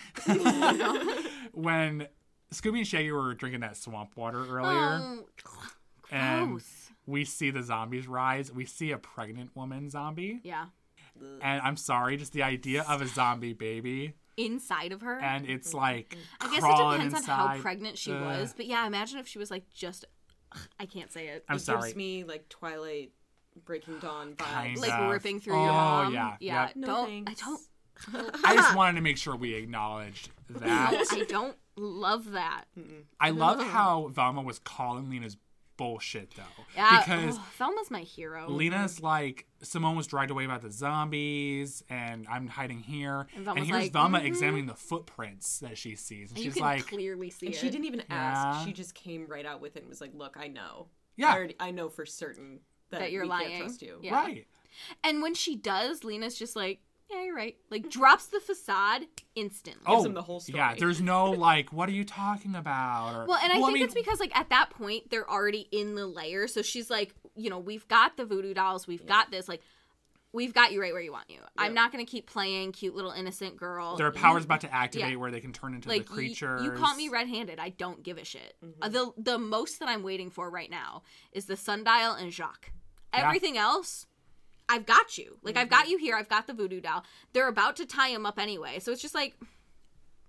When Scooby and Shaggy were drinking that swamp water earlier, Oh, and gross. we see the zombies rise. We see a pregnant woman zombie. Yeah. And I'm sorry, just the idea of a zombie baby, Inside of her. and it's like I guess it crawling depends inside. on how pregnant she was. But yeah, imagine if she was like just, I can't say it. I'm It sorry. gives me like Twilight, Breaking Dawn vibes. Kind Like of. ripping through your mom. yeah. Yeah. Yep. No I thanks. don't. I just wanted to make sure we acknowledged that. I don't love that. I love how Velma was calling Lena's bullshit though, Yeah, because Velma's my hero. Lena's like, Simone was dragged away by the zombies, and I'm hiding here. And And Velma's here's like, Velma examining the footprints that she sees, and you she's can like, clearly see And it. she didn't even Yeah. ask. She just came right out with it and was like, "Look, I know. Yeah. I know for certain that you're we lying. can't trust you." Yeah. right. And when she does, Lena's just like, yeah, you're right. Like, drops the facade instantly. Oh, him the whole story. yeah. There's no like, what are you talking about? Or, Well, and I think mean, it's because, like, at that point, they're already in the layer. So she's like, we've got the voodoo dolls. We've got this. Like, we've got you right where you want you. I'm not going to keep playing cute little innocent girl. their power's about to activate Yeah. where they can turn into Like, the creatures. you caught me red-handed. I don't give a shit. The most that I'm waiting for right now is the sundial and Jacques. Everything else, I've got you. Like, I've got you here. I've got the voodoo doll. They're about to tie him up anyway. So it's just like,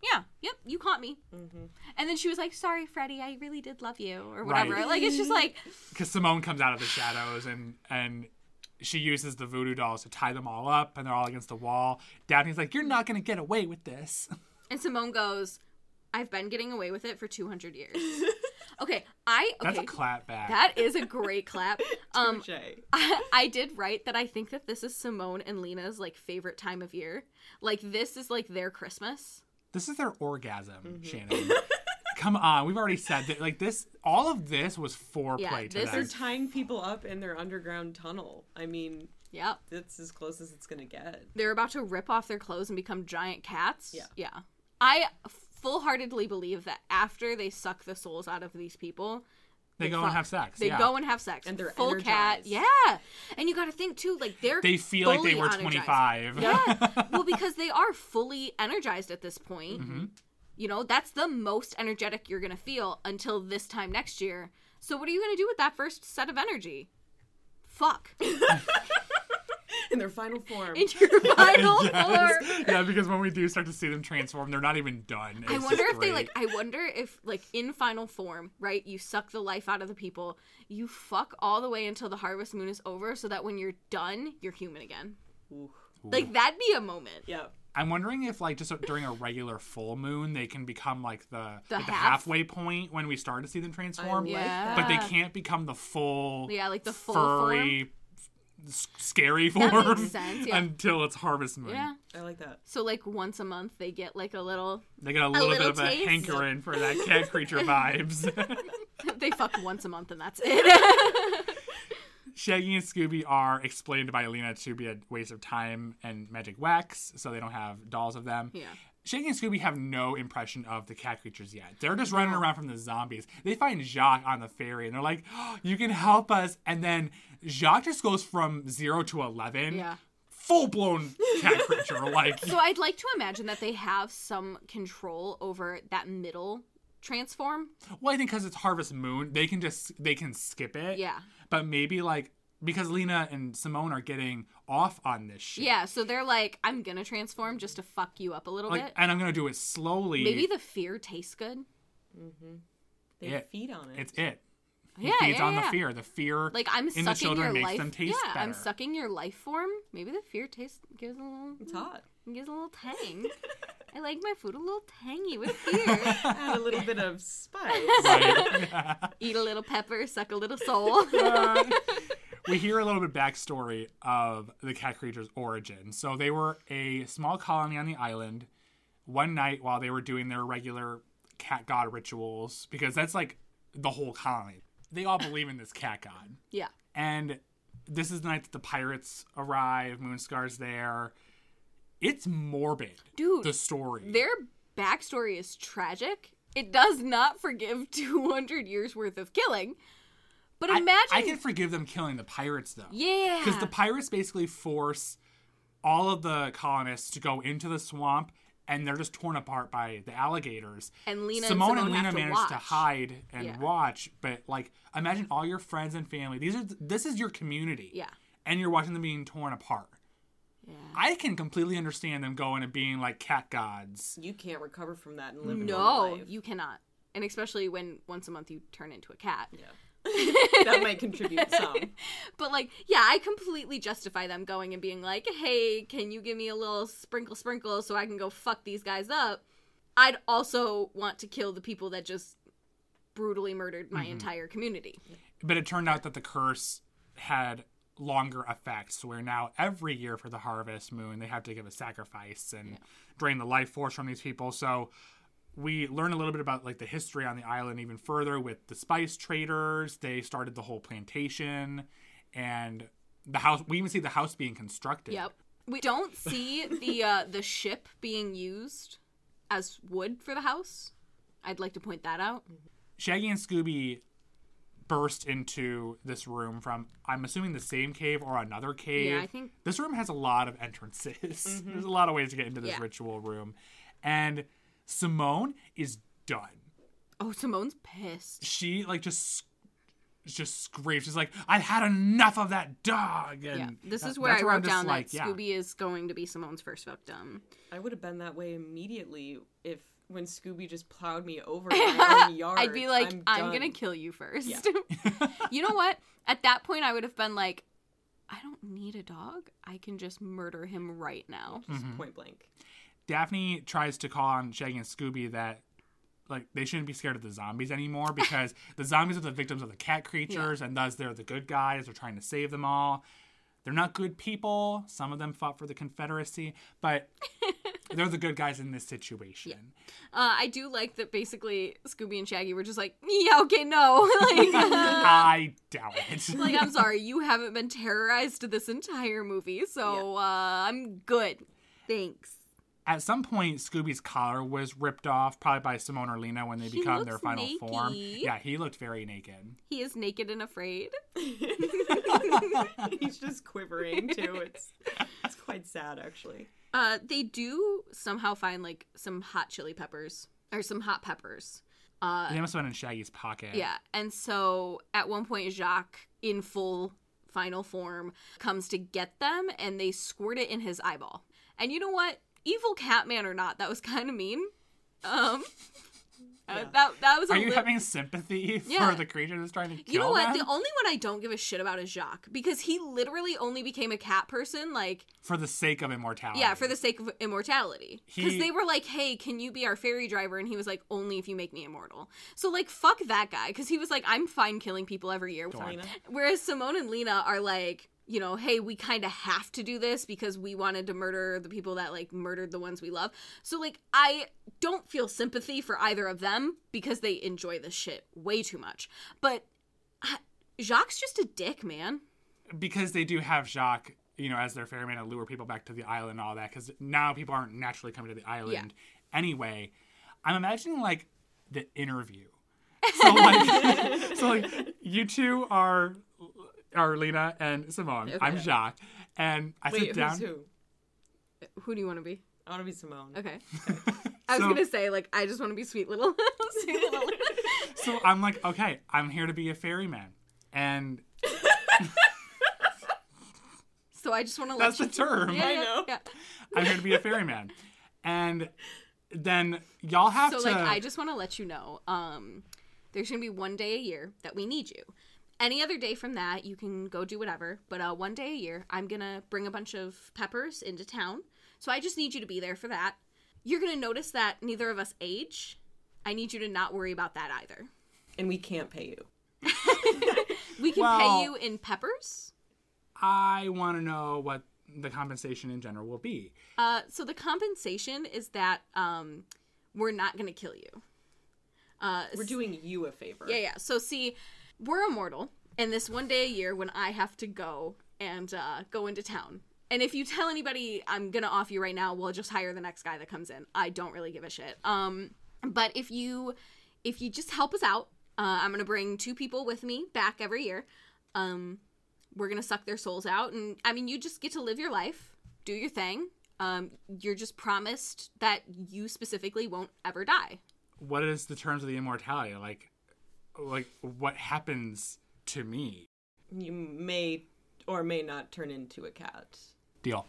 yeah, yep, you caught me. Mm-hmm. And then she was like, sorry, Freddie, I really did love you, or whatever. Right. Like, it's just like, Because Simone comes out of the shadows and she uses the voodoo dolls to tie them all up, and they're all against the wall. Daphne's like, you're not going to get away with this. and Simone goes, I've been getting away with it for 200 years. Okay, That's a clap back. That is a great clap. Touche. I did write that I think that this is Simone and Lena's, like, favorite time of year. Like, this is, like, their Christmas. This is their orgasm, Shannon. Come on, we've already said that. Like, this, all of this was foreplay to this them. They're tying people up in their underground tunnel. I mean, Yep. that's as close as it's gonna get. They're about to rip off their clothes and become giant cats. Yeah. Yeah. I full-heartedly believe that after they suck the souls out of these people, they go and have sex. They yeah. go and have sex. And they're full cat. energized. Yeah. And you got to think too, like They feel like they fully were energized. 25. Yeah. Well, because they are fully energized at this point. Mm-hmm. You know, that's the most energetic you're going to feel until this time next year. So what are you going to do with that first set of energy? Fuck. In their final form. In your final Yes. form. Yeah, because when we do start to see them transform, they're not even done. I It's wonder just if they great. I wonder if in final form, right? You suck the life out of the people. You fuck all the way until the harvest moon is over, so that when you're done, you're human again. Ooh. Like that'd be a moment. Yeah. I'm wondering if, like, just during a regular full moon, they can become, like, the half? halfway point when we start to see them transform. like Yeah. But they can't become the full, Yeah, like the full furry, scary That form makes sense, yeah. until it's harvest moon. Yeah. I like that. So like once a month they get like a little They get a little bit little of a taste. hankering for that cat creature vibes. they fuck once a month and that's it. Shaggy and Scooby are explained by Alina to be a waste of time and magic wax, so they don't have dolls of them. Yeah. Shaggy and Scooby have no impression of the cat creatures yet. They're just running around from the zombies. They find Jacques on the ferry, and they're like, oh, you can help us. And then Jacques just goes from 0 to 11. Yeah. Full-blown cat creature. Like, So I'd like to imagine that they have some control over that middle transform. well, I think because it's Harvest Moon, they can skip it. Yeah. But maybe, like, because Lena and Simone are getting off on this shit. Yeah, so they're like, I'm gonna transform just to fuck you up a little Like, bit. and I'm going to do it slowly. Maybe the fear tastes good. They Yeah. feed on it. It's it. He Yeah, feeds yeah, on the yeah. fear. The fear Like I'm in the sucking children your makes life. them taste yeah, better. I'm sucking your life form. Maybe the fear taste gives a It's hot. little tang. I like my food a little tangy with fear. Add a little bit of spice. Right. Yeah. Eat a little pepper, suck a little soul. We hear a little bit backstory of the cat creature's origin. So they were a small colony on the island one night while they were doing their regular cat god rituals, because that's like the whole colony. They all believe in this cat god. Yeah. And this is the night that the pirates arrive, Moonscar's there. It's morbid. Dude, The story. their backstory is tragic. It does not forgive 200 years worth of killing. But imagine. I can forgive them killing the pirates, though. Yeah. Because the pirates basically force all of the colonists to go into the swamp, and they're just torn apart by the alligators. And Lena Simone and Lena have to managed to watch. hide and Yeah. watch, but like imagine all your friends and family. This is your community. Yeah. And you're watching them being torn apart. Yeah. I can completely understand them going and being like cat gods. You can't recover from that and live a normal No, life. you cannot. And especially when once a month you turn into a cat. Yeah. That might contribute some. But like, yeah, I completely justify them going and being like, hey, can you give me a little sprinkle so I can go fuck these guys up? I'd also want to kill the people that just brutally murdered my entire community. But it turned out that the curse had longer effects, where now every year for the harvest moon they have to give a sacrifice and drain the life force from these people. So we learn a little bit about like the history on the island even further with the spice traders. They started the whole plantation, and the house. We even see the house being constructed. Yep. We don't see the ship being used as wood for the house. I'd like to point that out. Shaggy and Scooby burst into this room from, I'm assuming, the same cave or another cave. Yeah, I think- This room has a lot of entrances. There's a lot of ways to get into this Yeah. ritual room. And Simone is done. Oh, Simone's pissed. She, like, just screams. She's like, I had enough of that dog. And Yeah, this is that- where I that's wrote I'm just down that like, yeah. Scooby is going to be Simone's first victim. I would have been that way immediately if when Scooby just plowed me over in my own yard. I'd be like, I'm done. gonna kill you first. Yeah. You know what? At that point, I would have been like, I don't need a dog. I can just murder him right now. Just point blank. Daphne tries to call on Shaggy and Scooby that like they shouldn't be scared of the zombies anymore because the zombies are the victims of the cat creatures and thus they're the good guys. They're trying to save them all. They're not good people. Some of them fought for the Confederacy, but they're the good guys in this situation. I do like that basically Scooby and Shaggy were just like, yeah, okay, no. Like, I doubt it. like, I'm sorry, you haven't been terrorized this entire movie, so I'm good. Thanks. At some point, Scooby's collar was ripped off, probably by Simone or Lena when they He become their looks final form. naked. Yeah, he looked very naked. He is naked and afraid. He's just quivering too. It's quite sad, actually. They do somehow find like some hot chili peppers or some hot peppers. They must have been in Shaggy's pocket. Yeah, and so at one point Jacques, in full final form, comes to get them, and they squirt it in his eyeball. And you know what? Evil Catman or not, that was kind of mean. That was. Are you having sympathy for the creature that's trying to kill You know what? them? The only one I don't give a shit about is Jacques, because he literally only became a cat person, like, for the sake of immortality. yeah, for the sake of immortality. Because He- they were like, hey, can you be our ferry driver? And he was like, only if you make me immortal. So, like, fuck that guy, because he was like, I'm fine killing people every year. Lena? Whereas Simone and Lena are like, you know, hey, we kind of have to do this because we wanted to murder the people that, like, murdered the ones we love. So, like, I don't feel sympathy for either of them because they enjoy this shit way too much. But Jacques just a dick, man. Because they do have Jacques, you know, as their ferryman to lure people back to the island and all that, because now people aren't naturally coming to the island anyway. I'm imagining, like, the interview. So, like, you two are Lena and Simone. Okay. I'm Jacques. And I sit down. Who's who? Who do you want to be? I want to be Simone. Okay. I was So- going to say, like, I just want to be sweet little So I'm like, okay, I'm here to be a ferryman. And So I just want to let that's the term. Yeah, I yeah, know. yeah. I'm here to be a ferryman. And then y'all have So, to... like, I just want to let you know, there's going to be one day a year that we need you. Any other day from that, you can go do whatever. But one day a year, I'm going to bring a bunch of peppers into town. So I just need you to be there for that. You're going to notice that neither of us age. I need you to not worry about that either. And we can't pay you. We can Well- pay you in peppers. I want to know what the compensation in general will be. So the compensation is that we're not going to kill you. We're doing you a favor. Yeah. So see, we're immortal, and this one day a year when I have to go and go into town. And if you tell anybody I'm gonna off you right now, we'll just hire the next guy that comes in. I don't really give a shit. But if you just help us out, I'm gonna bring 2 people with me back every year. We're gonna suck their souls out, and I mean, you just get to live your life, do your thing. You're just promised that you specifically won't ever die. What is the terms of the immortality? Like what happens to me? You may or may not turn into a cat. Deal.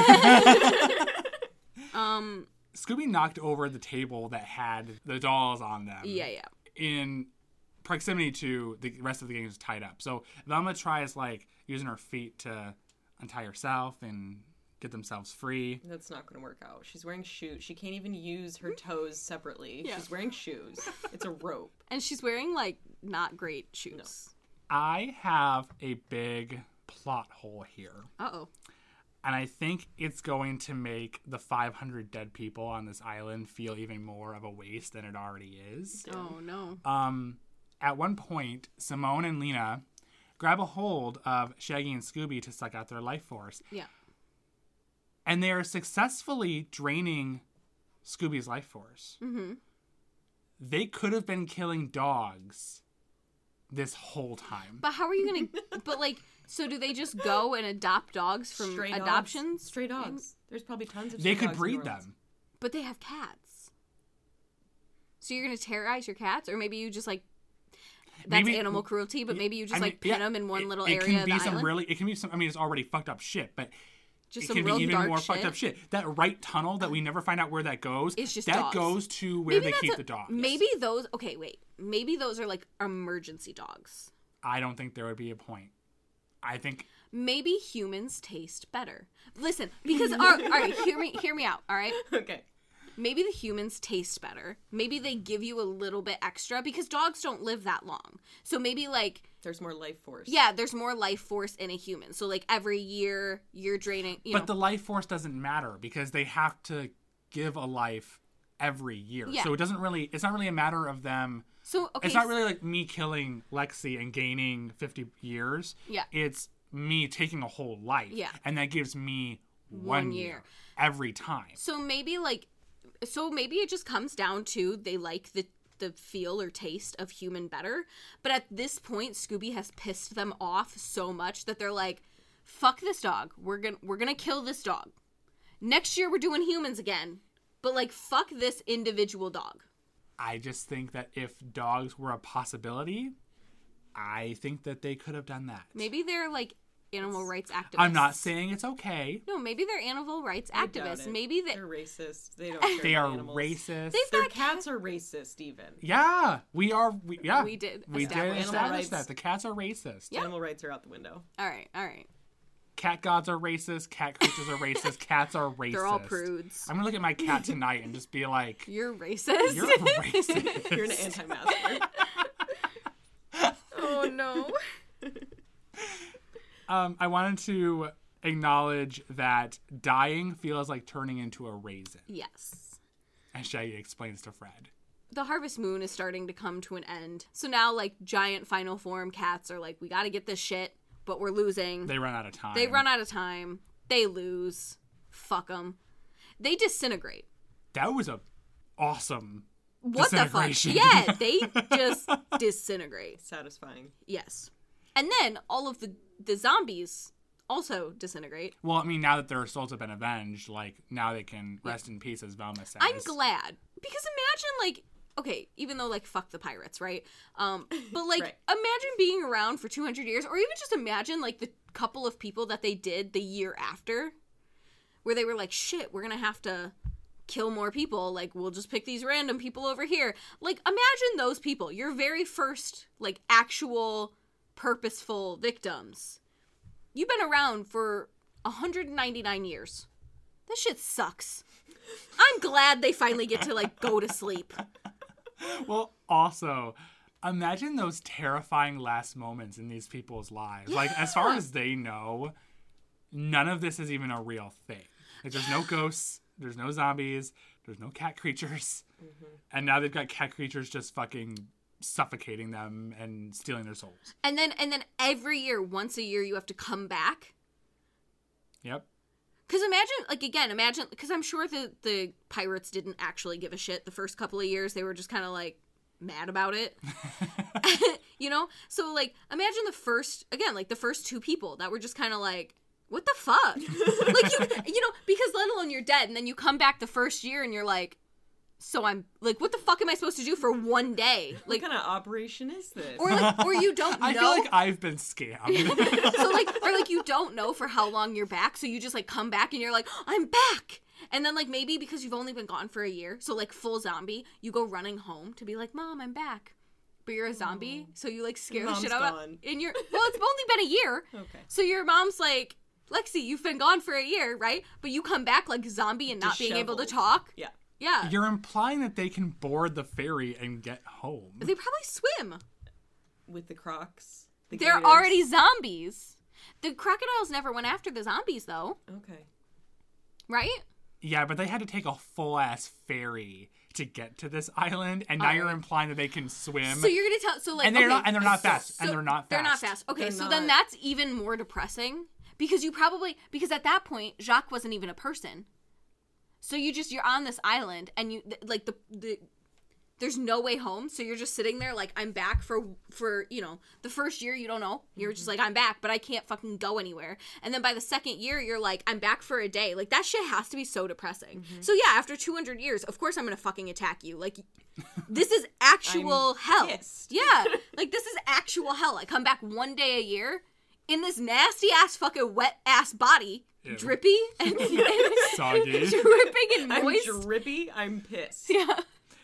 Um, Scooby knocked over the table that had the dolls on them. yeah. In proximity to the rest of the gang is tied up. So Velma tries like using her feet to untie herself and get themselves free. That's not going to work out. She's wearing shoes. She can't even use her toes separately. Yeah. She's wearing shoes. It's a rope. And she's wearing, like, not great shoes. I have a big plot hole here. Uh-oh. And I think it's going to make the 500 dead people on this island feel even more of a waste than it already is. Oh, no. At one point, Simone and Lena grab a hold of Shaggy and Scooby to suck out their life force. Yeah. And they are successfully draining Scooby's life force. Mm-hmm. They could have been killing dogs this whole time. But how are you going to... But, like, so do they just go and adopt dogs from Stray adoptions? Dogs. Stray dogs. There's probably tons of They stray could dogs in the breed world. them. But they have cats. So you're going to terrorize your cats? Or maybe you just, like... That's Maybe- animal cruelty, but maybe you just, I mean, like, pin them in one little it area can of be the some island? really, it can be some, I mean, it's already fucked up shit, but Just it some can be real even dark more shit. fucked up shit. That right tunnel that we never find out where that goes, It's just that dogs. goes to where they keep the dogs. Maybe those. Okay, wait. Maybe those are like emergency dogs. I don't think there would be a point. I think Maybe humans taste better. Listen, because all right, hear me out. All right. Okay. Maybe the humans taste better. Maybe they give you a little bit extra because dogs don't live that long. So maybe like There's more life force. yeah, there's more life force in a human. So like every year you're draining. but the life force doesn't matter because they have to give a life every year. Yeah. So it's not really a matter of them. So okay, It's not really like me killing Lexi and gaining 50 years. Yeah. It's me taking a whole life. Yeah. And that gives me 1 1 year every time. So maybe it just comes down to they like the feel or taste of human better. But at this point, Scooby has pissed them off so much that they're like, fuck this dog. We're gonna kill this dog. Next year we're doing humans again. But like fuck this individual dog. I just think that if dogs were a possibility, I think that they could have done that. Maybe they're like animal rights activists. I'm not saying it's okay. No, maybe they're animal rights I doubt activists. it. Maybe They're racist. They don't care They about are animals. racist. They've Their got cats are racist, even. Yeah, we are. Yeah, We did We did establish establish that. that. The cats are racist. Yeah. Animal rights are out the window. All right. Cat gods are racist. Cat creatures are racist. Cats are racist. They're all prudes. I'm gonna look at my cat tonight and just be like, You're racist. "You're racist." You're an anti-masker. Oh no. I wanted to acknowledge that dying feels like turning into a raisin, Yes. as Shaggy explains to Fred. The harvest moon is starting to come to an end. So now, like, giant final form cats are like, we gotta get this shit, but we're losing. They run out of time. They run out of time. They lose. Fuck them. They disintegrate. That was a awesome What the fuck? disintegration. Yeah, they just disintegrate. Satisfying. Yes. And then all of the zombies also disintegrate. Well, I mean, now that their souls have been avenged, like, now they can rest in peace, as Velma says. I'm glad. Because imagine, like, okay, even though, like, fuck the pirates, right? But, like, Right. imagine being around for 200 years, or even just imagine, like, the couple of people that they did the year after, where they were like, shit, we're gonna have to kill more people. Like, we'll just pick these random people over here. Like, imagine those people, your very first, like, actual purposeful victims. You've been around for 199 years. That shit sucks. I'm glad they finally get to, like, go to sleep. Well, also, imagine those terrifying last moments in these people's lives. Like, as far as they know, none of this is even a real thing. Like, there's no ghosts, there's no zombies, there's no cat creatures. And now they've got cat creatures just fucking suffocating them and stealing their souls. And then every year, once a year, you have to come back. Yep. Because imagine, because I'm sure the pirates didn't actually give a shit the first couple of years. They were just kind of, like, mad about it. You know? So, like, imagine the first two people that were just kind of like, what the fuck? Like, you know, because let alone you're dead, and then you come back the first year and you're like, so I'm, like, what the fuck am I supposed to do for one day? Like, What kind of operation is this? or you don't know. I feel like I've been scammed. So, like, or, like, you don't know for how long you're back, so you just, like, come back and you're like, I'm back! And then, like, maybe because you've only been gone for a year, so, like, full zombie, you go running home to be like, Mom, I'm back. But you're a zombie, so you, like, scare the Mom's shit out gone. and well, it's only been a year. Okay. So your mom's like, Lexi, you've been gone for a year, right? But you come back, like, zombie and not being able to Disheveled. talk. Yeah. Yeah. You're implying that they can board the ferry and get home. They probably swim. With the crocs. The They're gators. already zombies. The crocodiles never went after the zombies, though. Okay. Right? Yeah, but they had to take a full-ass ferry to get to this island, and now you're Alright. implying that they can swim. So you're gonna tell, so, like, And they're okay, not- and they're not fast, and so they're not They're not fast. fast. Okay, They're so not. then that's even more depressing because because at that point Jacques wasn't even a person. So you're on this island and you like the there's no way home, so you're just sitting there like, I'm back for you know, the first year you don't know. You're just like, I'm back, but I can't fucking go anywhere. And then by the second year you're like, I'm back for a day. Like, that shit has to be so depressing. So yeah, after 200 years, of course I'm going to fucking attack you. Like, this is actual I'm hell. pissed. Yeah. Like, this is actual hell. I come back one day a year. in this nasty ass fucking wet ass body, Ew. drippy and Soggy. dripping and moist. I'm drippy. I'm pissed. Yeah.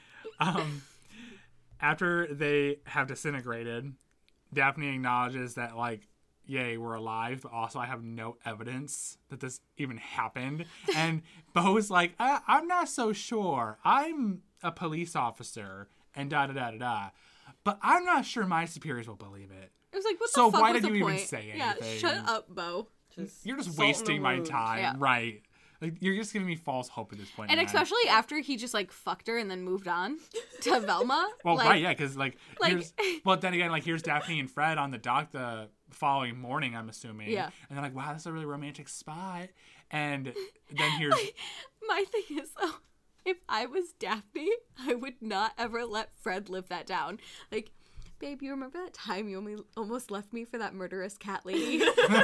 After they have disintegrated, Daphne acknowledges that, like, yay, we're alive, but also I have no evidence that this even happened. And Beau's like, I'm not so sure. I'm a police officer and da-da-da-da-da. But I'm not sure my superiors will believe it. It was like, what So the fuck why was did the you point? even say Yeah, anything? shut up, Beau. You're just salt in wasting the my wound. time. Yeah. Right. Like, you're just giving me false hope at this point. And man. especially after he just, like, fucked her and then moved on to Velma. Well, like, right, yeah, because, like like- well, then again, like, here's Daphne and Fred on the dock the following morning, I'm assuming. Yeah. And they're like, wow, that's a really romantic spot. And then here's... My thing is, though, if I was Daphne, I would not ever let Fred live that down. Like, babe, you remember that time you almost left me for that murderous cat lady?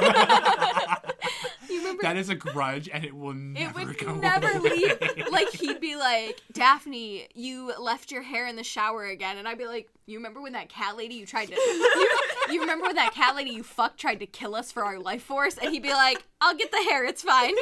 You remember? That is a grudge, and it will It never would go never away. leave. Like, he'd be like, Daphne, you left your hair in the shower again. And I'd be like, you remember when that cat lady you tried to... You remember when that cat lady you fucked tried to kill us for our life force? And he'd be like, I'll get the hair, it's fine.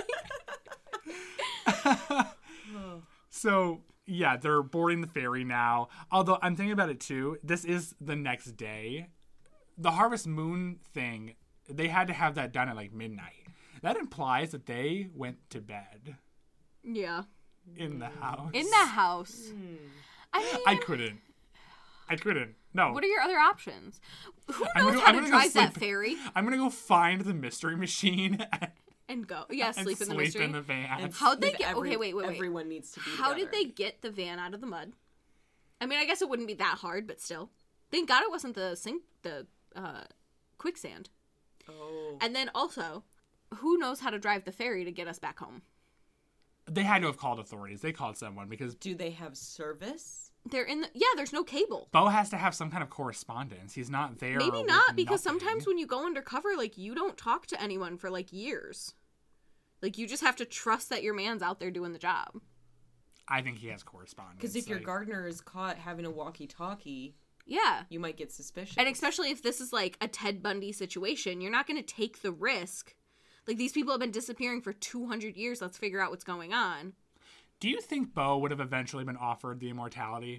So, yeah, they're boarding the ferry now. Although, I'm thinking about it, too. This is the next day. The Harvest Moon thing, they had to have that done at, like, midnight. That implies that they went to bed Yeah. in the house. In the house. I mean, I couldn't. No. what are your other options? Who I'm knows gonna- how I'm to gonna go drive that sleep. ferry I'm gonna go find the mystery machine and go? Yeah, and sleep in the mystery. in the van. And How'd they with get... Okay, wait. Everyone needs to be How did together. they get the van out of the mud? I mean, I guess it wouldn't be that hard, but still. Thank God it wasn't the quicksand. Oh. And then also, who knows how to drive the ferry to get us back home? They had to have called authorities. They called someone because Do they have service? They're in the... Yeah, there's no cable. Beau has to have some kind of correspondence. He's not there. Maybe with not, because nothing. sometimes when you go undercover, like, you don't talk to anyone for, like, years. Like, you just have to trust that your man's out there doing the job. I think he has correspondence. Because if your like- gardener is caught having a walkie-talkie, Yeah. you might get suspicious. And especially if this is, like, a Ted Bundy situation, you're not going to take the risk. Like, these people have been disappearing for 200 years. Let's figure out what's going on. Do you think Beau would have eventually been offered the immortality?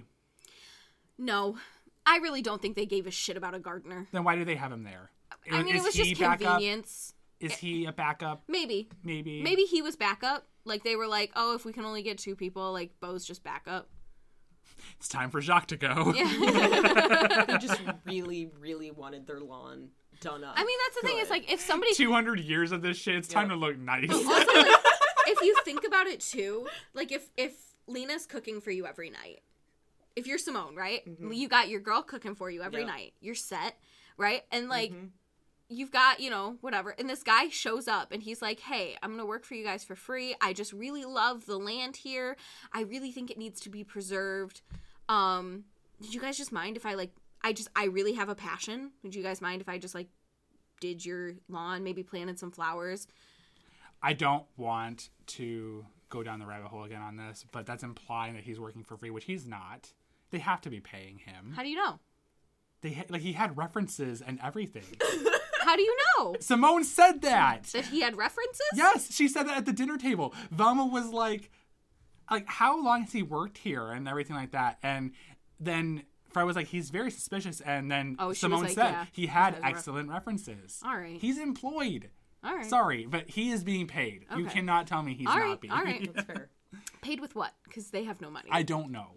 No. I really don't think they gave a shit about a gardener. Then why do they have him there? I mean, it was he just backup? convenience. Is he a backup? Maybe. Maybe. Maybe he was backup. Like, they were like, oh, if we can only get 2 people, like, Beau's just backup. It's time for Jacques to go. Yeah. They just really, really wanted their lawn done up. I mean, that's the thing. It's like, if somebody... 200 years of this shit. It's time to look nice. Also, like, if you think about it, too, like, if Lena's cooking for you every night, if you're Simone, right? You got your girl cooking for you every Yeah. night. You're set, right? And, like, you've got, you know, whatever. And this guy shows up and he's like, hey, I'm going to work for you guys for free. I just really love the land here. I really think it needs to be preserved. Did you guys just mind if I, like, I really have a passion. Would you guys mind if I just, like, did your lawn, maybe planted some flowers? I don't want to go down the rabbit hole again on this, but that's implying that he's working for free, which he's not. They have to be paying him. How do you know? He had references and everything. How do you know? Simone said that. That he had references? Yes, she said that at the dinner table. Velma was like, how long has he worked here and everything like that? And then Fred was like, he's very suspicious. And then Oh, she was Simone like, said yeah, he had he has excellent references. All right. He's employed. All right. Sorry, but he is being paid. You Okay. cannot tell me he's All not right, being all right. That's fair. Paid with what? Because they have no money. I don't know.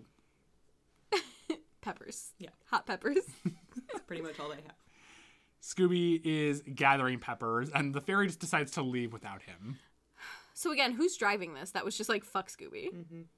Peppers. Yeah. Hot peppers. That's pretty much all they have. Scooby is gathering peppers, and the fairy just decides to leave without him. So again, who's driving this? That was just like, fuck Scooby.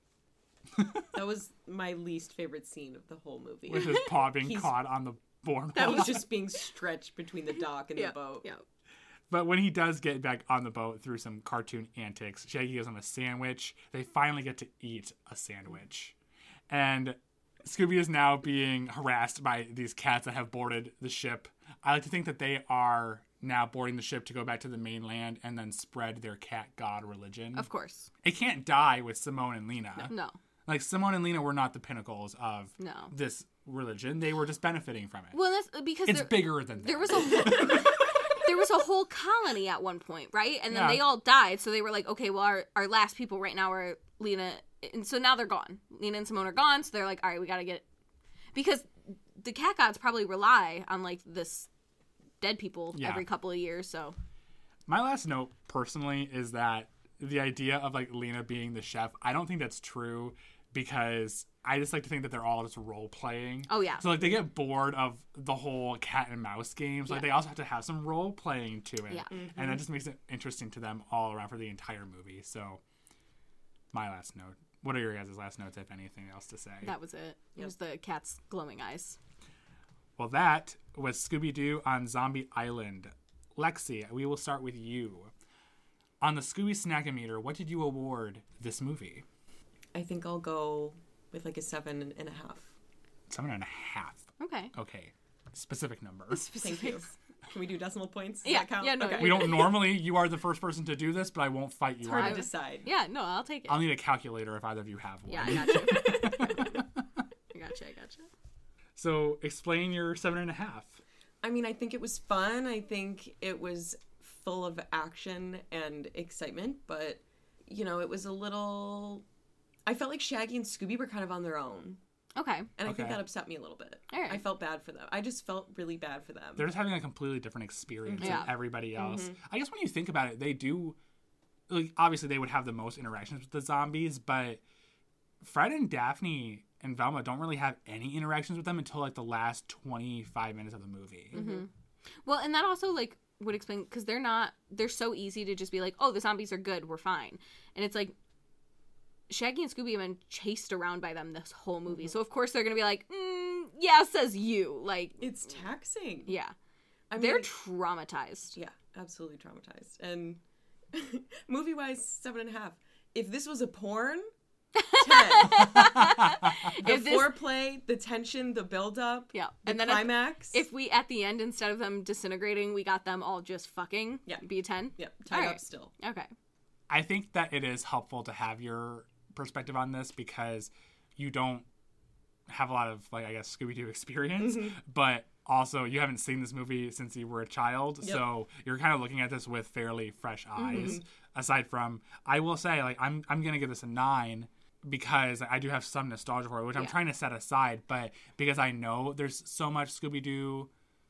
That was my least favorite scene of the whole movie. With his paw being He's- caught on the boardwalk. That was just being stretched between the dock and the boat. Yeah. But when he does get back on the boat through some cartoon antics, Shaggy gives him a sandwich. They finally get to eat a sandwich. And Scooby is now being harassed by these cats that have boarded the ship. I like to think that they are now boarding the ship to go back to the mainland and then spread their cat god religion. Of course. It can't die with Simone and Lena. No. Like, Simone and Lena were not the pinnacles of No. this religion. They were just benefiting from it. Well, that's because It's bigger than that. there was a there was a whole colony at one point, right? And then Yeah. they all died. So they were like, okay, well, our last people right now are Lena. And so now they're gone. Lena and Simone are gone. So they're like, all right, we got to get... Because the cat gods probably rely on, like, this dead people Yeah. every couple of years, so... My last note, personally, is that the idea of, like, Lena being the chef, I don't think that's true because I just like to think that they're all just role-playing. Oh, yeah. So, like, they get bored of the whole cat and mouse games. Like, Yeah. they also have to have some role-playing to it. Yeah. And that just makes it interesting to them all around for the entire movie. So, my last note. What are your guys' last notes, if anything else to say? That was it. It was the cat's glowing eyes. Well, that was Scooby-Doo on Zombie Island. Lexi, we will start with you. On the Scooby Snackometer, what did you award this movie? I think I'll go with like a 7.5. 7.5. Okay. Okay. Specific number. Thank you. Can we do decimal points? Does Yeah, that count? yeah, no, Okay. We don't normally, you are the first person to do this, but I won't fight you It's hard on to it. decide. Yeah, no, I'll take it. I'll need a calculator if either of you have one. Yeah, I got you. I gotcha. So explain your 7.5. I mean, I think it was fun. I think it was full of action and excitement, but, you know, it was a little... I felt like Shaggy and Scooby were kind of on their own. Okay. And I think Okay. that upset me a little bit. All right. I felt bad for them. I just felt really bad for them. They're just having a completely different experience Yeah. than everybody else. I guess when you think about it, they do, like, obviously they would have the most interactions with the zombies, but Fred and Daphne and Velma don't really have any interactions with them until like the last 25 minutes of the movie. Well, and that also, like, would explain, because they're so easy to just be like, oh, the zombies are good, we're fine. And it's like, Shaggy and Scooby have been chased around by them this whole movie. So, of course, they're going to be like, yeah, says you. Like, It's taxing. yeah. I mean, They're traumatized. yeah, absolutely traumatized. And movie-wise, 7.5. If this was a porn, 10. The If this- foreplay, the tension, the build-up, Yeah. the And then climax. if we, at the end, instead of them disintegrating, we got them all just fucking, Yeah. be a 10? Yep, tied All up right. still. Okay. I think that it is helpful to have your perspective on this because you don't have a lot of, like, I guess, Scooby-Doo experience, but also you haven't seen this movie since you were a child, Yep. so you're kind of looking at this with fairly fresh eyes. Aside from, I will say, like, I'm gonna give this a 9 because I do have some nostalgia for it, which I'm Yeah. trying to set aside, but because I know there's so much Scooby-Doo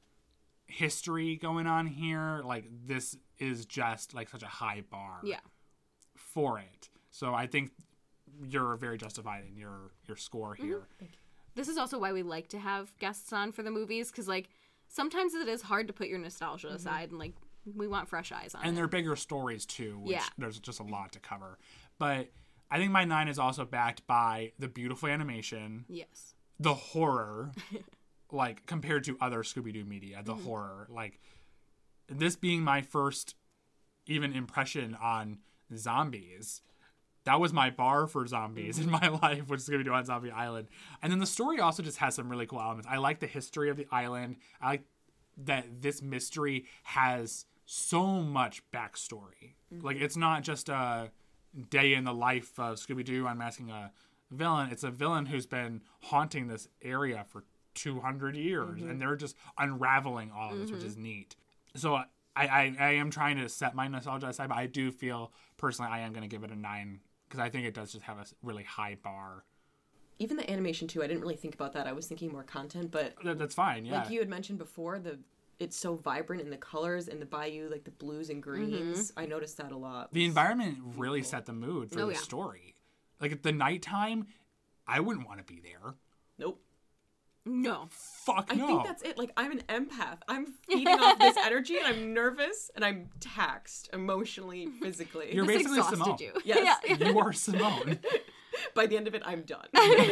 history going on here, like, this is just, like, such a high bar Yeah. for it. So I think you're very justified in your score here. This is also why we like to have guests on for the movies, because, like, sometimes it is hard to put your nostalgia aside, and, like, we want fresh eyes on And it. they're bigger stories too, which Yeah. there's just a lot to cover. But I think my 9 is also backed by the beautiful animation, Yes. the horror, like compared to other Scooby-Doo media, the horror, like this being my first even impression on zombies. That was my bar for zombies in my life, was Scooby-Doo on Zombie Island. And then the story also just has some really cool elements. I like the history of the island. I like that this mystery has so much backstory. Like, it's not just a day in the life of Scooby-Doo unmasking a villain. It's a villain who's been haunting this area for 200 years, and they're just unraveling all of this, which is neat. So I am trying to set my nostalgia aside, but I do feel, personally, I am going to give it a 9, because I think it does just have a really high bar. Even the animation, too, I didn't really think about that. I was thinking more content, but That's fine, yeah. like you had mentioned before, it's so vibrant in the colors and the bayou, like the blues and greens. I noticed that a lot. The environment really set the mood for Oh, the yeah. story. Like, at the nighttime, I wouldn't want to be there. Nope. No. Fuck I no. think that's it. Like, I'm an empath. I'm feeding off this energy, and I'm nervous, and I'm taxed emotionally, physically. You're This basically exhausted Simone. you. Yes. Yeah. You are Simone. By the end of it, I'm done.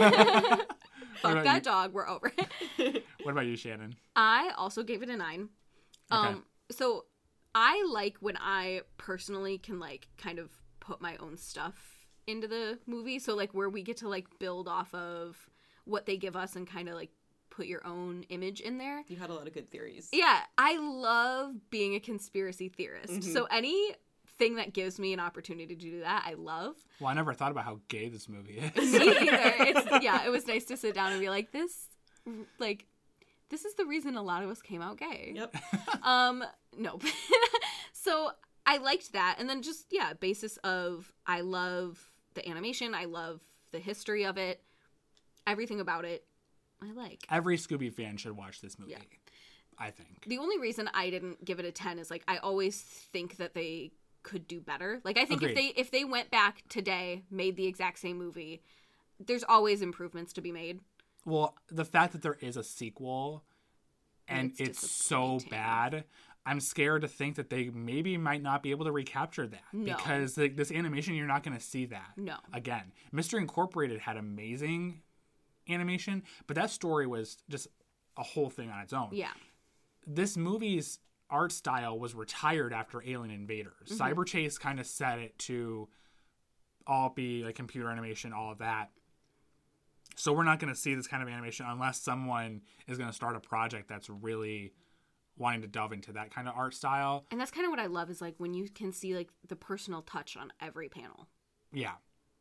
Fuck about that you? dog. We're over it. What about you, Shannon? I also gave it a 9. Okay. So I like when I personally can, like, kind of put my own stuff into the movie. So, like, where we get to, like, build off of what they give us and kind of, like, put your own image in there. You had a lot of good theories. Yeah, I love being a conspiracy theorist. So anything that gives me an opportunity to do that, I love. Well, I never thought about how gay this movie is. Me either. Yeah, it was nice to sit down and be like, this is the reason a lot of us came out gay. Yep. No. So I liked that. And then just, yeah, basis of I love the animation. I love the history of it. Everything about it, I like. Every Scooby fan should watch this movie, I think. The only reason I didn't give it a 10 is, like, I always think that they could do better. Like, I think if they went back today, made the exact same movie, there's always improvements to be made. Well, the fact that there is a sequel and it's so bad, I'm scared to think that they maybe might not be able to recapture that. No. Because this animation, you're not going to see that. No. Again, Mystery Incorporated had amazing animation, but that story was just a whole thing on its own. Yeah. This movie's art style was retired after Alien Invaders. Cyber Chase kind of set it to all be like computer animation, all of that. So we're not going to see this kind of animation unless someone is going to start a project that's really wanting to delve into that kind of art style. And that's kind of what I love is, like, when you can see, like, the personal touch on every panel. Yeah.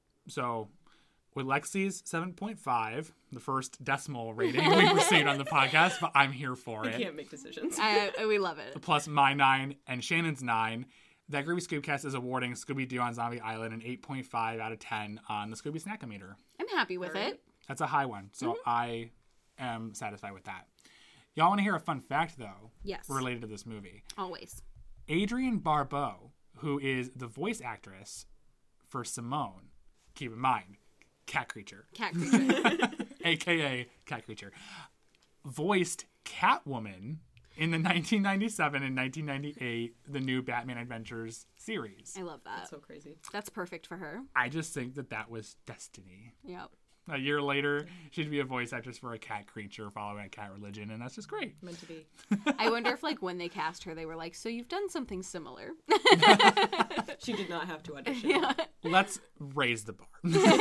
So with Lexi's 7.5, the first decimal rating we've received on the podcast, but I'm here for it. I can't make decisions. We love it. Plus my 9 and Shannon's 9. That Groovy Scoopcast is awarding Scooby-Doo on Zombie Island an 8.5 out of 10 on the Scooby Snackometer. I'm happy with it. That's a high one, so I am satisfied with that. Y'all want to hear a fun fact, though? Yes. Related to this movie. Always. Adrienne Barbeau, who is the voice actress for Simone, keep in mind, cat creature. Cat creature. AKA cat creature. Voiced Catwoman in the 1997 and 1998 The New Batman Adventures series. I love that. That's so crazy. That's perfect for her. I just think that was destiny. Yep. A year later, she'd be a voice actress for a cat creature following a cat religion, and that's just great. Meant to be. I wonder if, like, when they cast her, they were like, so you've done something similar. She did not have to audition. Yeah. Let's raise the bar.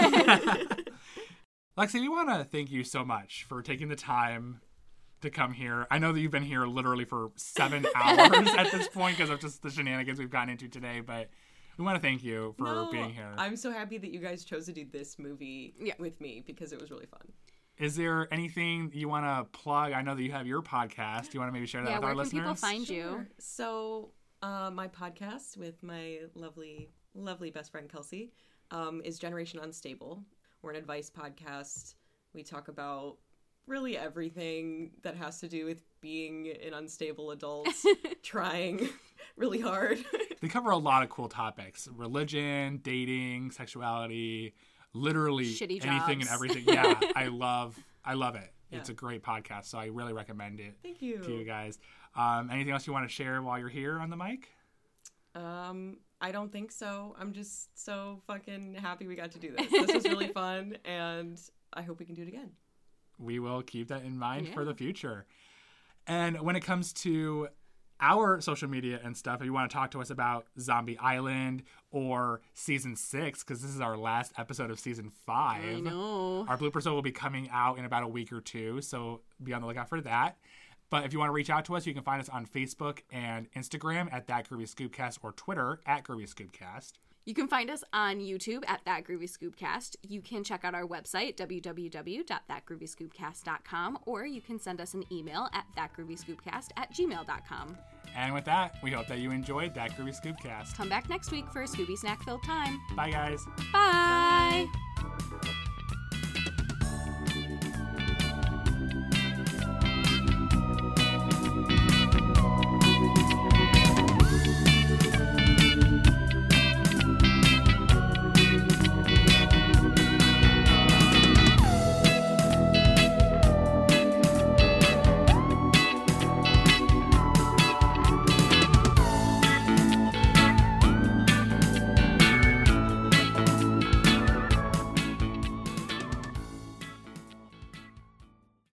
Lexi, we want to thank you so much for taking the time to come here. I know that you've been here literally for 7 hours at this point because of just the shenanigans we've gotten into today, but we want to thank you for being here. I'm so happy that you guys chose to do this movie with me because it was really fun. Is there anything you want to plug? I know that you have your podcast. Do you want to maybe share that with our listeners? Yeah, where can people find you? So my podcast with my lovely, lovely best friend Kelsey is Generation Unstable. We're an advice podcast. We talk about really everything that has to do with being an unstable adult, trying really hard. They cover a lot of cool topics: religion, dating, sexuality, literally shitty anything jobs. and everything. Yeah, I love it. Yeah. It's a great podcast, so I really recommend it. Thank you. To you guys. Anything else you want to share while you're here on the mic? I don't think so. I'm just so fucking happy we got to do this. This was really fun, and I hope we can do it again. We will keep that in mind for the future. And when it comes to our social media and stuff, if you want to talk to us about Zombie Island or season 6, because this is our last episode of season 5. I know. Our blooper show will be coming out in about a week or two, so be on the lookout for that. But if you want to reach out to us, you can find us on Facebook and Instagram at That Groovy Scoopcast or Twitter at Groovy Scoopcast. You can find us on YouTube at That Groovy Scoopcast. You can check out our website, www.thatgroovyscoopcast.com, or you can send us an email at thatgroovyscoopcast@gmail.com. And with that, we hope that you enjoyed That Groovy Scoopcast. Come back next week for a Scooby Snack-filled time. Bye, guys. Bye!